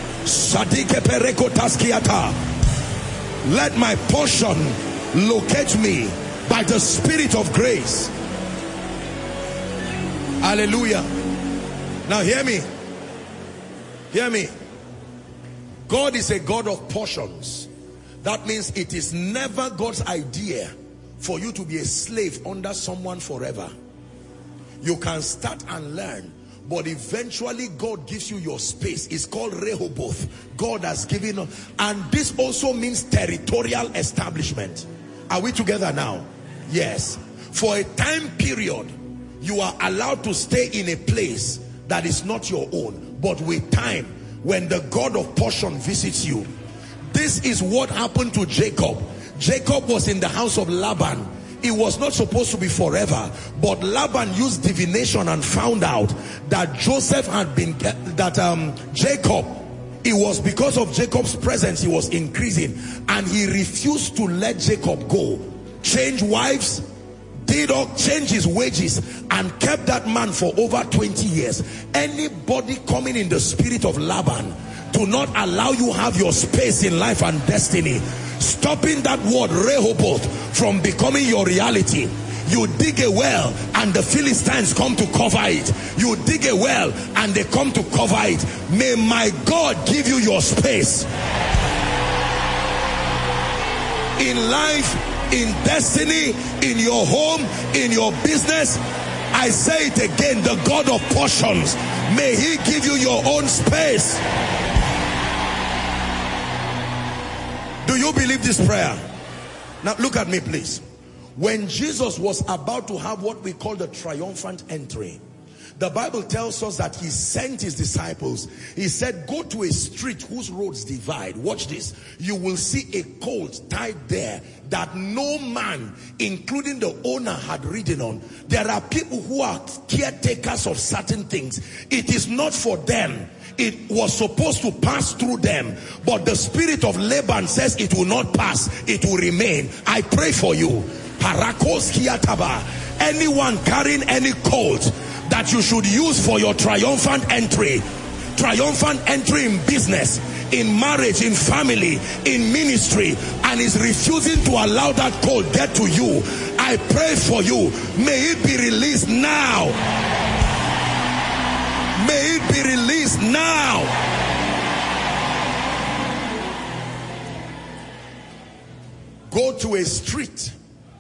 let my portion locate me by the Spirit of grace. Hallelujah. Now hear me. Hear me. God is a God of portions. That means it is never God's idea for you to be a slave under someone forever. You can start and learn, but eventually God gives you your space. It's called Rehoboth. God has given, and this also means territorial establishment. Are we together now? Yes. For a time period, you are allowed to stay in a place that is not your own. But with time, when the God of portion visits you, this is what happened to Jacob. Jacob was in the house of Laban. It was not supposed to be forever, but Laban used divination and found out that Joseph had been, Jacob, it was because of Jacob's presence he was increasing, and he refused to let Jacob go. Change wives, change his wages, and kept that man for over 20 years. Anybody coming in the spirit of Laban, do not allow you have your space in life and destiny. Stopping that word Rehoboth from becoming your reality. You dig a well and the Philistines come to cover it. You dig a well and they come to cover it. May my God give you your space. In life, in destiny, in your home, in your business. I say it again, the God of portions, may he give you your own space. Do you believe this prayer? Now look at me please. When Jesus was about to have what we call the triumphant entry, the Bible tells us that he sent his disciples. He said, go to a street whose roads divide. Watch this. You will see a colt tied there that no man, including the owner, had ridden on. There are people who are caretakers of certain things. It is not for them. It was supposed to pass through them, but the spirit of Laban says it will not pass, it will remain. I pray for you. Anyone carrying any colt that you should use for your triumphant entry in business, in marriage, in family, in ministry, and is refusing to allow that colt get to you, I pray for you. May it be released now. May it be released now. Go to a street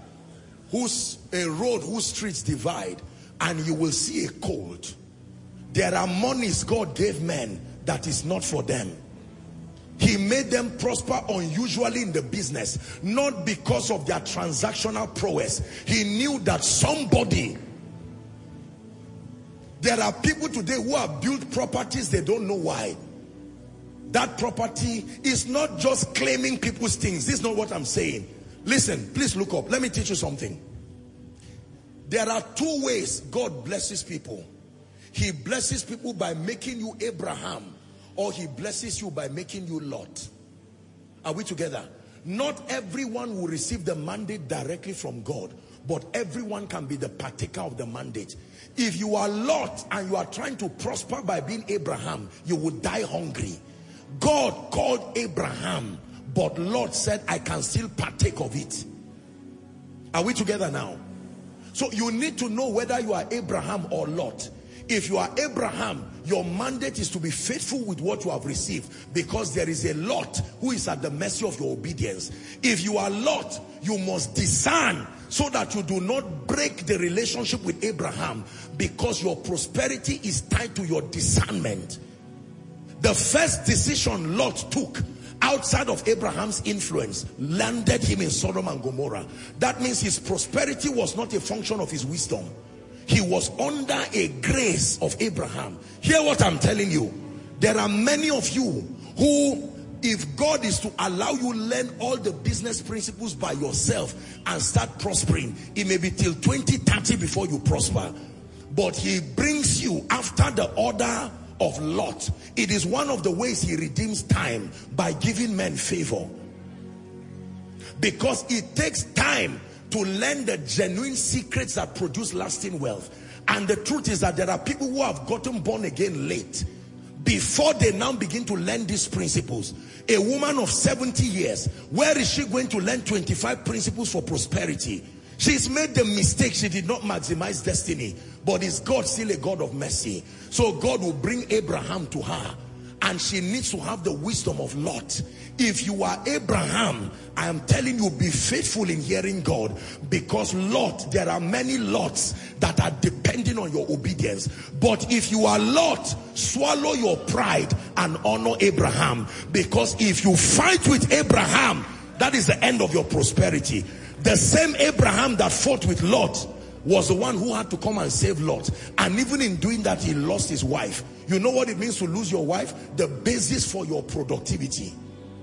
a road whose streets divide, and you will see a colt. There are monies God gave men that is not for them. He made them prosper unusually in the business, not because of their transactional prowess. He knew that somebody. There are people today who have built properties, they don't know why. That property is not just claiming people's things. This is not what I'm saying. Listen, please look up. Let me teach you something. There are two ways God blesses people. He blesses people by making you Abraham, or he blesses you by making you Lot. Are we together? Not everyone will receive the mandate directly from God, but everyone can be the partaker of the mandate. If you are Lot and you are trying to prosper by being Abraham, you will die hungry. God called Abraham, but Lot said, I can still partake of it. Are we together now? So you need to know whether you are Abraham or Lot. If you are Abraham, your mandate is to be faithful with what you have received, because there is a Lot who is at the mercy of your obedience. If you are Lot, you must discern so that you do not break the relationship with Abraham, because your prosperity is tied to your discernment. The first decision Lot took outside of Abraham's influence landed him in Sodom and Gomorrah. That means his prosperity was not a function of his wisdom. He was under a grace of Abraham. Hear what I'm telling you. There are many of you who, if God is to allow you learn all the business principles by yourself and start prospering, it may be till 2030 before you prosper. But he brings you after the order of Lot. It is one of the ways he redeems time, by giving men favor. Because it takes time to learn the genuine secrets that produce lasting wealth. And the truth is that there are people who have gotten born again late, before they now begin to learn these principles. A woman of 70 years, where is she going to learn 25 principles for prosperity? She's made the mistake. She did not maximize destiny. But is God still a God of mercy? So God will bring Abraham to her and she needs to have the wisdom of Lot. If you are Abraham, I am telling you, be faithful in hearing God, because Lot, there are many Lots that are depending on your obedience. But if you are Lot, swallow your pride and honor Abraham, because if you fight with Abraham, that is the end of your prosperity. The same Abraham that fought with Lot was the one who had to come and save Lot. And even in doing that, he lost his wife. You know what it means to lose your wife? The basis for your productivity.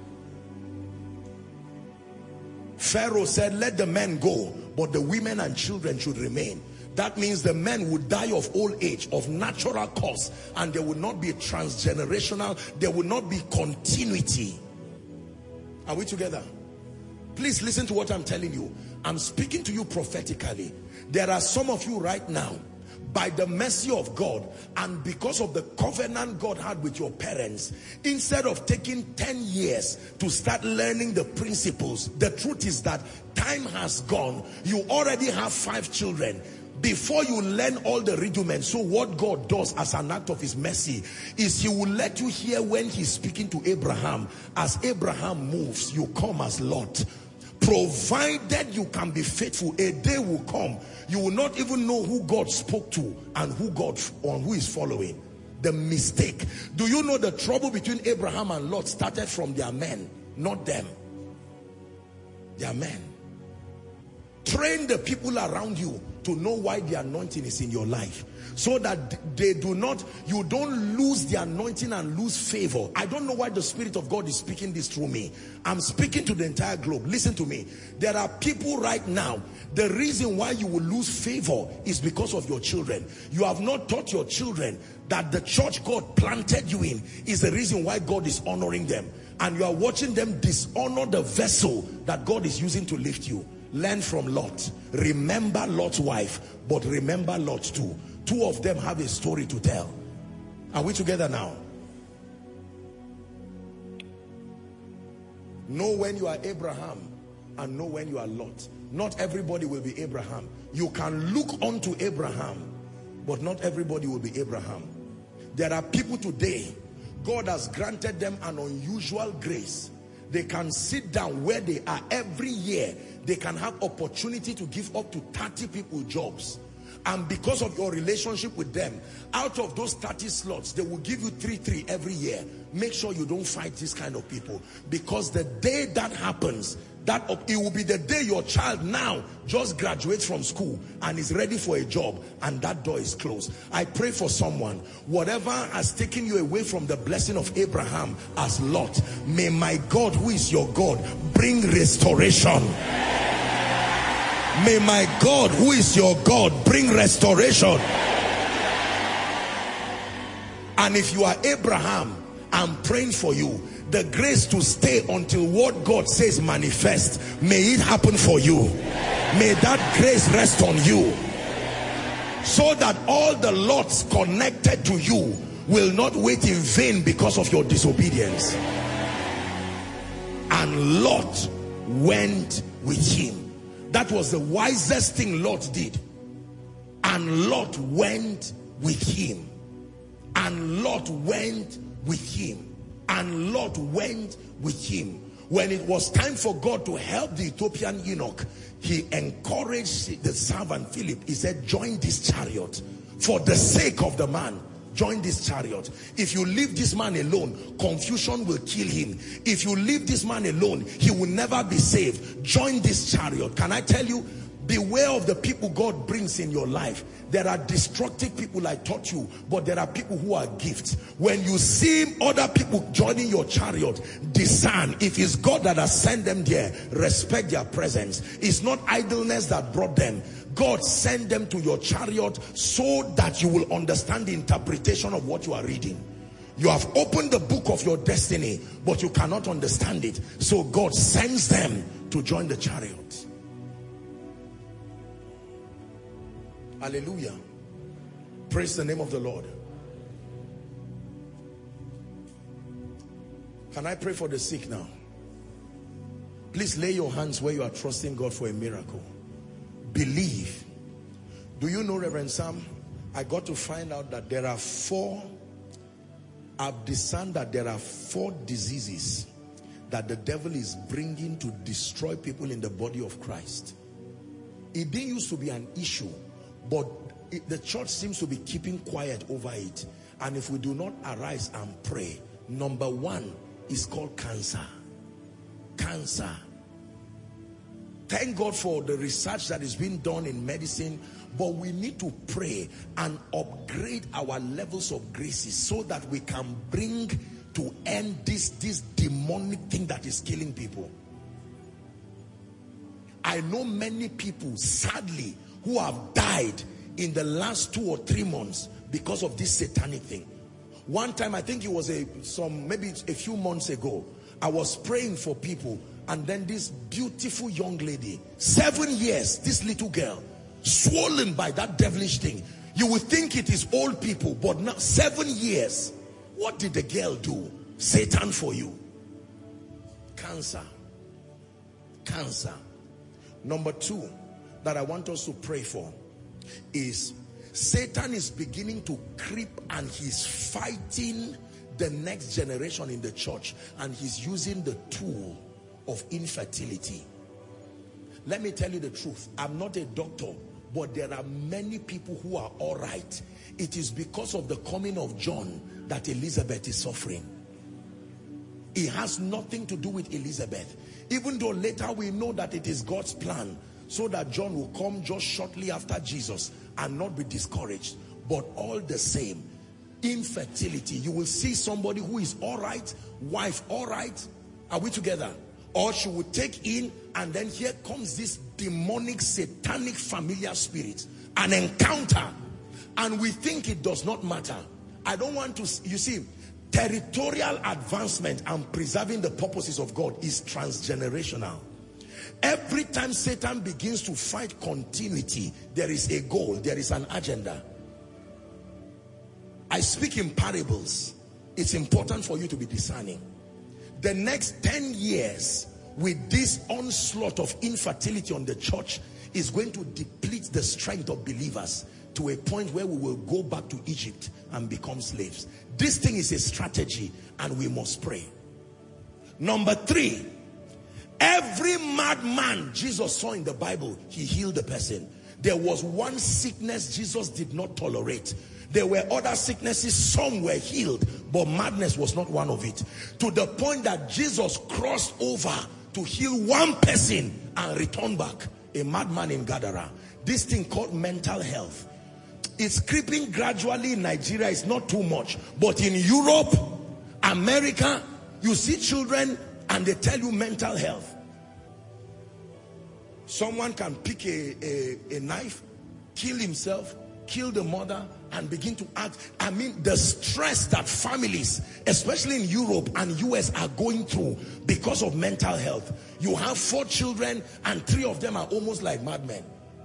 Pharaoh said, let the men go, but the women and children should remain. That means the men would die of old age, of natural cause, and there would not be a transgenerational, there would not be continuity. Are we together? Please listen to what I'm telling you. I'm speaking to you prophetically. There are some of you right now, by the mercy of God and because of the covenant God had with your parents, instead of taking 10 years to start learning the principles, the truth is that time has gone. You already have 5 children. Before you learn all the rudiments, so what God does as an act of his mercy is he will let you hear when he's speaking to Abraham. As Abraham moves, you come as Lot. Provided you can be faithful, a day will come, you will not even know who God spoke to and who is following. The mistake. Do you know the trouble between Abraham and Lot started from their men, not them? Their men. Train the people around you to know why the anointing is in your life, so that you don't lose the anointing and lose favor. I don't know why the Spirit of God is speaking this through me. I'm speaking to the entire globe. Listen to me. There are people right now, the reason why you will lose favor is because of your children. You have not taught your children that the church God planted you in is the reason why God is honoring them. And you are watching them dishonor the vessel that God is using to lift you. Learn from Lot. Remember Lot's wife, but remember Lot too. 2 of them have a story to tell. Are we together now? Know when you are Abraham and know when you are Lot. Not everybody will be Abraham. You can look unto Abraham, but not everybody will be Abraham. There are people today, God has granted them an unusual grace. They can sit down where they are every year. They can have opportunity to give up to 30 people jobs. And because of your relationship with them, out of those 30 slots, they will give you 3 every year. Make sure you don't fight this kind of people. Because the day that happens, it will be the day your child now just graduates from school and is ready for a job, and that door is closed. I pray for someone, whatever has taken you away from the blessing of Abraham as Lot, may my God, who is your God, bring restoration. May my God, who is your God, bring restoration. And if you are Abraham, I'm praying for you. The grace to stay until what God says manifest, may it happen for you. May that grace rest on you, so that all the Lots connected to you will not wait in vain because of your disobedience. And Lot went with him. That was the wisest thing Lot did. And Lot went with him. And Lot went with him. And Lot went with him. When it was time for God to help the Ethiopian eunuch, he encouraged the servant Philip. He said, join this chariot. For the sake of the man, join this chariot. If you leave this man alone, confusion will kill him. If you leave this man alone, he will never be saved. Join this chariot. Can I tell you, beware of the people God brings in your life. There are destructive people, I taught you, but there are people who are gifts. When you see other people joining your chariot, discern. If it's God that has sent them there, respect their presence. It's not idleness that brought them. God sent them to your chariot so that you will understand the interpretation of what you are reading. You have opened the book of your destiny, but you cannot understand it. So God sends them to join the chariot. Hallelujah. Praise the name of the Lord. Can I pray for the sick now? Please lay your hands where you are trusting God for a miracle. Believe. Do you know, Reverend Sam, I got to find out that there are 4 I've discerned that there are 4 diseases that the devil is bringing to destroy people in the body of Christ. It didn't used to be an issue, but the church seems to be keeping quiet over it. And if we do not arise and pray, number 1 is called cancer. Cancer. Thank God for the research that is being done in medicine, but we need to pray and upgrade our levels of graces so that we can bring to end this demonic thing that is killing people. I know many people, sadly, who have died in the last 2 or 3 months because of this satanic thing. One time, I think it was maybe a few months ago, I was praying for people, and then this beautiful young lady, 7 years, this little girl, swollen by that devilish thing. You would think it is old people, but now 7 years. What did the girl do? Satan for you. Cancer. Cancer. Number 2 that I want us to pray for is Satan is beginning to creep, and he's fighting the next generation in the church, and he's using the tool of infertility. Let me tell you the truth. I'm not a doctor, but there are many people who are all right. It is because of the coming of John that Elizabeth is suffering. It has nothing to do with Elizabeth, even though later we know that it is God's plan so that John will come just shortly after Jesus and not be discouraged. But all the same, infertility, you will see somebody who is all right, wife all right, are we together? Or she would take in, and then here comes this demonic, satanic, familiar spirit, an encounter, and we think it does not matter. I don't want to, you see, territorial advancement and preserving the purposes of God is transgenerational. Every time Satan begins to fight continuity, there is a goal, there is an agenda. I speak in parables. It's important for you to be discerning. The next 10 years with this onslaught of infertility on the church is going to deplete the strength of believers to a point where we will go back to Egypt and become slaves. This thing is a strategy, and we must pray. Number 3, every madman Jesus saw in the Bible, he healed the person. There was one sickness Jesus did not tolerate. There were other sicknesses, some were healed, but madness was not one of it. To the point that Jesus crossed over to heal one person and return back, a madman in Gadara. This thing called mental health. It's creeping gradually in Nigeria, it's not too much. But in Europe, America, you see children and they tell you mental health. Someone can pick a knife, kill himself, kill the mother, and begin to act. I mean, the stress that families, especially in Europe and US, are going through because of mental health. You have 4 children and 3 of them are almost like madmen.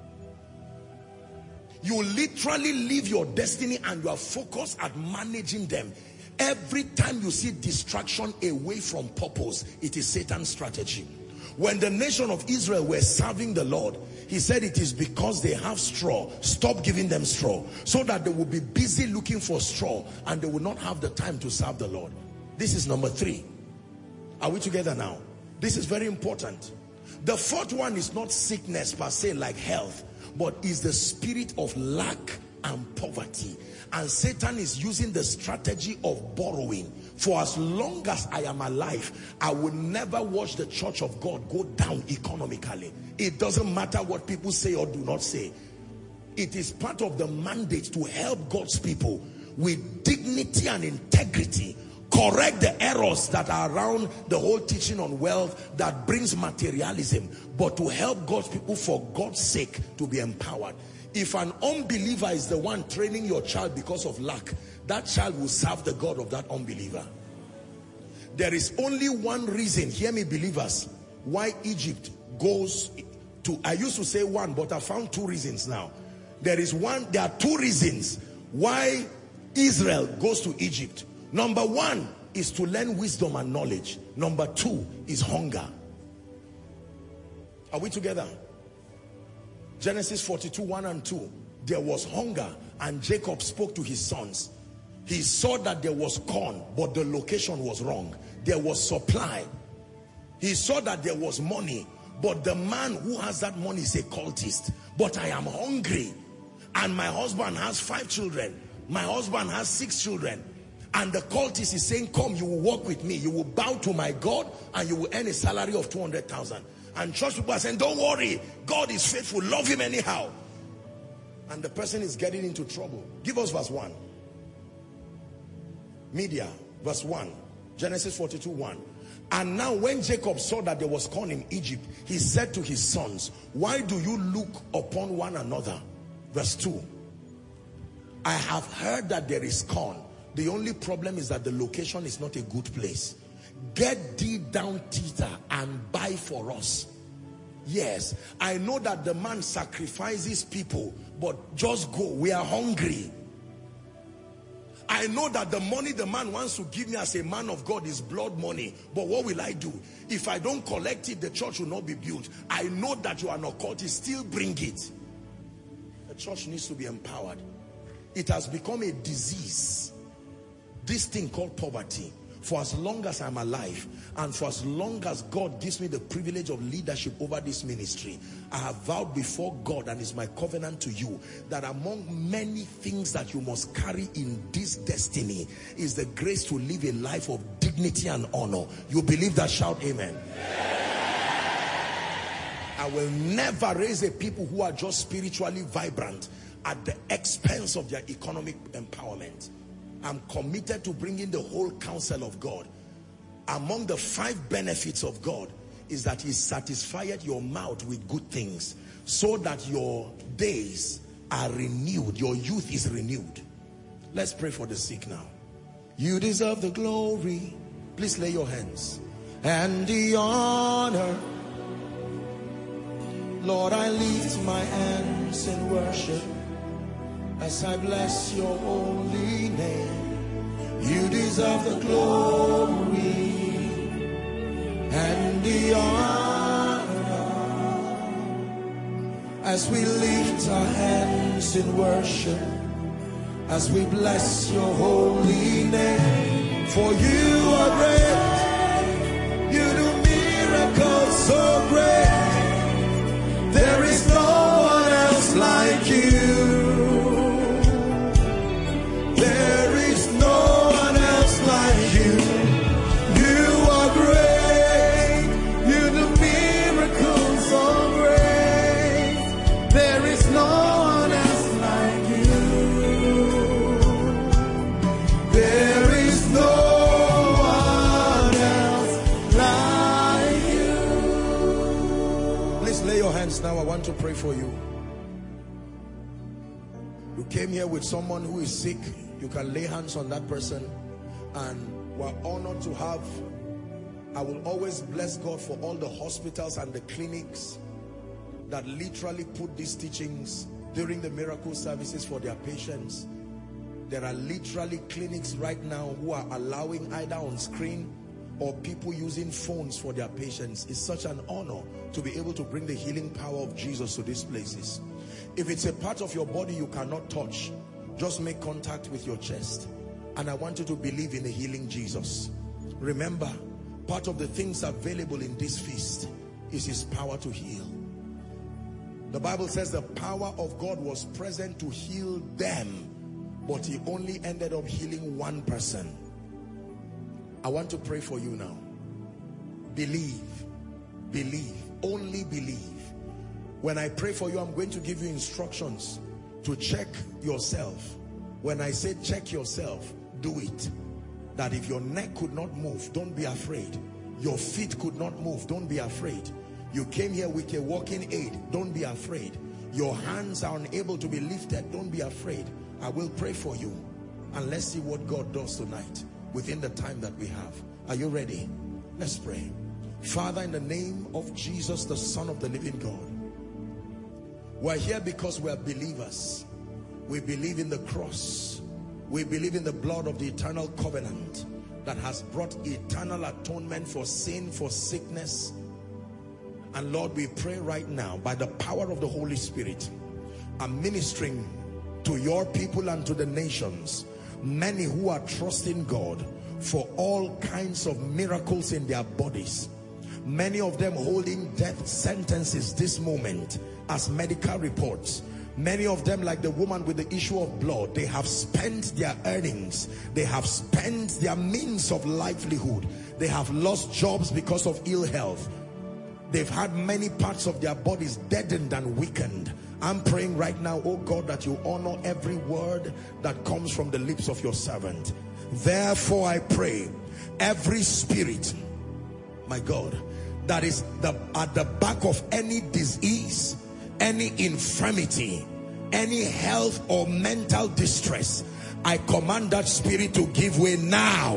You literally live your destiny and you are focused at managing them. Every time you see distraction away from purpose, it is Satan's strategy. When the nation of Israel were serving the Lord, he said it is because they have straw. Stop giving them straw, so that they will be busy looking for straw and they will not have the time to serve the Lord. This is number 3. Are we together now? This is very important. The 4th one is not sickness per se like health, but is the spirit of lack and poverty. And Satan is using the strategy of borrowing. For as long as I am alive, I will never watch the church of God go down economically. It doesn't matter what people say or do not say. It is part of the mandate to help God's people with dignity and integrity, correct the errors that are around the whole teaching on wealth that brings materialism, but to help God's people for God's sake to be empowered. If an unbeliever is the one training your child because of lack, that child will serve the God of that unbeliever. There is only one reason, hear me believers, why Egypt goes to, I used to say one, but I found 2 reasons now. There are 2 reasons why Israel goes to Egypt. Number 1 is to learn wisdom and knowledge. Number 2 is hunger. Are we together? Genesis 42, 1 and 2. There was hunger, and Jacob spoke to his sons. He saw that there was corn, but the location was wrong. There was supply. He saw that there was money, but the man who has that money is a cultist. But I am hungry, and my husband has 5 children. My husband has 6 children. And the cultist is saying, come, you will walk with me. You will bow to my God, and you will earn a salary of 200,000. And church people are saying, don't worry, God is faithful, love him anyhow. And the person is getting into trouble. Give us verse 1. Media, verse 1. Genesis 42:1. And now when Jacob saw that there was corn in Egypt, he said to his sons, why do you look upon one another? Verse 2. I have heard that there is corn. The only problem is that the location is not a good place. Get thee down thither and buy for us. Yes, I know that the man sacrifices people, but just go. We are hungry. I know that the money the man wants to give me as a man of God is blood money. But what will I do? If I don't collect it, the church will not be built. I know that you are not caught. Still bring it. The church needs to be empowered. It has become a disease. This thing called poverty. For as long as I'm alive, and for as long as God gives me the privilege of leadership over this ministry, I have vowed before God, and it's my covenant to you, that among many things that you must carry in this destiny is the grace to live a life of dignity and honor. You believe that? Shout amen. I will never raise a people who are just spiritually vibrant at the expense of their economic empowerment. I'm committed to bringing the whole counsel of God. Among the 5 benefits of God is that he satisfied your mouth with good things, so that your days are renewed, your youth is renewed. Let's pray for the sick now. You deserve the glory. Please lay your hands. And the honor. Lord, I lift my hands in worship as I bless your holy name. You deserve the glory and the honor as we lift our hands in worship, as we bless your holy name. For you are great, you do miracles so great. There is no one else like you. There is no one else like you. You are great. You do miracles so great. There is no one else like you. There is no one else like you. Please lay your hands now. I want to pray for you. You came here with someone who is sick. You can lay hands on that person, and we're honored to have. I will always bless God for all the hospitals and the clinics that literally put these teachings during the miracle services for their patients. There are literally clinics right now who are allowing either on screen or people using phones for their patients. It's such an honor to be able to bring the healing power of Jesus to these places. If it's a part of your body you cannot touch, just make contact with your chest, and I want you to believe in the healing Jesus. Remember, part of the things available in this feast is his power to heal. The Bible says the power of God was present to heal them, but he only ended up healing one person. I want to pray for you now. Believe, believe, only believe. When I pray for you, I'm going to give you instructions to check yourself. When I say check yourself, do it. That if your neck could not move, don't be afraid. Your feet could not move, don't be afraid. You came here with a walking aid, don't be afraid. Your hands are unable to be lifted, don't be afraid. I will pray for you, and let's see what God does tonight within the time that we have. Are you ready? Let's pray. Father, in the name of Jesus, the Son of the living God, we're here because we're believers. We believe in the cross. We believe in the blood of the eternal covenant that has brought eternal atonement for sin, for sickness. And Lord, we pray right now by the power of the Holy Spirit, I'm ministering to your people and to the nations. Many who are trusting God for all kinds of miracles in their bodies. Many of them holding death sentences this moment as medical reports. Many of them, like the woman with the issue of blood, they have spent their earnings. They have spent their means of livelihood. They have lost jobs because of ill health. They've had many parts of their bodies deadened and weakened. I'm praying right now, oh God, that you honor every word that comes from the lips of your servant. Therefore I pray, every spirit, my God, that is at the back of any disease, any infirmity, any health or mental distress, I command that spirit to give way now.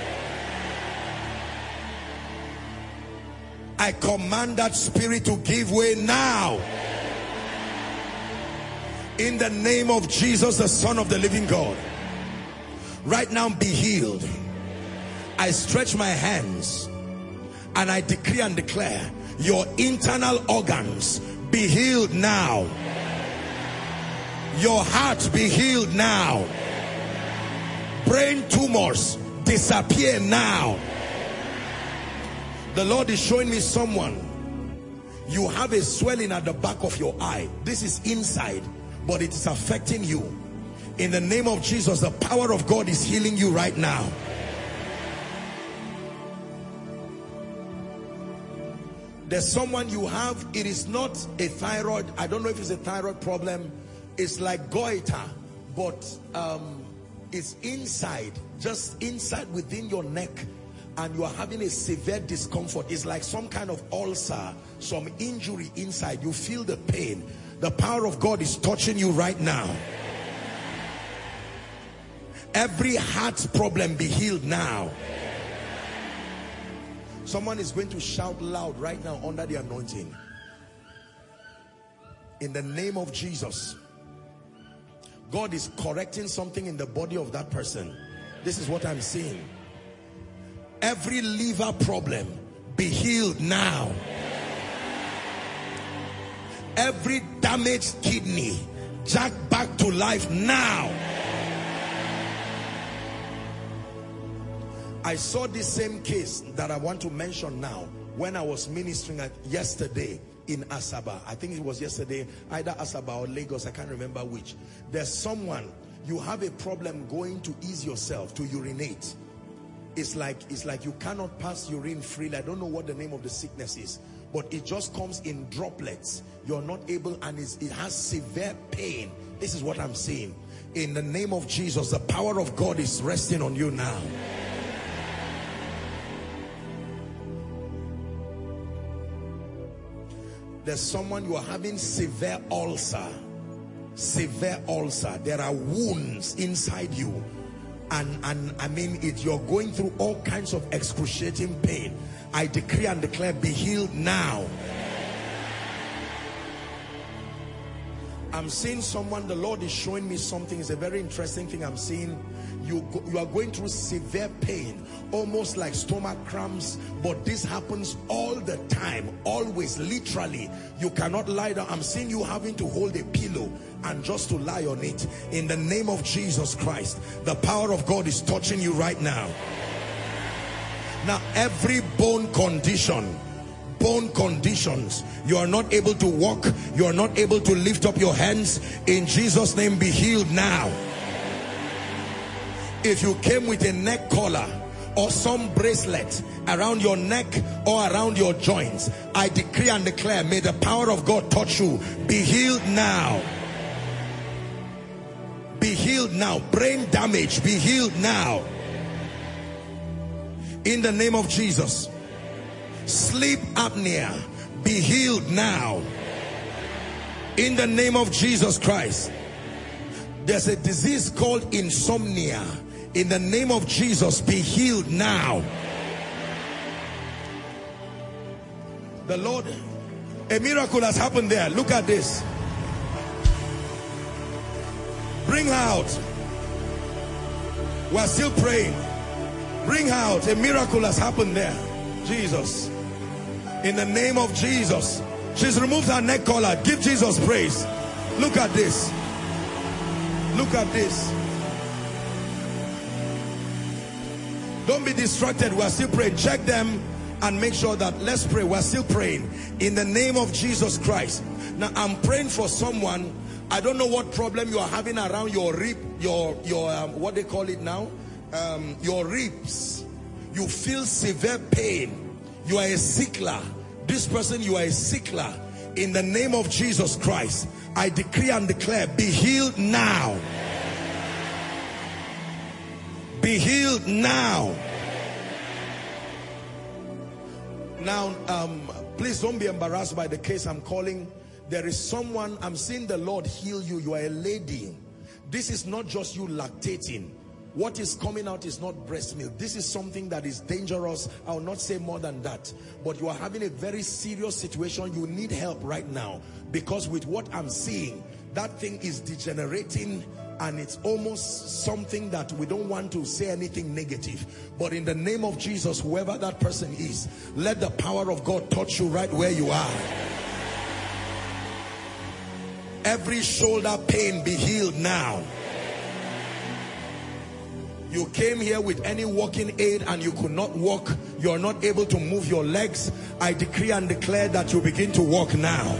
I command that spirit to give way now. In the name of Jesus, the Son of the living God. Right now, be healed. I stretch my hands and I decree and declare, your internal organs be healed now. Your heart be healed now. Brain tumors disappear now. The Lord is showing me someone. You have a swelling at the back of your eye. This is inside, but it is affecting you. In the name of Jesus, the power of God is healing you right now. There's someone you have, it is not a thyroid. I don't know if it's a thyroid problem. It's like goiter, but it's inside, just inside within your neck. And you are having a severe discomfort. It's like some kind of ulcer, some injury inside. You feel the pain. The power of God is touching you right now. Every heart problem be healed now. Someone is going to shout loud right now under the anointing. In the name of Jesus, God is correcting something in the body of that person. This is what I'm seeing. Every liver problem be healed now. Every damaged kidney jacked back to life now. I saw this same case that I want to mention now when I was ministering yesterday in Asaba. I think it was yesterday, either Asaba or Lagos, I can't remember which. There's someone, you have a problem going to ease yourself, to urinate. It's like you cannot pass urine freely. I don't know what the name of the sickness is, but it just comes in droplets. You're not able, and it has severe pain. This is what I'm saying. In the name of Jesus, the power of God is resting on you now. There's someone, you are having severe ulcer. Severe ulcer. There are wounds inside you. And I mean it, you're going through all kinds of excruciating pain. I decree and declare, be healed now. I'm seeing someone, the Lord is showing me something. It's a very interesting thing I'm seeing. You are going through severe pain, almost like stomach cramps, but this happens all the time, always, literally. You cannot lie down. I'm seeing you having to hold a pillow and just to lie on it. In the name of Jesus Christ, the power of God is touching you right now. Now, every bone condition, bone conditions, you are not able to walk, you are not able to lift up your hands, in Jesus' name be healed now. If you came with a neck collar or some bracelet around your neck or around your joints, I decree and declare, may the power of God touch you. Be healed now. Be healed now. Brain damage, be healed now. In the name of Jesus. Sleep apnea, be healed now. In the name of Jesus Christ. There's a disease called insomnia. In the name of Jesus, be healed now. The Lord, a miracle has happened there. Look at this. Bring her out. We're still praying. Bring her out. A miracle has happened there. Jesus. In the name of Jesus. She's removed her neck collar. Give Jesus praise. Look at this. Look at this. Don't be distracted. We're still praying. Check them and make sure that, let's pray. We're still praying in the name of Jesus Christ. Now I'm praying for someone. I don't know what problem you are having around your rib, your what they call it now, your ribs. You feel severe pain. You are a sickler. This person, you are a sickler. In the name of Jesus Christ, I decree and declare, be healed now. Be healed now. Now, please don't be embarrassed by the case I'm calling. There is someone, I'm seeing the Lord heal you. You are a lady. This is not just you lactating. What is coming out is not breast milk. This is something that is dangerous. I will not say more than that. But you are having a very serious situation. You need help right now. Because with what I'm seeing, that thing is degenerating. And it's almost something that we don't want to say anything negative. But in the name of Jesus, whoever that person is, let the power of God touch you right where you are. Every shoulder pain be healed now. You came here with any walking aid and you could not walk. You're not able to move your legs. I decree and declare that you begin to walk now.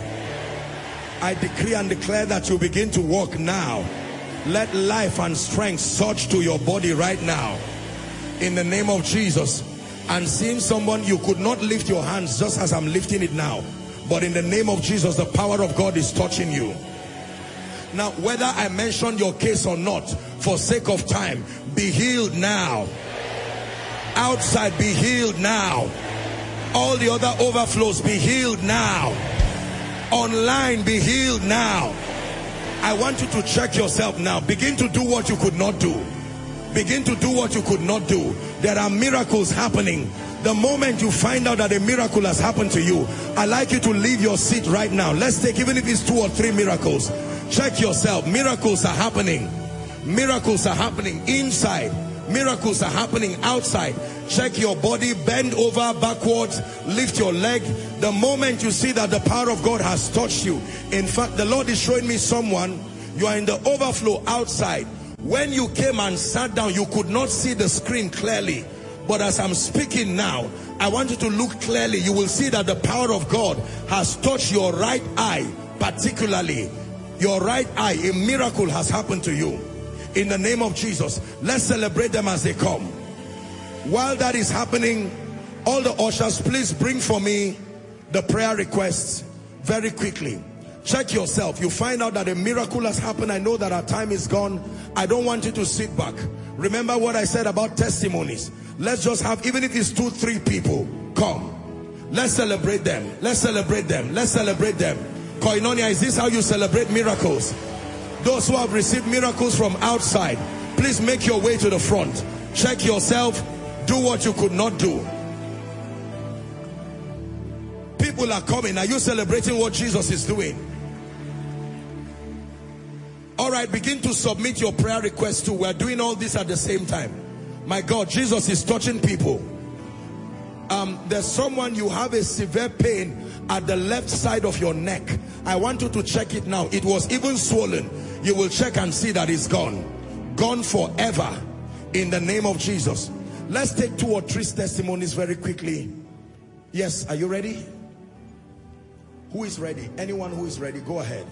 I decree and declare that you begin to walk now. Let life and strength surge to your body right now. In the name of Jesus. And seeing someone, you could not lift your hands just as I'm lifting it now. But in the name of Jesus, the power of God is touching you. Now, whether I mention your case or not, for sake of time, be healed now. Outside, be healed now. All the other overflows, be healed now. Online, be healed now. I want you to check yourself now. Begin to do what you could not do. Begin to do what you could not do. There are miracles happening. The moment you find out that a miracle has happened to you, I'd like you to leave your seat right now. Let's take, even if it's 2 or 3 miracles. Check yourself. Miracles are happening. Miracles are happening inside. Miracles are happening outside. Check your body. Bend over backwards. Lift your leg. The moment you see that the power of God has touched you. In fact, the Lord is showing me someone. You are in the overflow outside. When you came and sat down, you could not see the screen clearly. But as I'm speaking now, I want you to look clearly. You will see that the power of God has touched your right eye, particularly your right eye. A miracle has happened to you. In the name of Jesus, let's celebrate them as they come. While that is happening, all the ushers, please bring for me the prayer requests very quickly. Check yourself. You find out that a miracle has happened. I know that our time is gone. I don't want you to sit back. Remember what I said about testimonies. Let's just have, even if it's 2, 3 people, come. Let's celebrate them. Let's celebrate them. Let's celebrate them. Koinonia, is this how you celebrate miracles? Those who have received miracles from outside, please make your way to the front. Check yourself. Do what you could not do. People are coming. Are you celebrating what Jesus is doing? All right, begin to submit your prayer requests too. We're doing all this at the same time. My God, Jesus is touching people. There's someone, you have a severe pain at the left side of your neck. I want you to check it now. It was even swollen. You will check and see that it's gone. Gone forever. In the name of Jesus. Let's take 2 or 3 testimonies very quickly. Yes, are you ready? Who is ready? Anyone who is ready, go ahead.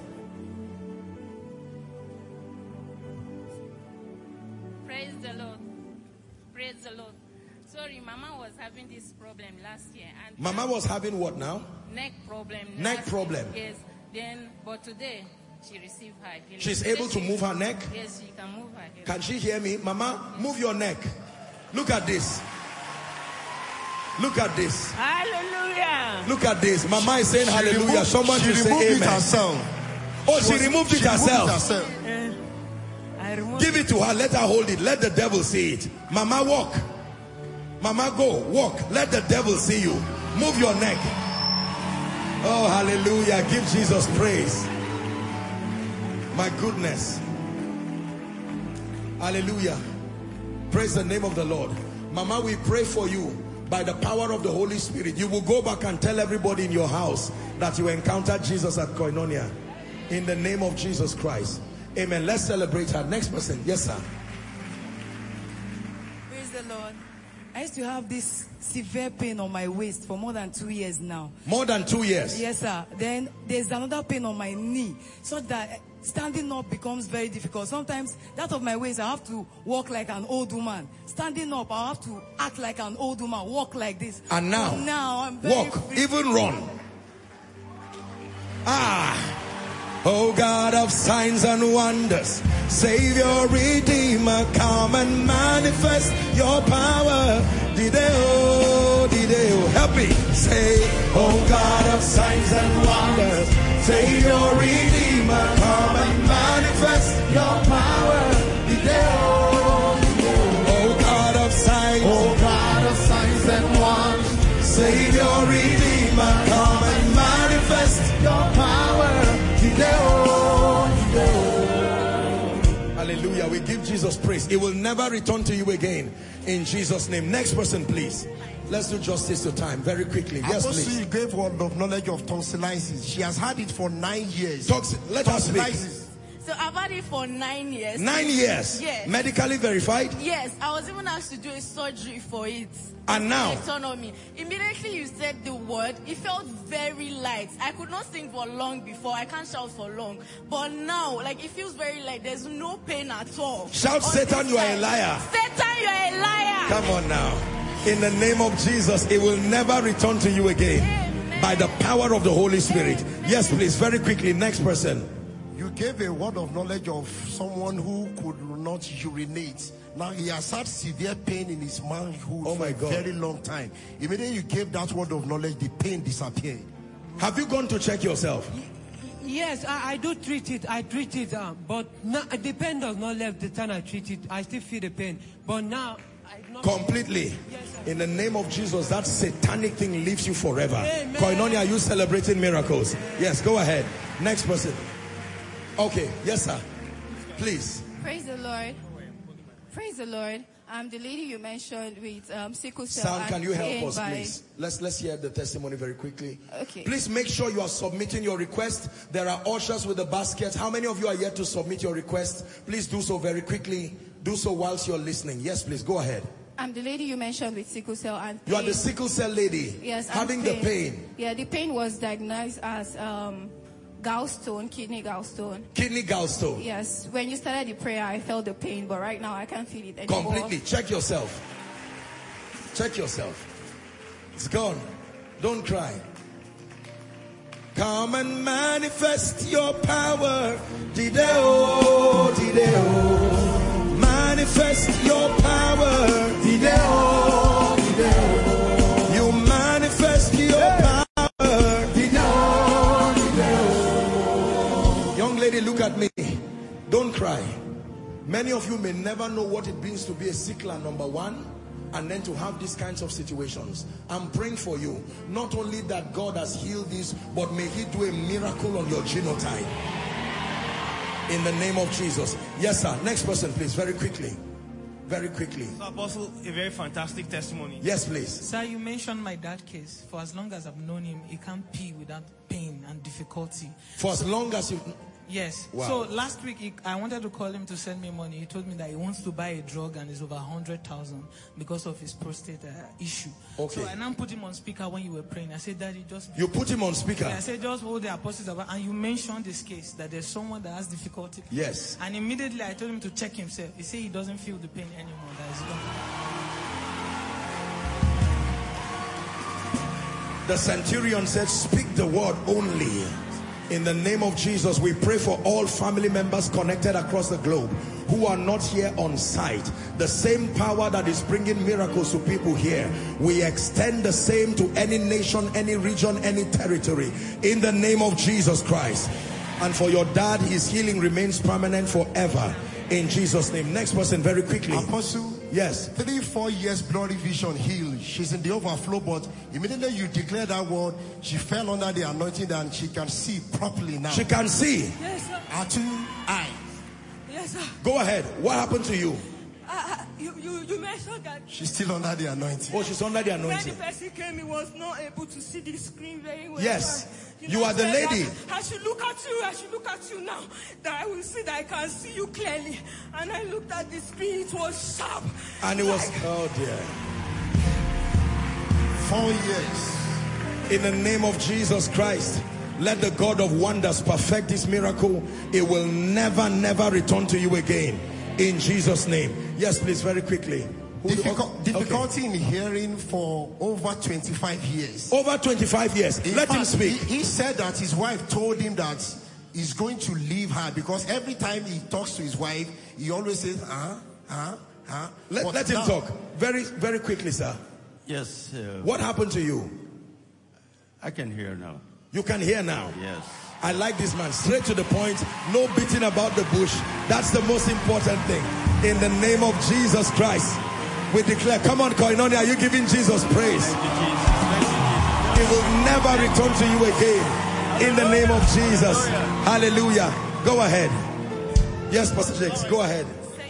Praise the Lord. Praise the Lord. Sorry, Mama was having this problem last year. And Mama was having what now? Neck problem. Neck problem. Yes. Then, but today, she received her healing. She's able to move her neck? Yes, she can move her head. Can she hear me? Mama, move your neck. Look at this. Look at this. Hallelujah. Look at this. Mama is saying hallelujah. Someone should say amen. Oh, she removed it herself. Give it to her. Let her hold it. Let the devil see it. Mama, walk. Mama, go. Walk. Let the devil see you. Move your neck. Oh, hallelujah. Give Jesus praise. My goodness. Hallelujah. Praise the name of the Lord. Mama, we pray for you. By the power of the Holy Spirit, you will go back and tell everybody in your house that you encountered Jesus at Koinonia. In the name of Jesus Christ. Amen. Let's celebrate her. Next person. Yes, sir. Praise the Lord. I used to have this severe pain on my waist for more than 2 years now. More than 2 years? Yes, sir. Then there's another pain on my knee, so that standing up becomes very difficult. Sometimes that of my waist, I have to walk like an old woman. Standing up, I have to act like an old woman, walk like this. And now, I'm very walk, even run. Oh God of signs and wonders, Savior, Redeemer, come and manifest your power. Dideo, Dideo, help me. Say, oh God of signs and wonders, Savior, Redeemer, come and manifest your power. Dideo, Dideo. Oh God of signs and wonders, Savior, Redeemer, come and manifest your power. Hallelujah. We give Jesus praise. It will never return to you again in Jesus' name. Next person, please. Let's do justice to time very quickly. Yes, please. She gave word of knowledge of tonsillitis. She has had it for 9 years. Let us speak. So I've had it for 9 years. 9 years? Yes. Medically verified? Yes. I was even asked to do a surgery for it. And now? Autonomy. Immediately you said the word, it felt very light. I could not sing for long before. I can't shout for long. But now, like, it feels very light. There's no pain at all. Shout, Satan, you are a liar. Satan, you are a liar. Come on now. In the name of Jesus, it will never return to you again. Amen. By the power of the Holy Spirit. Amen. Yes, please, very quickly. Next person. You gave a word of knowledge of someone who could not urinate. Now he has had severe pain in his manhood for a very long time. Immediately you gave that word of knowledge, the pain disappeared. Have you gone to check yourself? Yes, I do treat it. I treat it, but now, the pain does not left the time I treat it. I still feel the pain, but now completely. Yes, in the name of Jesus, that satanic thing leaves you forever. Amen. Koinonia, are you celebrating miracles? Yes, go ahead. Next person. Okay, yes, sir. Please. Praise the Lord. Praise the Lord. I'm the lady you mentioned with sickle cell. Sam, can you help us, please? Let's hear the testimony very quickly. Okay. Please make sure you are submitting your request. There are ushers with the baskets. How many of you are yet to submit your request? Please do so very quickly. Do so whilst you're listening. Yes, please, go ahead. I'm the lady you mentioned with sickle cell and pain. You are the sickle cell lady. Yes, having the pain. Yeah, the pain was diagnosed as gallstone, kidney gallstone. Kidney gallstone. Yes. When you started the prayer, I felt the pain, but right now I can't feel it anymore. Completely. Check yourself. Check yourself. It's gone. Don't cry. Come and manifest your power. Dideo, Dideo. Manifest your power. Dideo, Dideo. You manifest your power. Look at me. Don't cry. Many of you may never know what it means to be a sickler, number one, and then to have these kinds of situations. I'm praying for you. Not only that God has healed this, but may He do a miracle on your genotype. In the name of Jesus. Yes, sir. Next person, please. Very quickly. Very quickly. So, Apostle, a very fantastic testimony. Yes, please. Sir, you mentioned my dad case. For as long as I've known him, he can't pee without pain and difficulty. For as long as you... Yes. Wow. So last week, I wanted to call him to send me money. He told me that he wants to buy a drug and it's over 100,000 because of his prostate issue. Okay. So I now put him on speaker when you were praying. I said, Daddy, just... You put him on speaker? Yeah, I said, just hold the apostles about... And you mentioned this case, that there's someone that has difficulty. Yes. And immediately I told him to check himself. He said he doesn't feel the pain anymore. That is gone. The centurion said, speak the word only. In the name of Jesus, we pray for all family members connected across the globe who are not here on site. The same power that is bringing miracles to people here, we extend the same to any nation, any region, any territory. In the name of Jesus Christ. And for your dad, his healing remains permanent forever. In Jesus' name. Next person, very quickly. Apostle. Yes. 3-4 years blurry vision healed. She's in the overflow, but immediately you declare that word, she fell under the anointing and she can see properly now. She can see. Yes, sir. Her 2 eyes. Yes, sir. Go ahead. What happened to you? You mentioned that she's still under the anointing. Oh, she's under the anointing. When the person came, he was not able to see the screen very well. Yes. You are the lady. I should look at you. I should look at you now. That I will see that I can see you clearly. And I looked at the screen. It was sharp. And it was, oh dear. 4 years. In the name of Jesus Christ, let the God of wonders perfect this miracle. It will never, never return to you again. In Jesus' name. Yes, please, very quickly. Difficulty in hearing for over 25 years. Over 25 years. Let him speak. He said that his wife told him that he's going to leave her because every time he talks to his wife, he always says, Let him talk. Very, very quickly, sir. Yes. What happened to you? I can hear now. You can hear now? Yes. I like this man. Straight to the point. No beating about the bush. That's the most important thing. In the name of Jesus Christ, we declare, come on, Koinonia, are you giving Jesus praise? He will never return to you again. In the name of Jesus. Hallelujah. Go ahead. Yes, Pastor Jakes, go ahead.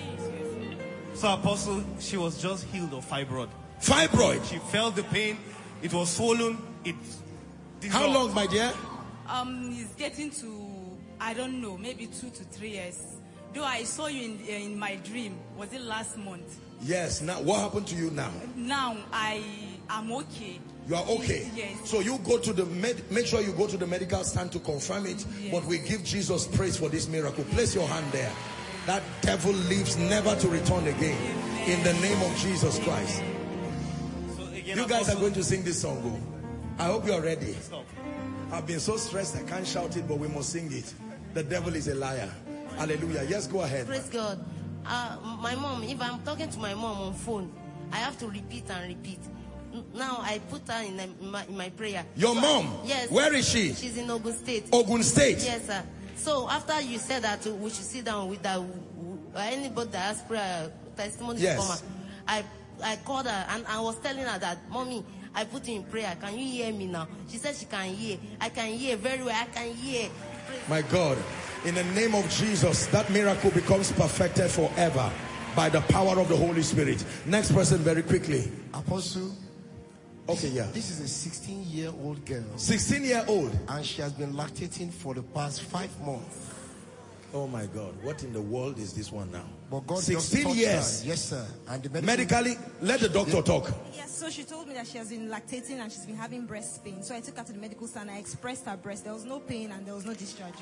So, Apostle, she was just healed of fibroid. Fibroid? She felt the pain. It was swollen. How long, my dear? It's getting to, I don't know, maybe 2 to 3 years. Though I saw you in my dream. Was it last month? Yes. Now, what happened to you now? Now, I am okay. You are okay? Yes. So you go to the make sure you go to the medical stand to confirm it. Yes. But we give Jesus praise for this miracle. Place your hand there. That devil leaves never to return again. Amen. In the name of Jesus Christ. So again, you guys are going to sing this song. I hope you are ready. I've been so stressed I can't shout it, but we must sing it. The devil is a liar. Hallelujah. Yes, go ahead. Praise God. My mom, if I'm talking to my mom on phone, I have to repeat and repeat. Now I put her in my prayer. Your mom? Yes. Where is she? She's in Ogun State. Ogun State? Yes, sir. So after you said that we should sit down with that, anybody that has prayer testimony, yes. I called her and I was telling her that, Mommy, I put you in prayer. Can you hear me now? She said she can hear. I can hear very well. I can hear. My God, in the name of Jesus, that miracle becomes perfected forever by the power of the Holy Spirit. Next person, very quickly. Apostle. Okay, yeah. This is a 16-year-old girl. 16-year-old? And she has been lactating for the past 5 months. Oh my God, what in the world is this one now? But God 16 years. Her. Yes, sir. And the medically, let the doctor talk. Yes, so she told me that she has been lactating and she's been having breast pain. So I took her to the medical center. I expressed her breast. There was no pain and there was no discharge.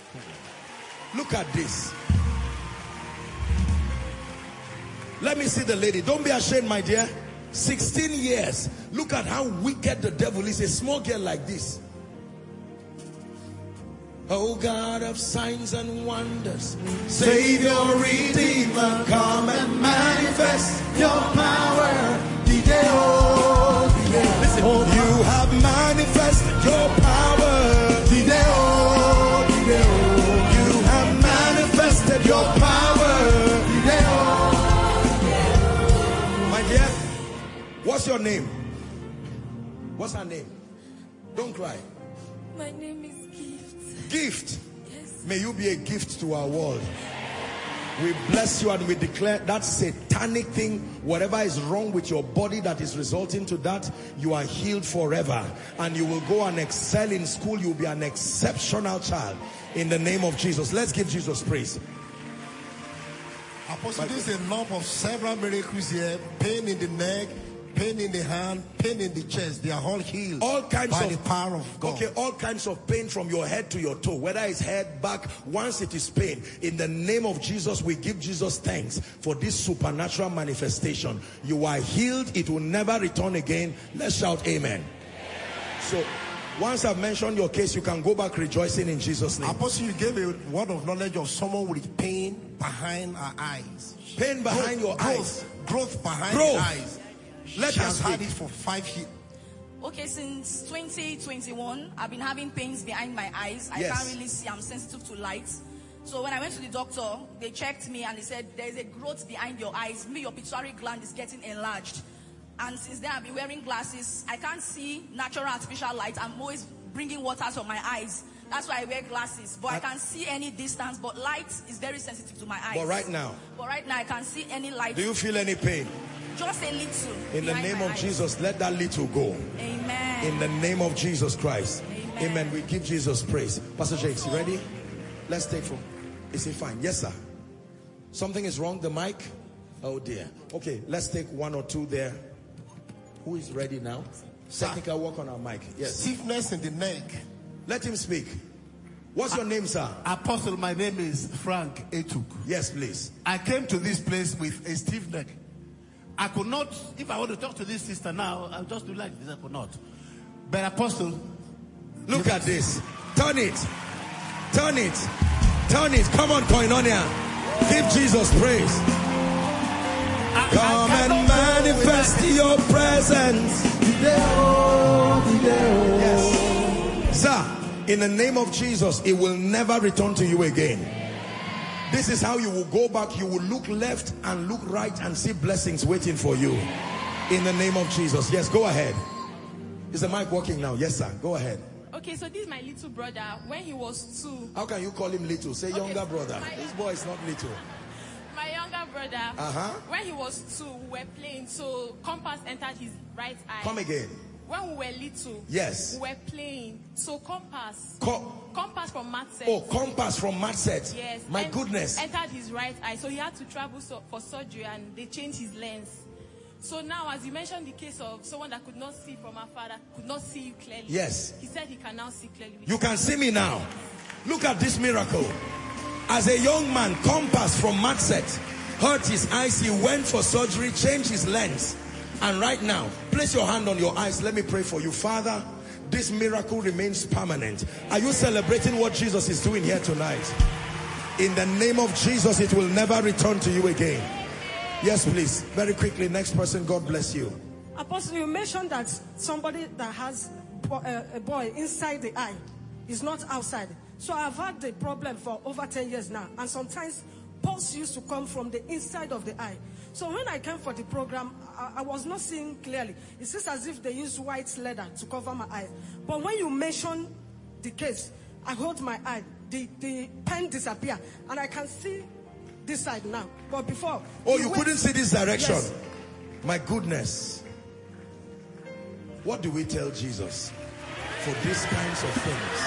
Look at this. Let me see the lady. Don't be ashamed, my dear. 16 years. Look at how wicked the devil is. A small girl like this. Oh God of signs and wonders, Savior, Redeemer, come and manifest your power. Listen, you have manifested your power. You have manifested your power. My dear, what's your name? What's her name? Don't cry. My name is Gift. Yes. May you be a gift to our world. We bless you and we declare that satanic thing, whatever is wrong with your body that is resulting to that, you are healed forever. And you will go and excel in school. You'll be an exceptional child in the name of Jesus. Let's give Jesus praise. Apostle, this is a lump of several miracles here. Pain in the neck, pain in the hand, pain in the chest. They are all healed all kinds by of the power of God. Okay, all kinds of pain from your head to your toe, whether it's head, back, once it is pain. In the name of Jesus, we give Jesus thanks for this supernatural manifestation. You are healed. It will never return again. Let's shout amen. So, once I've mentioned your case, you can go back rejoicing in Jesus' name. Apostle, you gave a word of knowledge of someone with pain behind her eyes. Pain behind your eyes. Growth behind the eyes. Let she us has had it for 5 years. Okay, since 2021, I've been having pains behind my eyes. I Yes. can't really see. I'm sensitive to light. So when I went to the doctor, they checked me and they said, there is a growth behind your eyes. Your pituitary gland is getting enlarged. And since then, I've been wearing glasses. I can't see natural artificial light. I'm always bringing water from my eyes. That's why I wear glasses. But I can't see any distance. But light is very sensitive to my eyes. But right now, I can't see any light. do you feel any pain? Just a little. In the name of Jesus, let that little go. Amen. In the name of Jesus Christ. Amen. We give Jesus praise. Pastor Jakes, you ready? Let's take from. Is he fine? Yes, sir. Something is wrong. The mic? Oh dear. Okay, let's take one or two there. Who is ready now? Technical work on our mic. Yes. Stiffness in the neck. Let him speak. What's your name, sir? Apostle, my name is Frank Etuk. Yes, please. I came to this place with a stiff neck. I could not, if I want to talk to this sister now, I'll just do like this. I could not. But Apostle, look at this. Turn it. Turn it. Turn it. Come on, Koinonia. Give Jesus praise. Come and manifest your presence. Yes. Sir, in the name of Jesus, it will never return to you again. This is how you will go back. You will look left and look right and see blessings waiting for you. In the name of Jesus. Yes, go ahead. Is the mic working now? Yes, sir. Go ahead. Okay, so this is my little brother. When he was 2. How can you call him little? Say younger brother. This boy is not little. My younger brother. When he was 2, we were playing. So compass entered his right eye. Come again. When we were little. Yes. We were playing. So compass. Compass from math set. Oh, compass from math set. Yes. My goodness. Entered his right eye. So he had to travel for surgery and they changed his lens. So now, as you mentioned the case of someone that could not see from afar, that could not see you clearly. Yes. He said he can now see clearly. You can see me now. Look at this miracle. As a young man, compass from Matset hurt his eyes. He went for surgery, changed his lens. And right now, place your hand on your eyes. Let me pray for you. Father, this miracle remains permanent. Are you celebrating what Jesus is doing here tonight? In the name of Jesus, it will never return to you again. Yes, please. Very quickly. Next person. God bless you. Apostle, you mentioned that somebody that has a boy inside the eye is not outside. So I've had the problem for over 10 years now. And sometimes pulse used to come from the inside of the eye. So when I came for the program, I was not seeing clearly. It seems as if they use white leather to cover my eye. But when you mention the case, I hold my eye. The pen disappear. And I can see this side now, but before. Oh, you couldn't see this direction? Yes. My goodness. What do we tell Jesus for these kinds of things?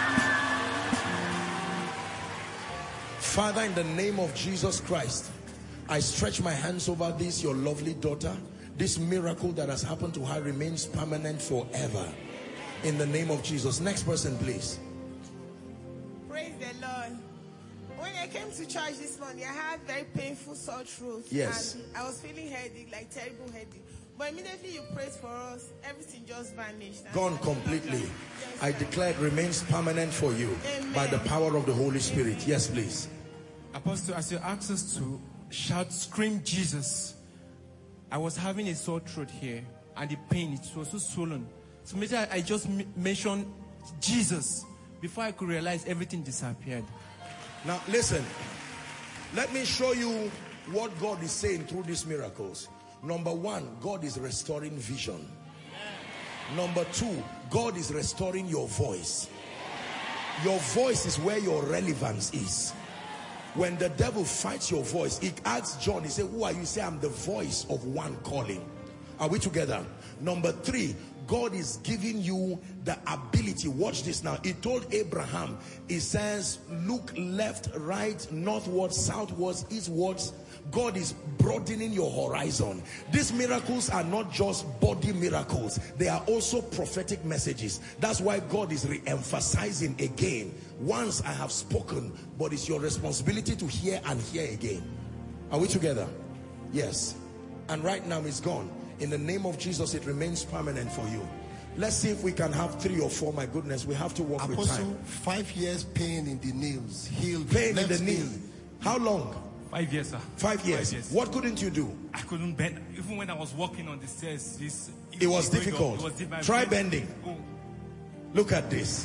Father, in the name of Jesus Christ, I stretch my hands over this, your lovely daughter. This miracle that has happened to her remains permanent forever. In the name of Jesus. Next person, please. Praise the Lord. When I came to church this morning, I had very painful sore throat. Yes. And I was feeling headache, like terrible headache. But immediately you prayed for us, everything just vanished. Gone completely. I declare it remains permanent for you. Amen. By the power of the Holy Spirit. Yes, please. Apostle, as you asked us to scream Jesus, I was having a sore throat here and the pain, it was so swollen. So maybe I just mentioned Jesus before I could realize everything disappeared. Now listen, let me show you what God is saying through these miracles. Number 1, God is restoring vision. Number 2, God is restoring your voice. Your voice is where your relevance is. When the devil fights your voice, he asks John, he said, who are you? He said, I'm the voice of one calling. Are we together? Number 3, God is giving you the ability. Watch this now. He told Abraham, he says, look left, right, northwards, southwards, eastwards. God is broadening your horizon. These miracles are not just body miracles. They are also prophetic messages. That's why God is re-emphasizing again. Once I have spoken, but it's your responsibility to hear and hear again. Are we together? Yes. And right now it's gone. In the name of Jesus, it remains permanent for you. Let's see if we can have 3 or 4. My goodness, we have to work with time. 5 years pain in the nails, healed. Pain in the knee. How long? 5 years, sir. 5 years. 5 years. What couldn't you do? I couldn't bend. Even when I was walking on the stairs, it was difficult. It was difficult. Try bending. Look at this.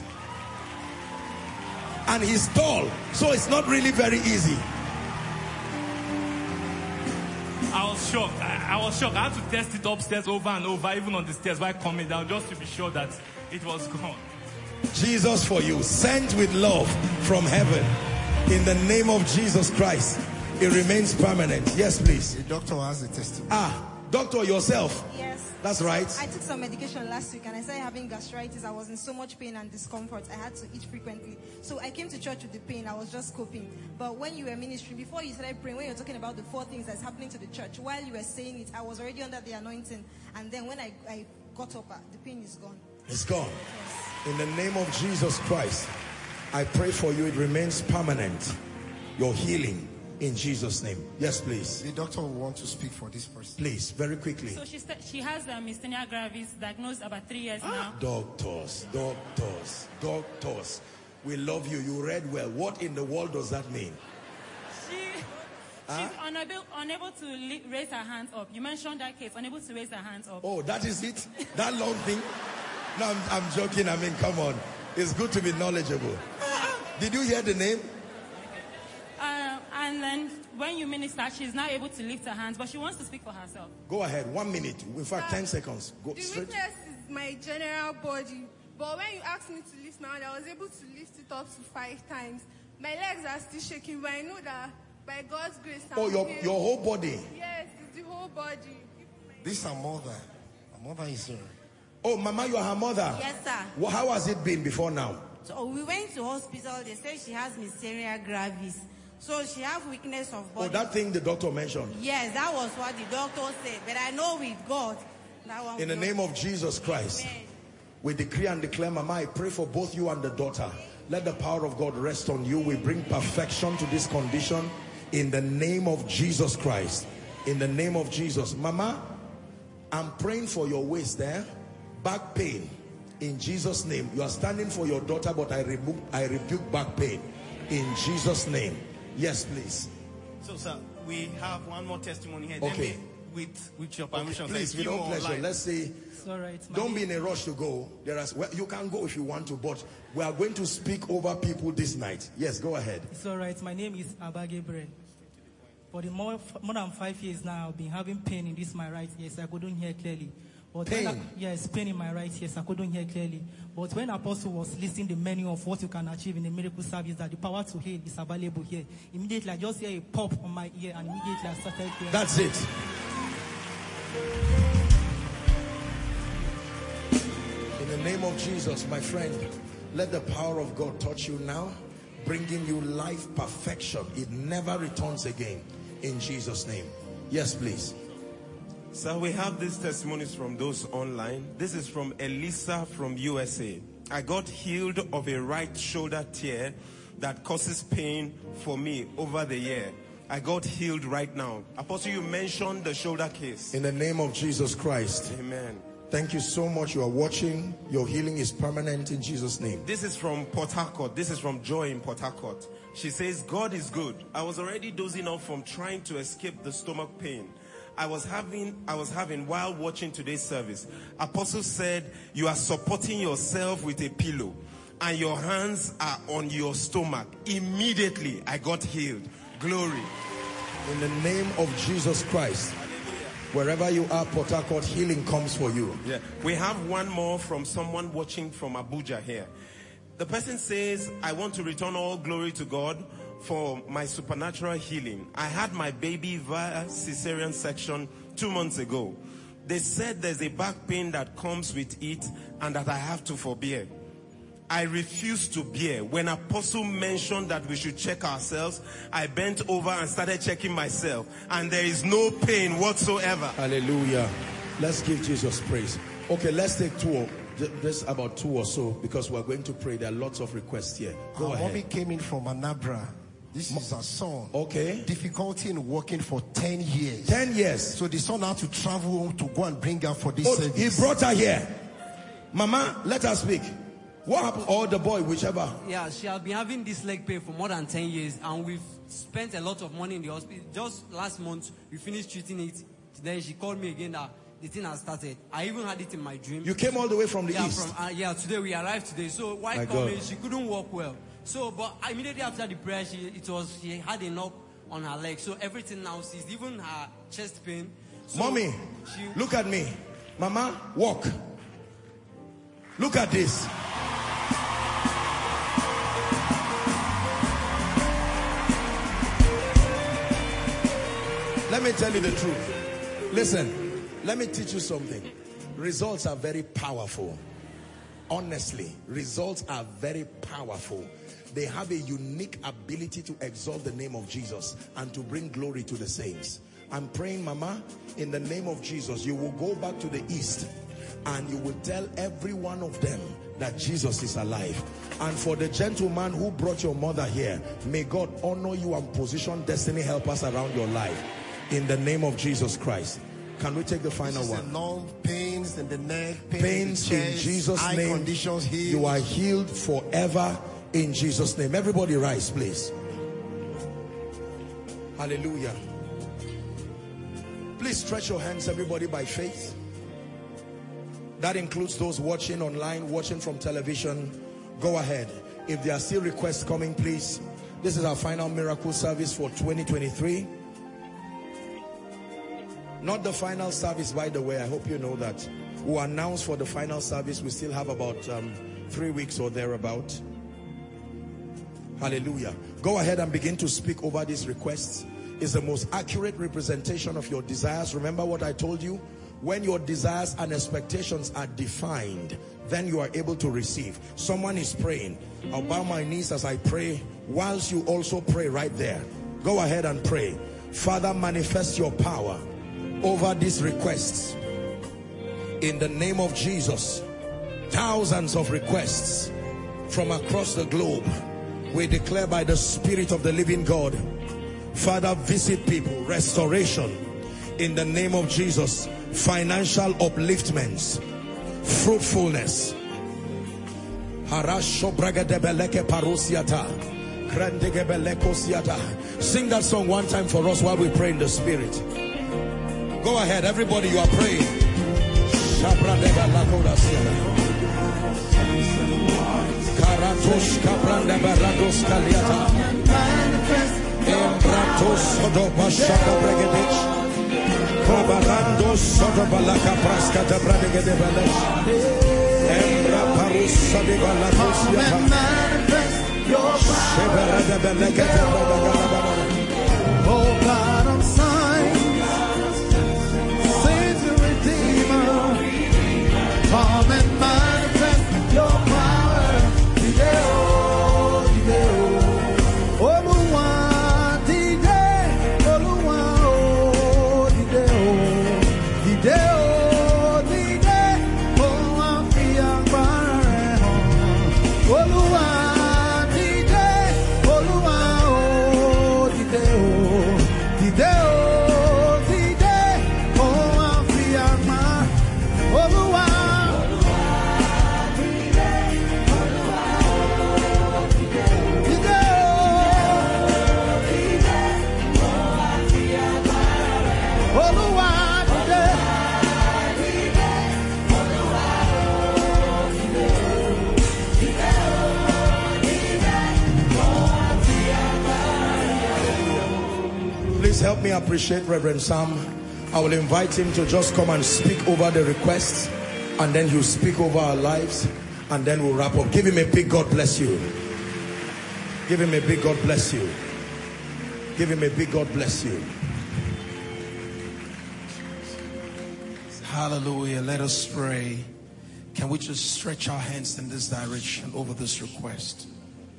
And he's tall, so it's not really very easy. I was shocked. I was shocked. I had to test it upstairs over and over, even on the stairs while coming down, just to be sure that it was gone. Jesus for you, sent with love from heaven. In the name of Jesus Christ, it remains permanent. Yes, please. The doctor has a testimony. Doctor, yourself. Yes. That's right. I took some medication last week and I started having gastritis. I was in so much pain and discomfort. I had to eat frequently. So I came to church with the pain. I was just coping. But when you were ministering, before you started praying, when you were talking about the 4 things that's happening to the church, while you were saying it, I was already under the anointing. And then when I got up, the pain is gone. It's gone. Yes. In the name of Jesus Christ, I pray for you. It remains permanent. Your healing in Jesus' name. Yes, please. The doctor will want to speak for this person. Please, very quickly. So she has myasthenia gravis, diagnosed about 3 years now. Doctors. We love you. You read well. What in the world does that mean? She's unable to raise her hands up. You mentioned that case, unable to raise her hands up. Oh, that is it? That long thing? No, I'm joking. I mean, come on. It's good to be knowledgeable. Did you hear the name? And then when you minister, she's now able to lift her hands, but she wants to speak for herself. Go ahead. 1 minute. In fact, 10 seconds. Go the straight. weakness is my general body. But when you asked me to lift my hand, I was able to lift it up to 5 times. My legs are still shaking, but I know that by God's grace, Oh, your whole body? Yes, it's the whole body. This is her mother. Her mother is here. Oh, Mama, you are her mother? Yes, sir. Well, how has it been before now? So we went to hospital. They said she has myasthenia gravis. So she has weakness of body. Oh, that thing the doctor mentioned. Yes, that was what the doctor said. But I know with God, that one. In the name of Jesus Christ, Amen. we decree and declare, Mama, I pray for both you and the daughter. Let the power of God rest on you. We bring perfection to this condition in the name of Jesus Christ. In the name of Jesus. Mama, I'm praying for your waist there. Back pain. In Jesus' name. You are standing for your daughter, but I rebuke back pain. In Jesus' name. Yes, please. So, sir, we have one more testimony here. Okay. With your permission, okay, please, without pleasure. Let's see. All right, don't be in a rush to go. Well, you can go if you want to, but we are going to speak over people this night. Yes, go ahead. It's all right. My name is Abba Gabriel. For the more than 5 years now, I've been having pain in this my right ear. I couldn't hear clearly. But pain? Yes, pain in my right ear. I couldn't hear clearly. But when Apostle was listing the menu of what you can achieve in the miracle service, that the power to heal is available here. Immediately, I just hear a pop on my ear, and immediately I started hearing. That's it. In the name of Jesus, my friend, let the power of God touch you now, bringing you life perfection. It never returns again. In Jesus' name. Yes, please. So we have these testimonies from those online. This is from Elisa from USA. I got healed of a right shoulder tear that causes pain for me over the year. I got healed right now. Apostle, you mentioned the shoulder case. In the name of Jesus Christ. Amen. Thank you so much. You are watching. Your healing is permanent in Jesus' name. This is from Port Harcourt. This is from Joy in Port Harcourt. She says, God is good. I was already dozing off from trying to escape the stomach pain I was having while watching today's service. Apostle said, you are supporting yourself with a pillow and your hands are on your stomach. Immediately, I got healed. Glory. In the name of Jesus Christ. Wherever you are, Port Harcourt, healing comes for you. Yeah. We have one more from someone watching from Abuja here. The person says, I want to return all glory to God for my supernatural healing. I had my baby via cesarean section 2 months ago. They said there's a back pain that comes with it and that I have to forbear. I refused to bear. When Apostle mentioned that we should check ourselves, I bent over and started checking myself, and there is no pain whatsoever. Hallelujah. Let's give Jesus praise. Okay, let's take just about 2 or so, because we're going to pray. There are lots of requests here. Go ahead. Mommy came in from Anabra. This is her son. Okay. Difficulty in working for 10 years. 10 years. So the son had to travel home to go and bring her for this service. He brought her here. Mama, let her speak. What happened? Or the boy, whichever. Yeah, she has been having this leg pain for more than 10 years, and we've spent a lot of money in the hospital. Just last month, we finished treating it. Then she called me again that the thing has started. I even had it in my dream. You came all the way from the east? Today we arrived today. So while coming, she couldn't walk well. So, but immediately after the prayer, she had a knock on her leg. So everything now ceased, even her chest pain. So Mommy, look at me. Mama, walk. Look at this. Let me tell you the truth. Listen, let me teach you something. Results are very powerful. Honestly, results are very powerful. They have a unique ability to exalt the name of Jesus and to bring glory to the saints. I'm praying, Mama, in the name of Jesus, you will go back to the east and you will tell every one of them that Jesus is alive. And for the gentleman who brought your mother here, may God honor you and position destiny helpers around your life in the name of Jesus Christ. Can we take the final one? Long pains in the neck, pains in, chest, in Jesus' name. Conditions healed. You are healed forever in Jesus' name. Everybody rise, please. Hallelujah. Please stretch your hands, everybody, by faith. That includes those watching online, watching from television. Go ahead. If there are still requests coming, please. This is our final miracle service for 2023. Not the final service, by the way. I hope you know that. We'll announce for the final service. We still have about 3 weeks or thereabout. Hallelujah. Go ahead and begin to speak over these requests. It's the most accurate representation of your desires. Remember what I told you? When your desires and expectations are defined, then you are able to receive. Someone is praying. I'll bow my knees as I pray, whilst you also pray right there. Go ahead and pray. Father, manifest your power over these requests in the name of Jesus. Thousands of requests from across the globe. We declare by the Spirit of the living God, Father, visit people, restoration in the name of Jesus, financial upliftments, fruitfulness. Sing that song one time for us while we pray in the Spirit. Go ahead, everybody, you are praying. Karatosh kabranda barados kaliata. Embratos sodoba shaka bregedich. Kobarandos sodobalaka praska de bradegedebelesh. Embra parus sodibalakos yata. Shebera de belegete bradagala. Oh God of signs, Savior Redeemer, come and manifest your power. Dideo, Dideo, Oluwa, Dide, Oluwa, oh, Dideo, Dideo, Dide, oh, Afia, Barre, Oluwa, Dide, Oluwa, oh, Dideo, Dideo, Dide, oh, Afia, Barre, Oluwa. Please help me appreciate Reverend Sam. I will invite him to just come and speak over the requests, and then he'll speak over our lives, and then we'll wrap up. Give him a big God bless you. Give him a big God bless you. Give him a big God bless you. Hallelujah. Let us pray. Can we just stretch our hands in this direction over this request?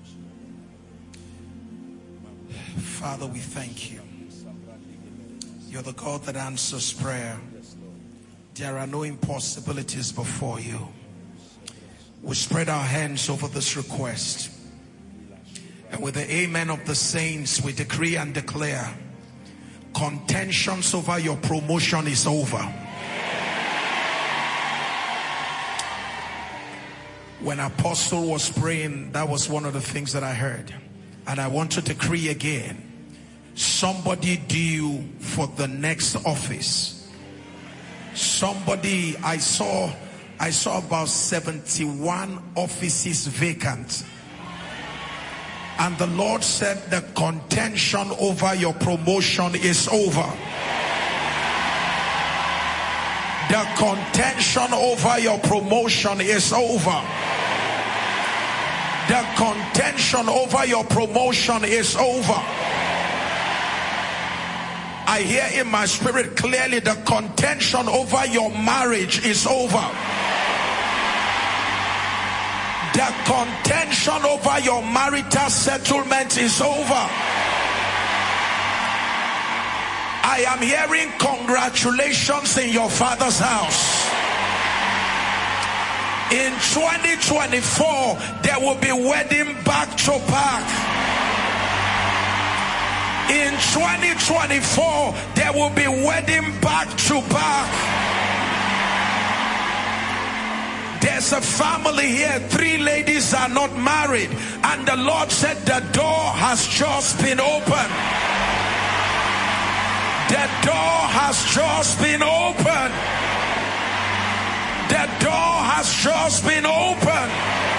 Father, we thank you. You're the God that answers prayer. There are no impossibilities before you. We spread our hands over this request. And with the amen of the saints, we decree and declare contentions over your promotion is over. When Apostle was praying, that was one of the things that I heard. And I want to decree again, somebody due for the next office. Somebody, I saw about 71 offices vacant. And the Lord said the contention over your promotion is over. The contention over your promotion is over. The contention over your promotion is over. I hear in my spirit clearly, the contention over your marriage is over. The contention over your marital settlement is over. I am hearing congratulations in your father's house. In 2024, there will be wedding back to back. In 2024, there will be wedding back to back. There's a family here, 3 ladies are not married, and the Lord said the door has just been opened. The door has just been opened. The door has just been opened.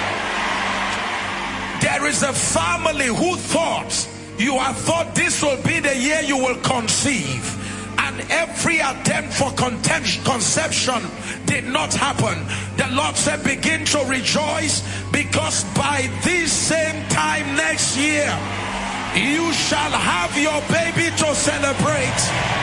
There is a family who thought this will be the year you will conceive, and every attempt for conception did not happen. The Lord said, begin to rejoice, because by this same time next year, you shall have your baby to celebrate.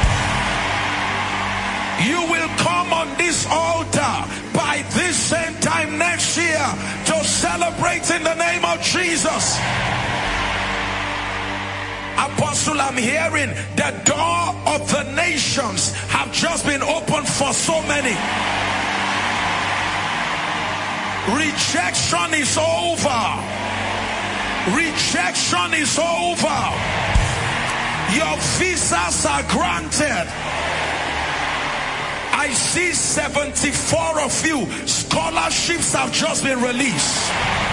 You will come on this altar by this same time next year to celebrate in the name of Jesus. Apostle, I'm hearing the door of the nations have just been opened for so many. Rejection is over. Rejection is over. Your visas are granted. I see 74 of you. Scholarships have just been released.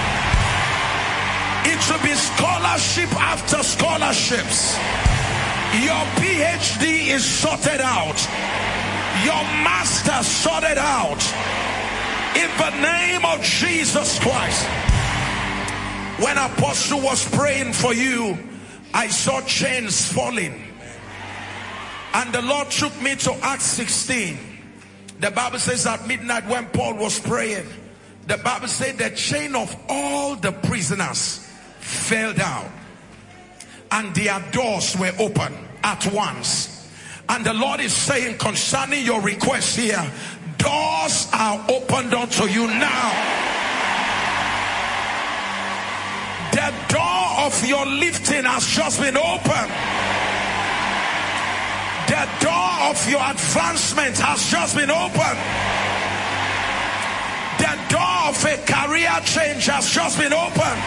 It should be scholarship after scholarships. Your PhD is sorted out. Your master sorted out. In the name of Jesus Christ. When Apostle was praying for you, I saw chains falling. And the Lord took me to Acts 16. The Bible says at midnight when Paul was praying, the Bible said the chain of all the prisoners fell down, and their doors were open at once. And the Lord is saying concerning your request here, doors are opened unto you now. The door of your lifting has just been opened. The door of your advancement has just been opened. The door of a career change has just been opened.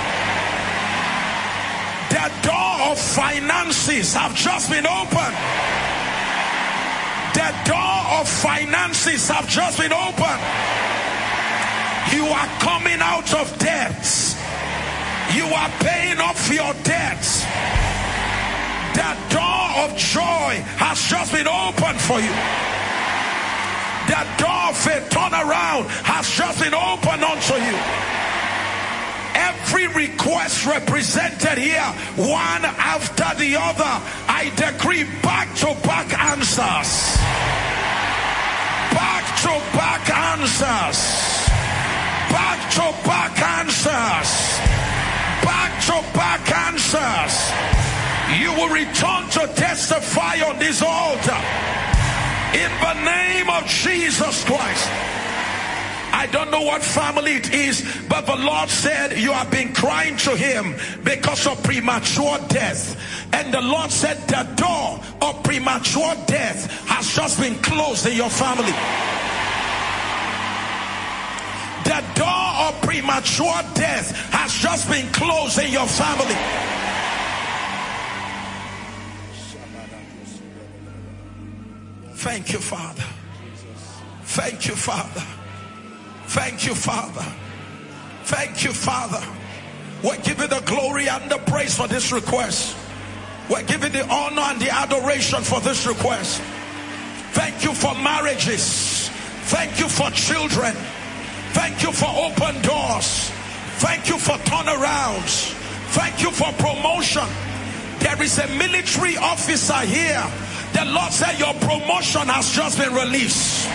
The door of finances have just been opened. The door of finances have just been opened. You are coming out of debts. You are paying off your debts. The door of joy has just been opened for you. The door of a turnaround has just been opened unto you. Every request represented here, one after the other, I decree back-to-back answers. Back-to-back answers. Back-to-back answers. Back-to-back answers. You will return to testify on this altar. In the name of Jesus Christ. I don't know what family it is, but the Lord said you have been crying to him because of premature death. And the Lord said the door of premature death has just been closed in your family. The door of premature death has just been closed in your family. Thank you, Father. Thank you, Father. Thank you, Father. Thank you, Father. We give you the glory and the praise for this request. We give you the honor and the adoration for this request. Thank you for marriages. Thank you for children. Thank you for open doors. Thank you for turnarounds. Thank you for promotion. There is a military officer here. The Lord said your promotion has just been released.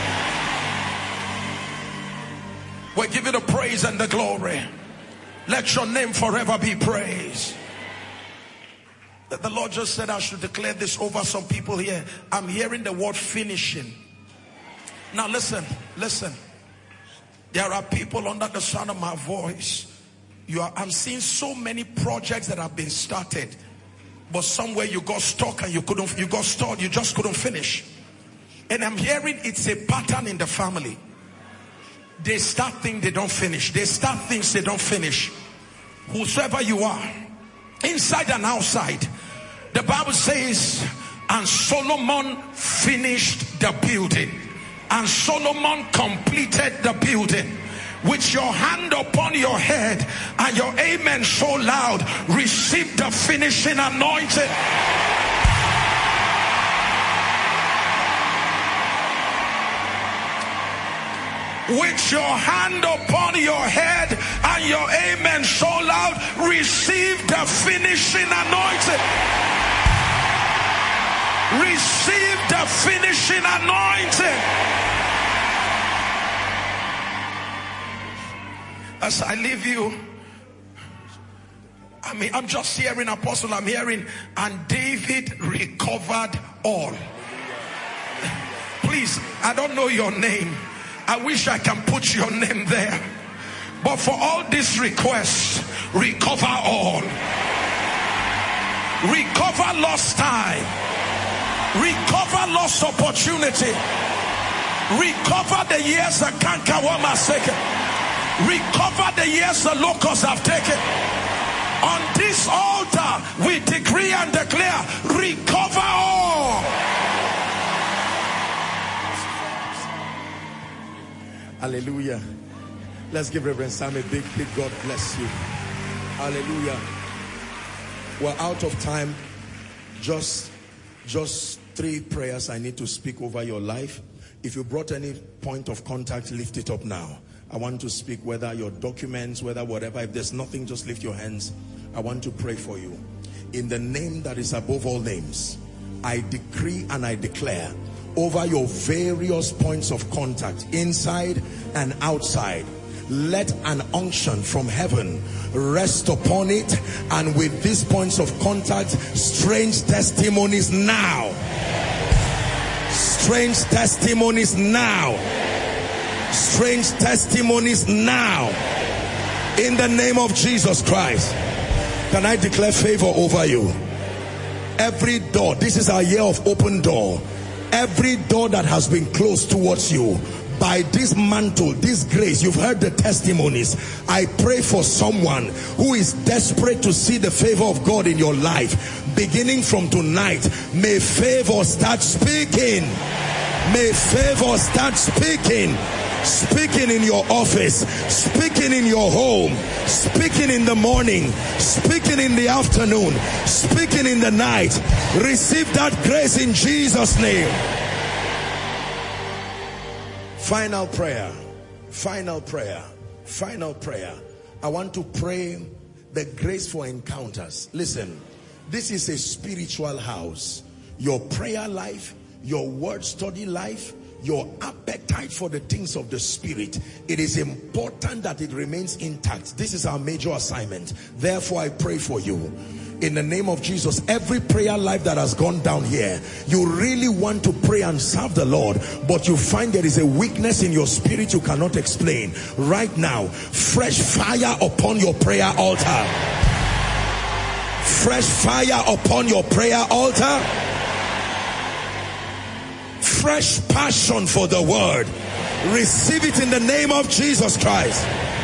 We give you the praise and the glory. Let your name forever be praised. The Lord just said I should declare this over some people here. I'm hearing the word finishing. Now listen. There are people under the sound of my voice. I'm seeing so many projects that have been started, but somewhere you got stuck and you got stalled, you just couldn't finish. And I'm hearing it's a pattern in the family. They start things they don't finish. They start things they don't finish. Whosoever you are, inside and outside, the Bible says, and Solomon finished the building. And Solomon completed the building. With your hand upon your head and your amen so loud, receive the finishing anointing. With your hand upon your head and your amen so loud, receive the finishing anointing. Receive the finishing anointing. As I leave you, I'm just hearing, Apostle, I'm hearing, and David recovered all. Please, I don't know your name. I wish I can put your name there. But for all these requests, recover all. Recover lost time. Recover lost opportunity. Recover the years the cankerworm has taken. Recover the years the locusts have taken. On this altar, we decree and declare, recover all. Hallelujah. Let's give Reverend Sam a big God bless you. Hallelujah. We're out of time. Just 3 prayers I need to speak over your life. If you brought any point of contact, lift it up now. I want to speak, whether your documents, whether whatever. If there's nothing, just lift your hands. I want to pray for you. In the name that is above all names, I decree and I declare over your various points of contact, inside and outside, let an unction from heaven rest upon it, and with these points of contact, strange testimonies now. Strange testimonies now. Strange testimonies now. In the name of Jesus Christ. Can I declare favor over you? Every door, this is our year of open door. Every door that has been closed towards you, by this mantle, this grace, you've heard the testimonies. I pray for someone who is desperate to see the favor of God in your life. Beginning from tonight, may favor start speaking. May favor start speaking. Speaking in your office, speaking in your home, speaking in the morning, speaking in the afternoon, speaking in the night. Receive that grace in Jesus' name. Final prayer. Final prayer. Final prayer. I want to pray the grace for encounters. Listen, this is a spiritual house. Your prayer life, your word study life, your appetite for the things of the spirit, it is important that it remains intact. This is our major assignment. Therefore, I pray for you in the name of Jesus. Every prayer life that has gone down here, you really want to pray and serve the Lord, but you find there is a weakness in your spirit you cannot explain. Right now, fresh fire upon your prayer altar. Fresh fire upon your prayer altar. Fresh passion for the word. Receive it in the name of Jesus Christ.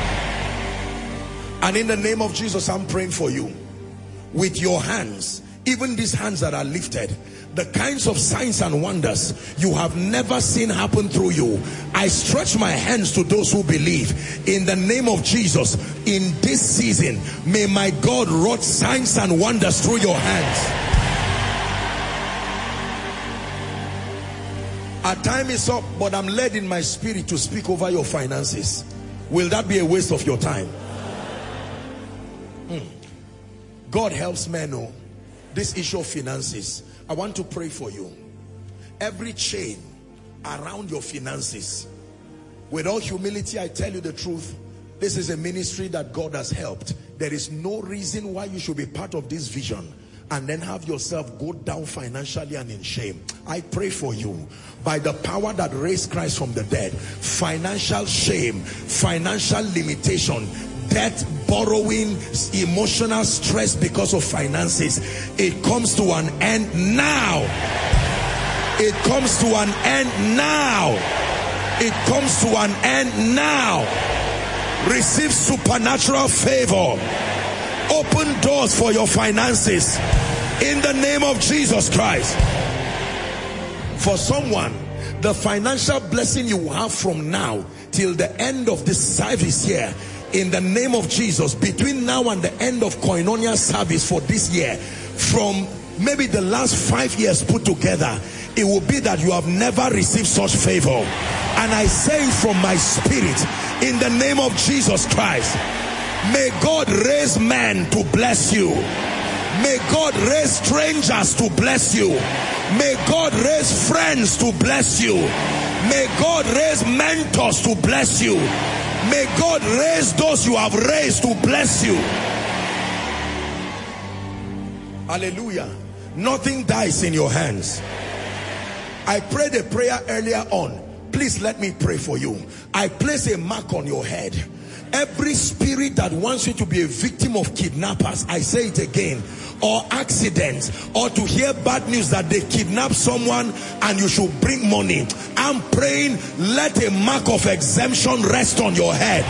And in the name of Jesus, I'm praying for you. With your hands, even these hands that are lifted, the kinds of signs and wonders you have never seen happen through you, I stretch my hands to those who believe. In the name of Jesus, in this season, may my God wrought signs and wonders through your hands. Our time is up, but I'm led in my spirit to speak over your finances. Will that be a waste of your time? God helps men know this issue of finances. I want to pray for you. Every chain around your finances, with all humility, I tell you the truth, this is a ministry that God has helped. There is no reason why you should be part of this vision and then have yourself go down financially and in shame. I pray for you, by the power that raised Christ from the dead, financial shame, financial limitation, debt, borrowing, emotional stress because of finances, it comes to an end now. It comes to an end now. It comes to an end now. Receive supernatural favor. Open doors for your finances in the name of Jesus Christ. For someone, the financial blessing you will have from now till the end of this service here, in the name of Jesus, between now and the end of Koinonia service for this year, from maybe the last 5 years put together, it will be that you have never received such favor. And I say it from my spirit, in the name of Jesus Christ. May God raise men to bless you. May God raise strangers to bless you. May God raise friends to bless you. May God raise mentors to bless you. May God raise those you have raised to bless you. Hallelujah. Nothing dies in your hands. I prayed a prayer earlier on. Please let me pray for you. I place a mark on your head. Every spirit that wants you to be a victim of kidnappers, I say it again, or accidents, or to hear bad news that they kidnap someone and you should bring money, I'm praying, let a mark of exemption rest on your head.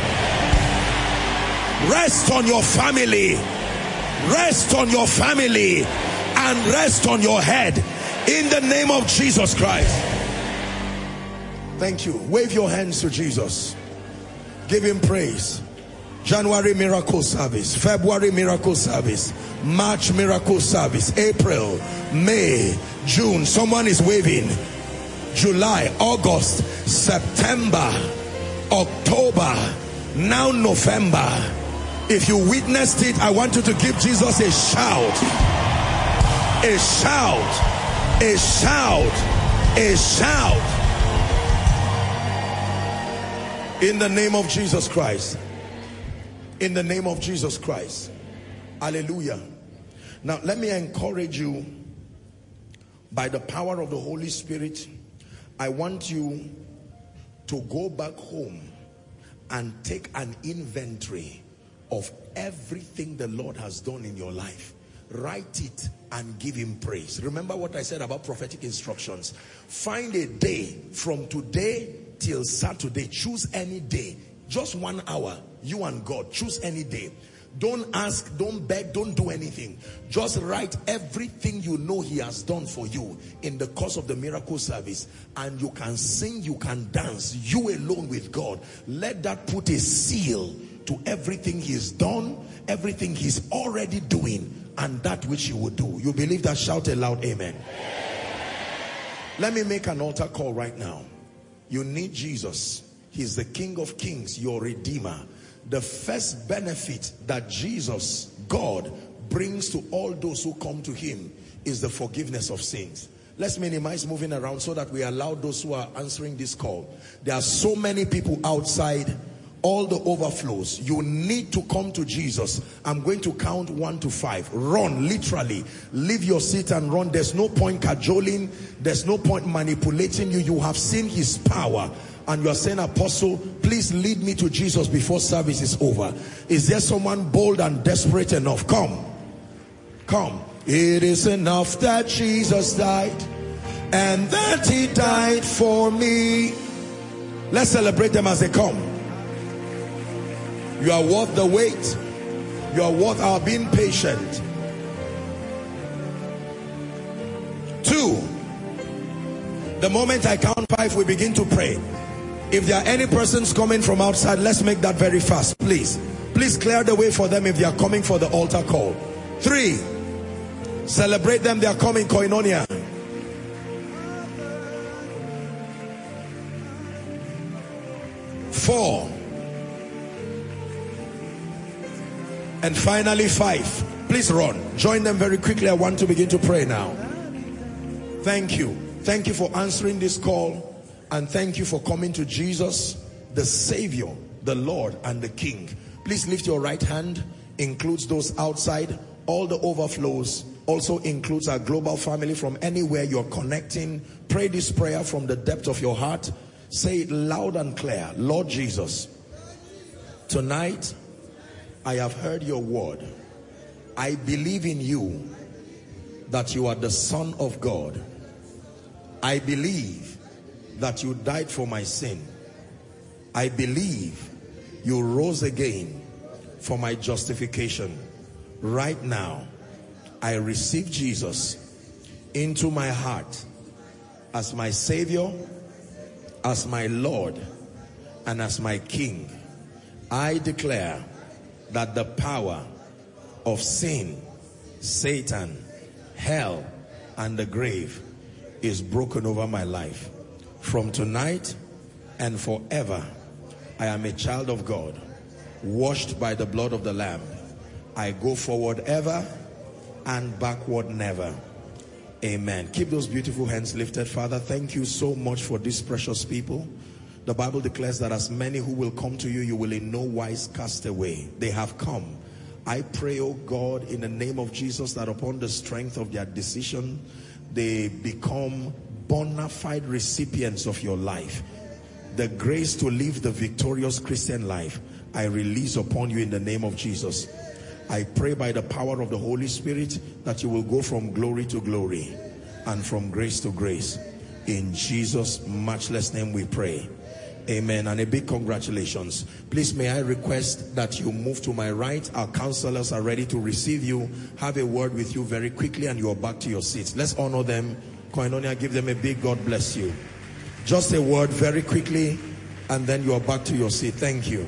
Rest on your family. Rest on your family. And rest on your head. In the name of Jesus Christ. Thank you. Wave your hands to Jesus. Give him praise. January miracle service, February miracle service, March miracle service, April, May, June. Someone is waving. July, August, September, October, now November. If you witnessed it, I want you to give Jesus a shout. A shout. A shout. A shout. In the name of Jesus Christ. In the name of Jesus Christ. Hallelujah. Now let me encourage you by the power of the Holy Spirit. I want you to go back home and take an inventory of everything the Lord has done in your life. Write it and give him praise. Remember what I said about prophetic instructions. Find a day from today till Saturday. Choose any day. Just 1 hour. You and God. Choose any day. Don't ask, don't beg, don't do anything. Just write everything you know he has done for you in the course of the miracle service. And you can sing, you can dance, you alone with God. Let that put a seal to everything he's done, everything he's already doing, and that which he will do. You believe that? Shout aloud, amen. Let me make an altar call right now. You need Jesus. He's the King of Kings, your Redeemer. The first benefit that Jesus, God, brings to all those who come to him is the forgiveness of sins. Let's minimize moving around so that we allow those who are answering this call. There are so many people outside, all the overflows. You need to come to Jesus. I'm going to count 1 to 5. Run, literally. Leave your seat and run. There's no point cajoling. There's no point manipulating you. You have seen his power. And you are saying, Apostle, please lead me to Jesus before service is over. Is there someone bold and desperate enough? Come. Come. It is enough that Jesus died and that he died for me. Let's celebrate them as they come. You are worth the wait. You are worth our being patient. 2. The moment I count 5, we begin to pray. If there are any persons coming from outside, let's make that very fast, please. Please clear the way for them if they are coming for the altar call. 3. Celebrate them, they are coming, Koinonia. 4. And finally 5. Please run. Join them very quickly. I want to begin to pray now. Thank you. Thank you for answering this call. And thank you for coming to Jesus, the Savior, the Lord, and the King. Please lift your right hand. Includes those outside. All the overflows also includes our global family from anywhere you're connecting. Pray this prayer from the depth of your heart. Say it loud and clear. Lord Jesus, tonight I have heard your word. I believe in you, that you are the Son of God. I believe that you died for my sin I believe you rose again for my justification. Right now, I receive Jesus into my heart as my Savior, as my Lord, and as my King. I declare that the power of sin, Satan, hell, and the grave is broken over my life. From tonight and forever, I am a child of God, washed by the blood of the Lamb. I go forward ever and backward never. Amen. Keep those beautiful hands lifted. Father, thank you so much for these precious people. The Bible declares that as many who will come to you, you will in no wise cast away. They have come. I pray, oh God, in the name of Jesus, that upon the strength of their decision, they become bona fide recipients of your life. The grace to live the victorious Christian life, I release upon you in the name of Jesus. I pray by the power of the Holy Spirit that you will go from glory to glory and from grace to grace. In Jesus' matchless name we pray. Amen. And a big congratulations. Please, may I request that you move to my right. Our counselors are ready to receive you, have a word with you very quickly, and you are back to your seats. Let's honor them. Koinonia, give them a big God bless you. Just a word very quickly, and then you are back to your seat. Thank you.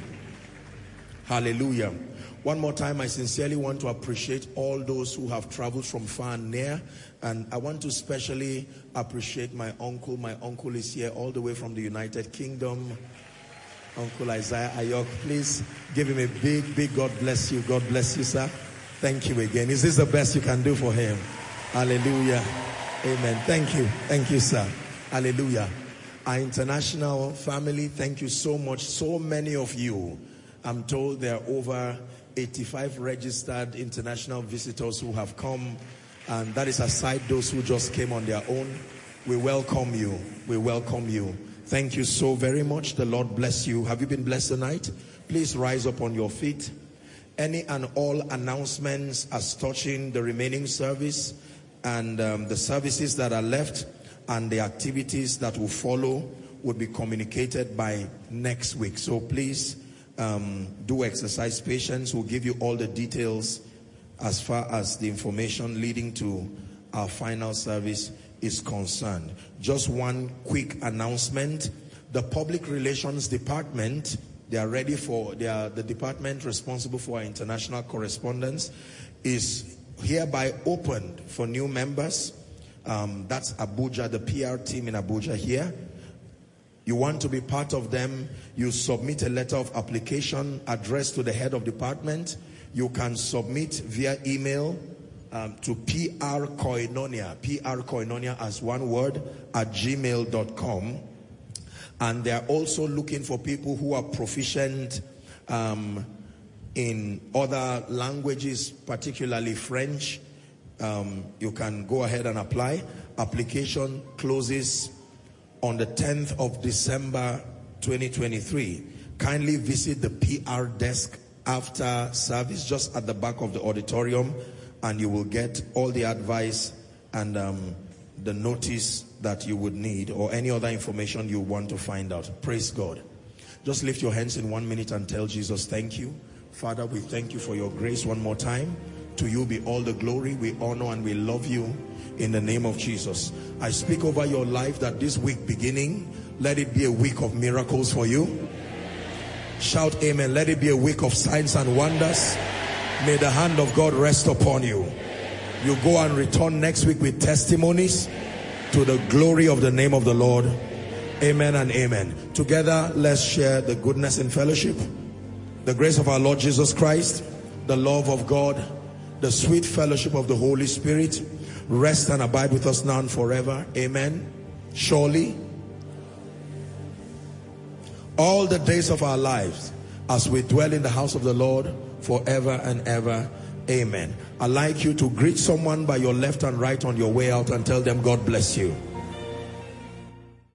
Hallelujah. One more time, I sincerely want to appreciate all those who have traveled from far and near. And I want to especially appreciate my uncle. My uncle is here all the way from the United Kingdom. Uncle Isaiah Ayok, please give him a big God bless you. God bless you, sir. Thank you again. Is this the best you can do for him? Hallelujah. Amen. Thank you. Thank you, sir. Hallelujah. Our international family, thank you so much. So many of you. I'm told there are over 85 registered international visitors who have come, and that is aside those who just came on their own. We welcome you. We welcome you. Thank you so very much. The Lord bless you. Have you been blessed tonight? Please rise up on your feet. Any and all announcements as touching the remaining service and the services that are left and the activities that will follow would be communicated by next week. So please do exercise patience. We'll give you all the details as far as the information leading to our final service is concerned. Just one quick announcement. The Public Relations Department, they are ready for, the department responsible for our international correspondence is hereby opened for new members. That's Abuja, the PR team in Abuja here. You want to be part of them, you submit a letter of application addressed to the head of department. You can submit via email to prkoinonia as one word, @gmail.com. And they're also looking for people who are proficient in other languages, particularly French. You can go ahead and apply. Application closes on the 10th of December 2023. Kindly visit the PR desk after service, just at the back of the auditorium, and you will get all the advice and the notice that you would need, or any other information you want to find out. Praise God. Just lift your hands in 1 minute and tell Jesus, thank you. Father, we thank you for your grace one more time. To you be all the glory. We honor and we love you in the name of Jesus. I speak over your life that this week beginning, let it be a week of miracles for you. Shout amen. Let it be a week of signs and wonders. May the hand of God rest upon you. You go and return next week with testimonies to the glory of the name of the Lord. Amen and amen. Together, let's share the goodness in fellowship. The grace of our Lord Jesus Christ, the love of God, the sweet fellowship of the Holy Spirit rest and abide with us now and forever. Amen. Surely, all the days of our lives, as we dwell in the house of the Lord forever and ever. Amen. I'd like you to greet someone by your left and right on your way out and tell them God bless you.